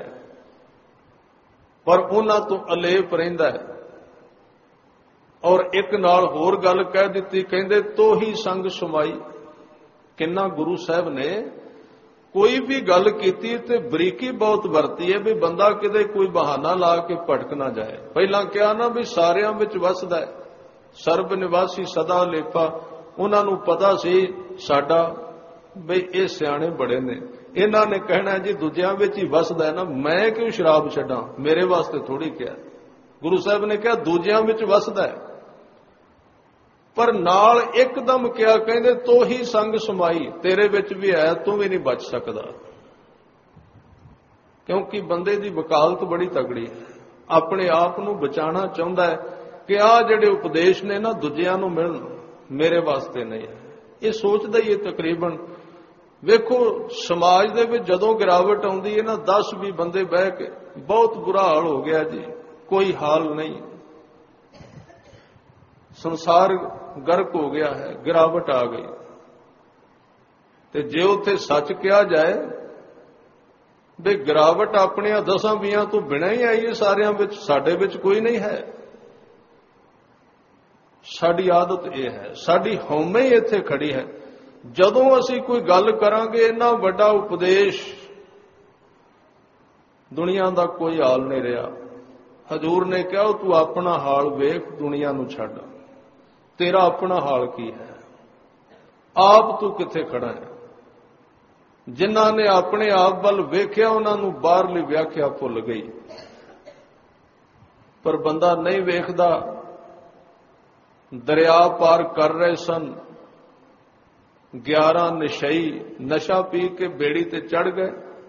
ਪਰ ਉਹਨਾਂ ਤੋਂ ਅਲੇਪ ਰਹਿੰਦਾ ਹੈ। ਔਰ ਇੱਕ ਨਾਲ ਹੋਰ ਗੱਲ ਕਹਿ ਦਿੱਤੀ, ਕਹਿੰਦੇ ਤੋ ਹੀ ਸੰਗ ਸਮਾਈ। ਕਿੰਨਾ ਗੁਰੂ ਸਾਹਿਬ ਨੇ ਕੋਈ ਵੀ ਗੱਲ ਕੀਤੀ ਤੇ ਬਰੀਕੀ ਬਹੁਤ ਵਰਤੀ ਹੈ, ਵੀ ਬੰਦਾ ਕਿਤੇ ਕੋਈ ਬਹਾਨਾ ਲਾ ਕੇ ਭਟਕ ਨਾ ਜਾਏ। ਪਹਿਲਾਂ ਕਿਹਾ ਨਾ ਵੀ ਸਾਰਿਆਂ ਵਿੱਚ ਵਸਦਾ ਹੈ, ਸਰਬ ਨਿਵਾਸੀ ਸਦਾ ਲੇਪਾ। ਉਹਨਾਂ ਨੂੰ ਪਤਾ ਸੀ ਸਾਡਾ ਬਈ ਇਹ ਸਿਆਣੇ ਬੜੇ ਨੇ, ਇਹਨਾਂ ਨੇ ਕਹਿਣਾ ਜੀ ਦੂਜਿਆਂ ਵਿੱਚ ਹੀ ਵਸਦਾ ਹੈ ਨਾ, ਮੈਂ ਕਿਉਂ ਸ਼ਰਾਬ ਛੱਡਾਂ, ਮੇਰੇ ਵਾਸਤੇ ਥੋੜੀ ਕਿਹਾ। ਗੁਰੂ ਸਾਹਿਬ ਨੇ ਕਿਹਾ ਦੂਜਿਆਂ ਵਿੱਚ ਵਸਦਾ ਹੈ, ਪਰ ਨਾਲ ਇੱਕਦਮ ਕਿਹਾ, ਕਹਿੰਦੇ ਤੋ ਹੀ ਸੰਗ ਸਮਾਈ, ਤੇਰੇ ਵਿੱਚ ਵੀ ਹੈ, ਤੂੰ ਵੀ ਨਹੀਂ ਬਚ ਸਕਦਾ। ਕਿਉਂਕਿ ਬੰਦੇ ਦੀ ਵਕਾਲਤ ਬੜੀ ਤਗੜੀ ਹੈ, ਆਪਣੇ ਆਪ ਨੂੰ ਬਚਾਉਣਾ ਚਾਹੁੰਦਾ ਹੈ ਕਿ ਆਹ ਜਿਹੜੇ ਉਪਦੇਸ਼ ਨੇ ਨਾ ਦੂਜਿਆਂ ਨੂੰ ਮਿਲਣ, ਮੇਰੇ ਵਾਸਤੇ ਨਹੀਂ ਹੈ। ਇਹ ਸੋਚਦਾ ਹੀ ਹੈ ਤਕਰੀਬਨ। ਵੇਖੋ ਸਮਾਜ ਦੇ ਵਿੱਚ ਜਦੋਂ ਗਿਰਾਵਟ ਆਉਂਦੀ ਹੈ ਨਾ, ਦਸ ਵੀਹ ਬੰਦੇ ਬਹਿ ਕੇ ਬਹੁਤ ਬੁਰਾ ਹਾਲ ਹੋ ਗਿਆ ਜੀ, ਕੋਈ ਹਾਲ ਨਹੀਂ, ਸੰਸਾਰ ਗਰਕ ਹੋ ਗਿਆ ਹੈ, ਗਿਰਾਵਟ ਆ ਗਈ। ਤੇ ਜੇ ਉੱਥੇ ਸੱਚ ਕਿਹਾ ਜਾਏ ਵੀ ਗਿਰਾਵਟ ਆਪਣੀਆਂ ਦਸਾਂ ਵੀਆਂ ਤੋਂ ਬਿਨਾਂ ਹੀ ਆਈ ਹੈ, ਸਾਰਿਆਂ ਵਿੱਚ, ਸਾਡੇ ਵਿੱਚ ਕੋਈ ਨਹੀਂ ਹੈ। ਸਾਡੀ ਆਦਤ ਇਹ ਹੈ, ਸਾਡੀ ਹਉਮੈ ਹੀ ਇੱਥੇ ਖੜੀ ਹੈ। ਜਦੋਂ ਅਸੀਂ ਕੋਈ ਗੱਲ ਕਰਾਂਗੇ, ਇੰਨਾ ਵੱਡਾ ਉਪਦੇਸ਼, ਦੁਨੀਆ ਦਾ ਕੋਈ ਹਾਲ ਨਹੀਂ ਰਿਹਾ। ਹਜ਼ੂਰ ਨੇ ਕਿਹਾ ਤੂੰ ਆਪਣਾ ਹਾਲ ਵੇਖ, ਦੁਨੀਆ ਨੂੰ ਛੱਡ, ਤੇਰਾ ਆਪਣਾ ਹਾਲ ਕੀ ਹੈ, ਆਪ ਤੂੰ ਕਿੱਥੇ ਖੜਾ ਹੈ। ਜਿਨ੍ਹਾਂ ਨੇ ਆਪਣੇ ਆਪ ਵੱਲ ਵੇਖਿਆ, ਉਹਨਾਂ ਨੂੰ ਬਾਹਰਲੀ ਵਿਆਖਿਆ ਭੁੱਲ ਗਈ। ਪਰ ਬੰਦਾ ਨਹੀਂ ਵੇਖਦਾ। ਦਰਿਆ ਪਾਰ ਕਰ ਰਹੇ ਸਨ ਗਿਆਰਾਂ ਨਸ਼ਈ, ਨਸ਼ਾ ਪੀ ਕੇ ਬੇੜੀ ਤੇ ਚੜ ਗਏ,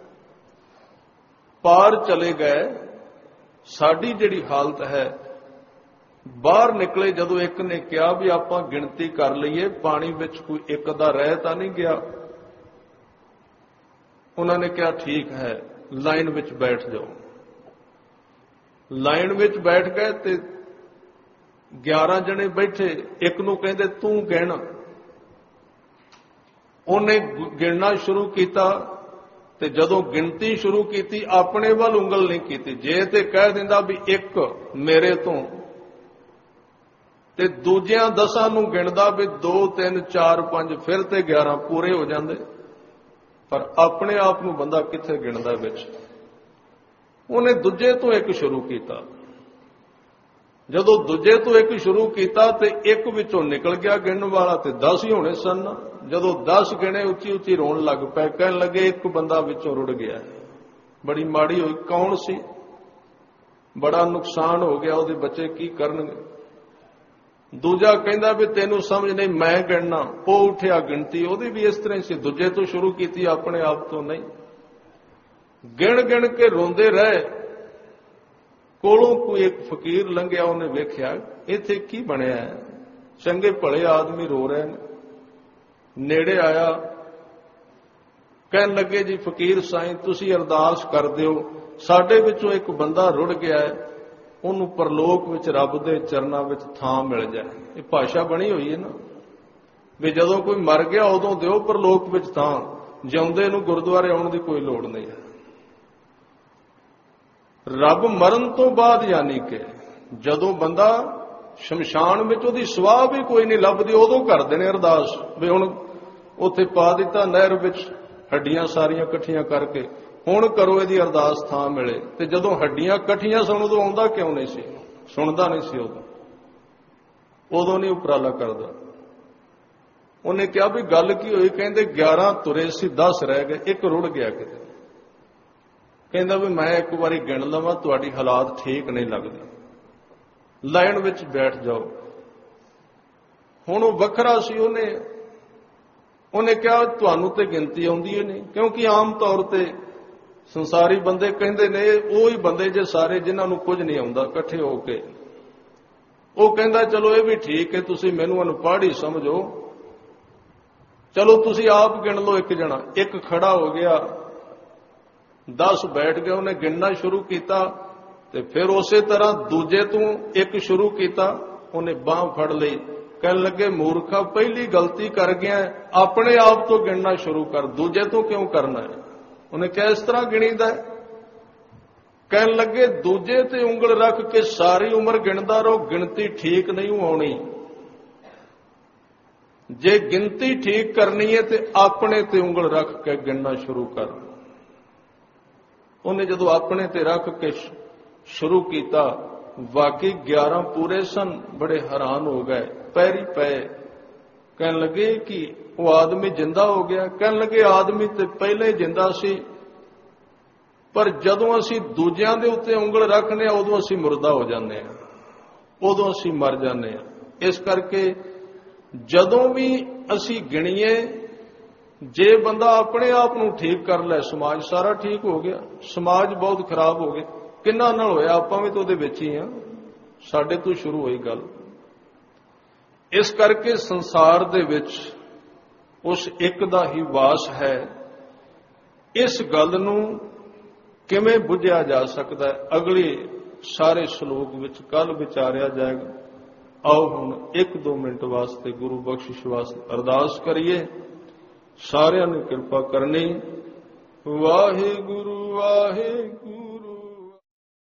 ਪਾਰ ਚਲੇ ਗਏ। ਸਾਡੀ ਜਿਹੜੀ ਹਾਲਤ ਹੈ, ਬਾਹਰ ਨਿਕਲੇ ਜਦੋਂ ਇੱਕ ਨੇ ਕਿਹਾ ਵੀ ਆਪਾਂ ਗਿਣਤੀ ਕਰ ਲਈਏ, ਪਾਣੀ ਵਿੱਚ ਕੋਈ ਇੱਕ ਦਾ ਰਹਿ ਤਾਂ ਨਹੀਂ ਗਿਆ। ਉਹਨਾਂ ਨੇ ਕਿਹਾ ਠੀਕ ਹੈ, ਲਾਈਨ ਵਿੱਚ ਬੈਠ ਜਾਓ। ਲਾਈਨ ਵਿੱਚ ਬੈਠ ਗਏ ਤੇ ਗਿਆਰਾਂ ਜਣੇ ਬੈਠੇ, ਇੱਕ ਨੂੰ ਕਹਿੰਦੇ ਤੂੰ ਗਿਣ। ਉਹਨੇ ਗਿਣਨਾ ਸ਼ੁਰੂ ਕੀਤਾ ਤੇ ਜਦੋਂ ਗਿਣਤੀ ਸ਼ੁਰੂ ਕੀਤੀ, ਆਪਣੇ ਵੱਲ ਉਂਗਲ ਨਹੀਂ ਕੀਤੀ। ਜੇ ਤੇ ਕਹਿ ਦਿੰਦਾ ਵੀ ਇੱਕ ਮੇਰੇ ਤੋਂ, ਤੇ ਦੂਜਿਆਂ ਦਸਾਂ ਨੂੰ ਗਿਣਦਾ ਵੀ ਦੋ ਤਿੰਨ ਚਾਰ ਪੰਜ, ਫਿਰ ਤੇ ਗਿਆਰਾਂ ਪੂਰੇ ਹੋ ਜਾਂਦੇ। ਪਰ ਆਪਣੇ ਆਪ ਨੂੰ ਬੰਦਾ ਕਿੱਥੇ ਗਿਣਦਾ ਵਿੱਚ। ਉਹਨੇ ਦੂਜੇ ਤੋਂ ਇੱਕ ਸ਼ੁਰੂ ਕੀਤਾ। ਜਦੋਂ ਦੂਜੇ ਤੋਂ ਇੱਕ ਸ਼ੁਰੂ ਕੀਤਾ ਤੇ ਇੱਕ ਵਿੱਚੋਂ ਨਿਕਲ ਗਿਆ ਗਿਣਨ ਵਾਲਾ, ਤੇ ਦਸ ਹੀ ਹੋਣੇ ਸਨ। ਜਦੋਂ ਦਸ ਗਿਣੇ, ਉੱਚੀ ਉੱਚੀ ਰੋਣ ਲੱਗ ਪਏ, ਕਹਿਣ ਲੱਗੇ ਇੱਕ ਬੰਦਾ ਵਿੱਚੋਂ ਰੁੜ ਗਿਆ, ਬੜੀ ਮਾੜੀ ਹੋਈ। ਕੌਣ ਸੀ? ਬੜਾ ਨੁਕਸਾਨ ਹੋ ਗਿਆ, ਉਹਦੇ ਬੱਚੇ ਕੀ ਕਰਨਗੇ। ਦੂਜਾ ਕਹਿੰਦਾ ਵੀ ਤੈਨੂੰ ਸਮਝ ਨਹੀਂ, ਮੈਂ ਗਿਣਨਾ। ਉਹ ਉੱਠਿਆ, ਗਿਣਤੀ ਉਹਦੀ ਵੀ ਇਸ ਤਰ੍ਹਾਂ ਸੀ, ਦੂਜੇ ਤੋਂ ਸ਼ੁਰੂ ਕੀਤੀ, ਆਪਣੇ ਆਪ ਤੋਂ ਨਹੀਂ। ਗਿਣ ਗਿਣ ਕੇ ਰੋਂਦੇ ਰਹੇ। ਕੋਲੋਂ ਕੋਈ ਇੱਕ ਫਕੀਰ ਲੰਘਿਆ, ਉਹਨੇ ਵੇਖਿਆ ਇੱਥੇ ਕੀ ਬਣਿਆ ਹੈ, ਚੰਗੇ ਭਲੇ ਆਦਮੀ ਰੋ ਰਹੇ ਨੇ। ਨੇੜੇ ਆਇਆ, ਕਹਿਣ ਲੱਗੇ ਜੀ ਫਕੀਰ ਸਾਈਂ, ਤੁਸੀਂ ਅਰਦਾਸ ਕਰ ਦਿਓ, ਸਾਡੇ ਵਿੱਚੋਂ ਇੱਕ ਬੰਦਾ ਰੁੜ ਗਿਆ ਹੈ, ਉਹਨੂੰ ਪਰਲੋਕ ਵਿੱਚ ਰੱਬ ਦੇ ਚਰਨਾਂ ਵਿੱਚ ਥਾਂ ਮਿਲ ਜਾਏ। ਇਹ ਭਾਸ਼ਾ ਬਣੀ ਹੋਈ ਹੈ ਨਾ ਵੀ ਜਦੋਂ ਕੋਈ ਮਰ ਗਿਆ ਉਦੋਂ ਦਿਓ ਪਰਲੋਕ ਵਿੱਚ ਥਾਂ, ਜਿਉਂਦੇ ਨੂੰ ਗੁਰਦੁਆਰੇ ਆਉਣ ਦੀ ਕੋਈ ਲੋੜ ਨਹੀਂ ਹੈ। ਰੱਬ ਮਰਨ ਤੋਂ ਬਾਅਦ, ਯਾਨੀ ਕਿ ਜਦੋਂ ਬੰਦਾ ਸ਼ਮਸ਼ਾਨ ਵਿੱਚ ਉਹਦੀ ਸਵਾਹ ਵੀ ਕੋਈ ਨਹੀਂ ਲੱਭਦੀ, ਉਦੋਂ ਕਰਦੇ ਨੇ ਅਰਦਾਸ ਵੀ ਹੁਣ ਉੱਥੇ ਪਾ ਦਿੱਤਾ ਨਹਿਰ ਵਿੱਚ ਹੱਡੀਆਂ ਸਾਰੀਆਂ ਇਕੱਠੀਆਂ ਕਰਕੇ, ਹੁਣ ਕਰੋ ਇਹਦੀ ਅਰਦਾਸ ਥਾਂ ਮਿਲੇ। ਤੇ ਜਦੋਂ ਹੱਡੀਆਂ ਇਕੱਠੀਆਂ ਸਨ ਉਦੋਂ ਆਉਂਦਾ ਕਿਉਂ ਨਹੀਂ ਸੀ? ਸੁਣਦਾ ਨਹੀਂ ਸੀ ਉਦੋਂ, ਉਦੋਂ ਨਹੀਂ ਉਪਰਾਲਾ ਕਰਦਾ। ਉਹਨੇ ਕਿਹਾ ਵੀ ਗੱਲ ਕੀ ਹੋਈ? ਕਹਿੰਦੇ ਗਿਆਰਾਂ ਤੁਰੇ ਸੀ, ਦਸ ਰਹਿ ਗਏ, ਇੱਕ ਰੁੜ ਗਿਆ ਕਿਤੇ। ਕਹਿੰਦਾ ਵੀ ਮੈਂ ਇੱਕ ਵਾਰੀ ਗਿਣ ਲਵਾਂ, ਤੁਹਾਡੀ ਹਾਲਾਤ ਠੀਕ ਨਹੀਂ ਲੱਗਦੇ, ਲਾਈਨ ਵਿੱਚ ਬੈਠ ਜਾਓ। ਹੁਣ ਉਹ ਵੱਖਰਾ ਸੀ, ਉਹਨੇ ਉਹਨੇ ਕਿਹਾ ਤੁਹਾਨੂੰ ਤੇ ਗਿਣਤੀ ਆਉਂਦੀ ਹੀ ਨਹੀਂ, ਕਿਉਂਕਿ ਆਮ ਤੌਰ ਤੇ ਸੰਸਾਰੀ ਬੰਦੇ ਕਹਿੰਦੇ ਨੇ ਉਹ ਹੀ ਬੰਦੇ ਜੇ ਸਾਰੇ ਜਿਨ੍ਹਾਂ ਨੂੰ ਕੁਝ ਨਹੀਂ ਆਉਂਦਾ ਇਕੱਠੇ ਹੋ ਕੇ। ਉਹ ਕਹਿੰਦਾ ਚਲੋ ਇਹ ਵੀ ਠੀਕ ਹੈ, ਤੁਸੀਂ ਮੈਨੂੰ ਅਨਪੜ੍ਹ ਹੀ ਸਮਝੋ, ਚਲੋ ਤੁਸੀਂ ਆਪ ਗਿਣ ਲਓ ਇੱਕ ਜਣਾ। ਇੱਕ ਖੜਾ ਹੋ ਗਿਆ, ਦਸ ਬੈਠ ਗਏ, ਉਹਨੇ ਗਿਣਨਾ ਸ਼ੁਰੂ ਕੀਤਾ ਤੇ ਫਿਰ ਉਸੇ ਤਰ੍ਹਾਂ ਦੂਜੇ ਤੋਂ ਇੱਕ ਸ਼ੁਰੂ ਕੀਤਾ, ਉਹਨੇ ਬਾਂਹ ਫੜ ਲਈ। ਕਹਿਣ ਲੱਗੇ ਮੂਰਖਾ, ਪਹਿਲੀ ਗਲਤੀ ਕਰ ਗਿਆ, ਆਪਣੇ ਆਪ ਤੋਂ ਗਿਣਨਾ ਸ਼ੁਰੂ ਕਰ, ਦੂਜੇ ਤੋਂ ਕਿਉਂ ਕਰਨਾ ਹੈ? ਉਹਨੇ ਕਿਹਾ ਇਸ ਤਰ੍ਹਾਂ ਗਿਣੀਦਾ। ਕਹਿਣ ਲੱਗੇ ਦੂਜੇ ਤੇ ਉਂਗਲ ਰੱਖ ਕੇ ਸਾਰੀ ਉਮਰ ਗਿਣਦਾ ਰਹੋ, ਗਿਣਤੀ ਠੀਕ ਨਹੀਂ ਆਉਣੀ। ਜੇ ਗਿਣਤੀ ਠੀਕ ਕਰਨੀ ਹੈ ਤੇ ਆਪਣੇ ਤੇ ਉਂਗਲ ਰੱਖ ਕੇ ਗਿਣਨਾ ਸ਼ੁਰੂ ਕਰ। ਉਹਨੇ ਜਦੋਂ ਆਪਣੇ ਤੇ ਰੱਖ ਕੇ ਸ਼ੁਰੂ ਕੀਤਾ, ਵਾਕਈ ਗਿਆਰਾਂ ਪੂਰੇ ਸਨ। ਬੜੇ ਹੈਰਾਨ ਹੋ ਗਏ, ਪੈਰੀ ਪਏ, ਕਹਿਣ ਲੱਗੇ ਕਿ ਉਹ ਆਦਮੀ ਜਿੰਦਾ ਹੋ ਗਿਆ। ਕਹਿਣ ਲੱਗੇ ਆਦਮੀ ਤੇ ਪਹਿਲੇ ਜਿੰਦਾ ਸੀ, ਪਰ ਜਦੋਂ ਅਸੀਂ ਦੂਜਿਆਂ ਦੇ ਉੱਤੇ ਉਂਗਲ ਰੱਖਦੇ ਹਾਂ ਉਦੋਂ ਅਸੀਂ ਮੁਰਦਾ ਹੋ ਜਾਂਦੇ ਹਾਂ, ਉਦੋਂ ਅਸੀਂ ਮਰ ਜਾਂਦੇ ਹਾਂ। ਇਸ ਕਰਕੇ ਜਦੋਂ ਵੀ ਅਸੀਂ ਗਿਣੀਏ, ਜੇ ਬੰਦਾ ਆਪਣੇ ਆਪ ਨੂੰ ਠੀਕ ਕਰ ਲੈ, ਸਮਾਜ ਸਾਰਾ ਠੀਕ ਹੋ ਗਿਆ। ਸਮਾਜ ਬਹੁਤ ਖਰਾਬ ਹੋ ਗਿਆ। ਕਿੰਨਾ ਨਾਲ ਹੋਇਆ? ਆਪਾਂ ਵੀ ਤਾਂ ਉਹਦੇ ਵਿੱਚ ਹੀ ਆ, ਸਾਡੇ ਤੋਂ ਸ਼ੁਰੂ ਹੋਈ ਗੱਲ। ਇਸ ਕਰਕੇ ਸੰਸਾਰ ਦੇ ਵਿੱਚ ਉਸ ਇੱਕ ਦਾ ਹੀ ਵਾਸ ਹੈ। ਇਸ ਗੱਲ ਨੂੰ ਕਿਵੇਂ ਬੁੱਝਿਆ ਜਾ ਸਕਦਾ ਹੈ, ਅਗਲੇ ਸਾਰੇ ਸ਼ਲੋਕ ਵਿੱਚ ਕੱਲ ਵਿਚਾਰਿਆ ਜਾਏਗਾ। ਆਓ ਹੁਣ ਇੱਕ ਦੋ ਮਿੰਟ ਵਾਸਤੇ ਗੁਰੂ ਬਖਸ਼ਿਸ਼ ਵਾਸਤੇ ਅਰਦਾਸ ਕਰੀਏ। ਸਾਰਿਆਂ ਨੇ ਕਿਰਪਾ ਕਰਨੀ। ਵਾਹਿਗੁਰੂ ਵਾਹਿਗੁਰੂ।